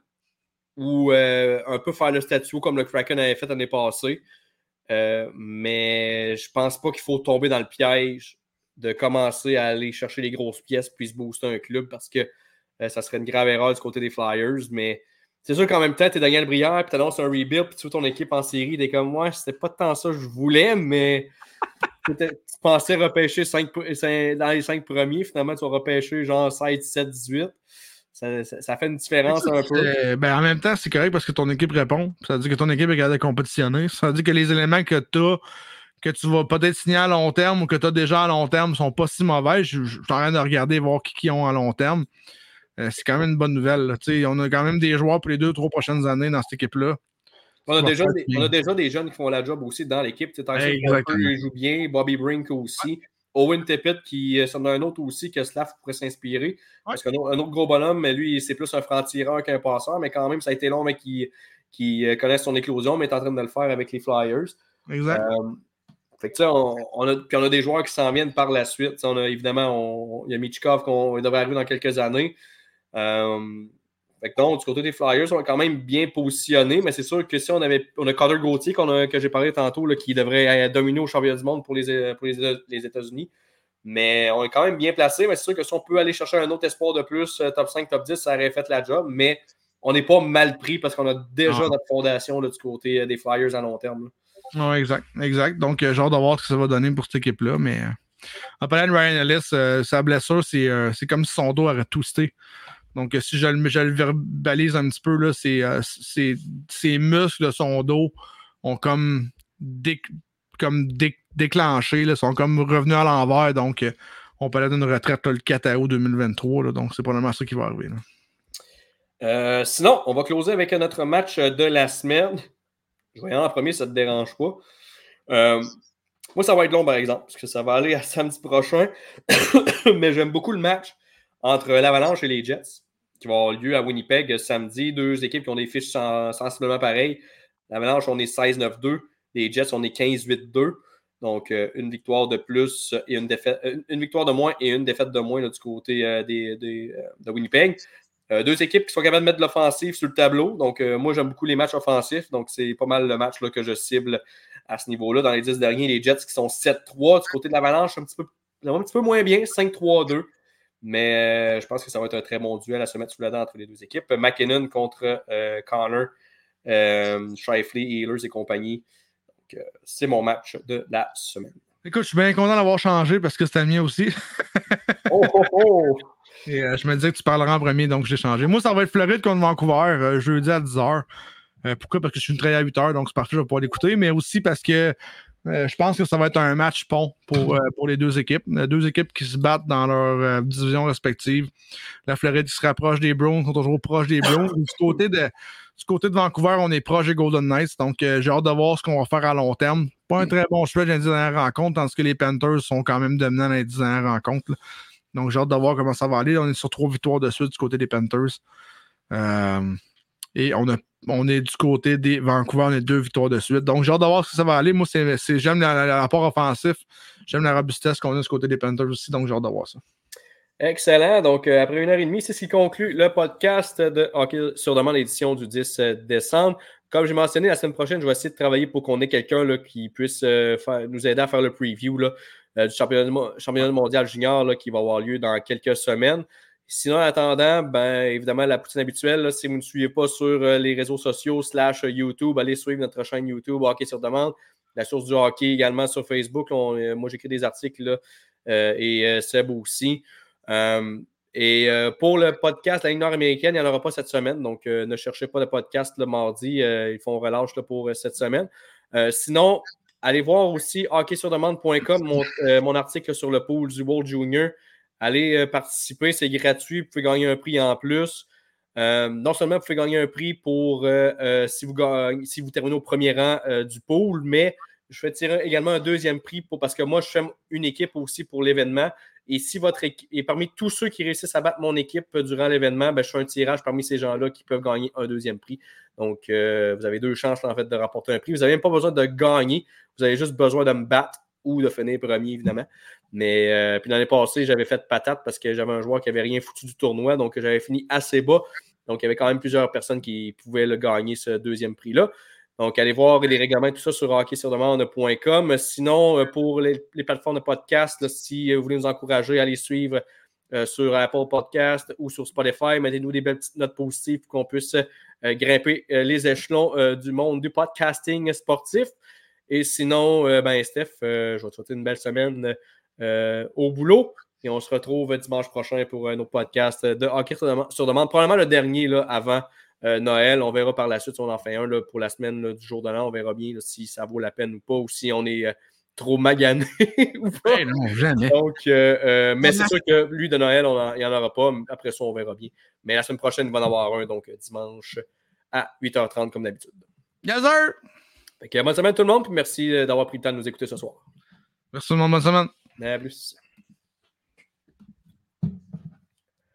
ou euh, un peu faire le statut comme le Kraken avait fait l'année passée. Euh, mais je pense pas qu'il faut tomber dans le piège de commencer à aller chercher les grosses pièces puis se booster un club parce que euh, ça serait une grave erreur du côté des Flyers. Mais c'est sûr qu'en même temps, tu es Daniel Brière puis tu annonces un rebuild puis tu veux ton équipe en série. T'es comme, moi, ouais, c'était pas tant ça que je voulais, mais tu pensais repêcher cinq, cinq, dans les cinq premiers. Finalement, tu vas repêcher genre seize, dix-sept, dix-huit. Ça, ça, ça fait une différence un peu. Euh, ben, en même temps, c'est correct parce que ton équipe répond. Ça veut dire que ton équipe est capable de compétitionner. Ça veut dire que les éléments que tu as, que tu vas peut-être signer à long terme ou que tu as déjà à long terme sont pas si mauvais. Je, je suis en train de regarder voir qui, qui ont à long terme. Euh, c'est quand même une bonne nouvelle. Là. On a quand même des joueurs pour les deux, trois prochaines années dans cette équipe-là. On a, déjà des, on a déjà des jeunes qui font la job aussi dans l'équipe. Tyson Parker joue bien, Bobby Brink aussi. Owen Tippett, qui c'en a un autre aussi que Slav pourrait s'inspirer. Ouais. Parce qu'un autre gros bonhomme, mais lui, c'est plus un franc-tireur qu'un passeur, mais quand même, ça a été long, mais qui, qui connaisse son éclosion, mais est en train de le faire avec les Flyers. Exact. Euh, fait que, on, on, a, puis on a des joueurs qui s'en viennent par la suite. T'sais, on a évidemment, on, il y a Michkov qu'on devrait arriver dans quelques années. Euh, Fait que donc, du côté des Flyers, on est quand même bien positionnés, mais c'est sûr que si on avait on a Connor Gauthier qu'on a, que j'ai parlé tantôt, là, qui devrait dominer au championnat du monde pour les, pour les, les États-Unis. Mais on est quand même bien placé. Mais c'est sûr que si on peut aller chercher un autre espoir de plus, top cinq, top dix, ça aurait fait la job. Mais on n'est pas mal pris parce qu'on a déjà ah. notre fondation là, du côté des Flyers à long terme. Oui, exact. exact. Donc, euh, j'ai hâte de voir ce que ça va donner pour cette équipe-là. Mais euh, en parlant de Ryan Ellis, euh, sa blessure, c'est, euh, c'est comme si son dos aurait toasté. Donc, si je, je le verbalise un petit peu, là, c'est, euh, c'est, ses muscles de son dos ont comme, dé, comme dé, déclenché, là, sont comme revenus à l'envers. Donc, euh, on parlait d'une retraite là, le quatre août deux mille vingt-trois. Là, donc, c'est probablement ça qui va arriver. Là. Euh, sinon, on va closer avec notre match de la semaine. Je vais y aller en premier, ça ne te dérange pas. Euh, moi, ça va être long, par exemple, parce que ça va aller à samedi prochain. Mais j'aime beaucoup le match entre l'Avalanche et les Jets, qui va avoir lieu à Winnipeg samedi. Deux équipes qui ont des fiches sensiblement pareilles. L'Avalanche, on est seize neuf deux. Les Jets, on est quinze huit deux. Donc, euh, une victoire de plus et une défaite, une, une victoire de moins et une défaite de moins là, du côté euh, des, des, euh, de Winnipeg. Euh, deux équipes qui sont capables de mettre de l'offensive sur le tableau. Donc, euh, moi, j'aime beaucoup les matchs offensifs. Donc, c'est pas mal le match là, que je cible à ce niveau-là. Dans les dix derniers, les Jets qui sont sept trois. Du côté de l'Avalanche, un petit peu, un petit peu moins bien, cinq trois deux. Mais euh, je pense que ça va être un très bon duel à se mettre sous la dent entre les deux équipes. McKinnon contre euh, Connor, euh, Scheifele, Ehlers et compagnie. Donc, euh, c'est mon match de la semaine. Écoute, je suis bien content d'avoir changé parce que c'était le mien aussi. oh, oh, oh! Et euh, je me disais que tu parleras en premier, donc j'ai changé. Moi, ça va être Floride contre Vancouver, euh, jeudi à dix heures. Euh, pourquoi? Parce que je suis une train à huit heures, donc c'est parfait, je vais pouvoir l'écouter, mais aussi parce que euh, je pense que ça va être un match pont pour, euh, pour les deux équipes. Les deux équipes qui se battent dans leurs euh, divisions respectives. La Floride qui se rapproche des Browns, sont toujours proches des Browns. Du côté de, du côté de Vancouver, on est proche des Golden Knights, donc euh, j'ai hâte de voir ce qu'on va faire à long terme. Pas un très bon stretch dans les dix dernières rencontres, tandis que les Panthers sont quand même dominants dans les dix dernières rencontres. Là. Donc, j'ai hâte de voir comment ça va aller. On est sur trois victoires de suite du côté des Panthers. Euh, et on, a, on est du côté des Vancouver, on est deux victoires de suite. Donc, j'ai hâte de voir ce que ça va aller. Moi, c'est, c'est, j'aime le rapport offensif. J'aime la robustesse qu'on a du côté des Panthers aussi. Donc, j'ai hâte de voir ça. Excellent. Donc, euh, après une heure et demie, c'est ce qui conclut le podcast de Hockey sur demande, édition du dix décembre. Comme j'ai mentionné, la semaine prochaine, je vais essayer de travailler pour qu'on ait quelqu'un là, qui puisse euh, faire, nous aider à faire le preview là, euh, du championnat, championnat mondial junior là, qui va avoir lieu dans quelques semaines. Sinon, en attendant, ben, évidemment, la poutine habituelle, là, si vous ne nous suivez pas sur euh, les réseaux sociaux slash YouTube, allez suivre notre chaîne YouTube Hockey sur demande. La source du hockey également sur Facebook. Là, on, euh, moi, j'écris des articles là, euh, et euh, Seb aussi. Euh, et euh, pour le podcast La Ligue nord-américaine, il n'y en aura pas cette semaine. Donc, euh, ne cherchez pas de podcast le mardi. Euh, ils font relâche là, pour euh, cette semaine. Euh, sinon, allez voir aussi hockey sur demande point com, mon, euh, mon article sur le pool du World Junior. Allez euh, participer, c'est gratuit. Vous pouvez gagner un prix en plus. Euh, non seulement vous pouvez gagner un prix pour euh, euh, si, vous gagnez, si vous terminez au premier rang euh, du pool, mais je vais tirer également un deuxième prix pour, parce que moi, je fais une équipe aussi pour l'événement. Et si votre équipe, et parmi tous ceux qui réussissent à battre mon équipe durant l'événement, ben, je fais un tirage parmi ces gens-là qui peuvent gagner un deuxième prix. Donc, euh, vous avez deux chances en fait de rapporter un prix. Vous n'avez même pas besoin de gagner. Vous avez juste besoin de me battre ou de finir premier, évidemment. Mais euh, puis l'année passée, j'avais fait patate parce que j'avais un joueur qui n'avait rien foutu du tournoi. Donc, j'avais fini assez bas. Donc, il y avait quand même plusieurs personnes qui pouvaient le gagner, ce deuxième prix-là. Donc, allez voir les règlements, tout ça sur hockey sur demande point com. Sinon, pour les, les plateformes de podcast, là, si vous voulez nous encourager à les suivre euh, sur Apple Podcast ou sur Spotify, mettez-nous des belles petites notes positives pour qu'on puisse euh, grimper euh, les échelons euh, du monde du podcasting sportif. Et sinon, euh, ben Steph, euh, je vais te souhaiter une belle semaine euh, au boulot. Et on se retrouve dimanche prochain pour un autre podcast de hockey sur demande. Sur demande. Probablement le dernier là, avant Euh, Noël, on verra par la suite si on en fait un là, pour la semaine là, du jour de l'an. On verra bien là, si ça vaut la peine ou pas, ou si on est euh, trop magané ou pas. Hey, non, jamais. Donc, euh, euh, mais c'est sûr que lui de Noël, il n'y en aura pas. Après ça, on verra bien. Mais la semaine prochaine, il va en avoir un, donc dimanche à huit heures trente comme d'habitude. Yes, sir! Fait que, bonne semaine tout le monde, puis merci d'avoir pris le temps de nous écouter ce soir. Merci tout le monde, bonne semaine. À plus.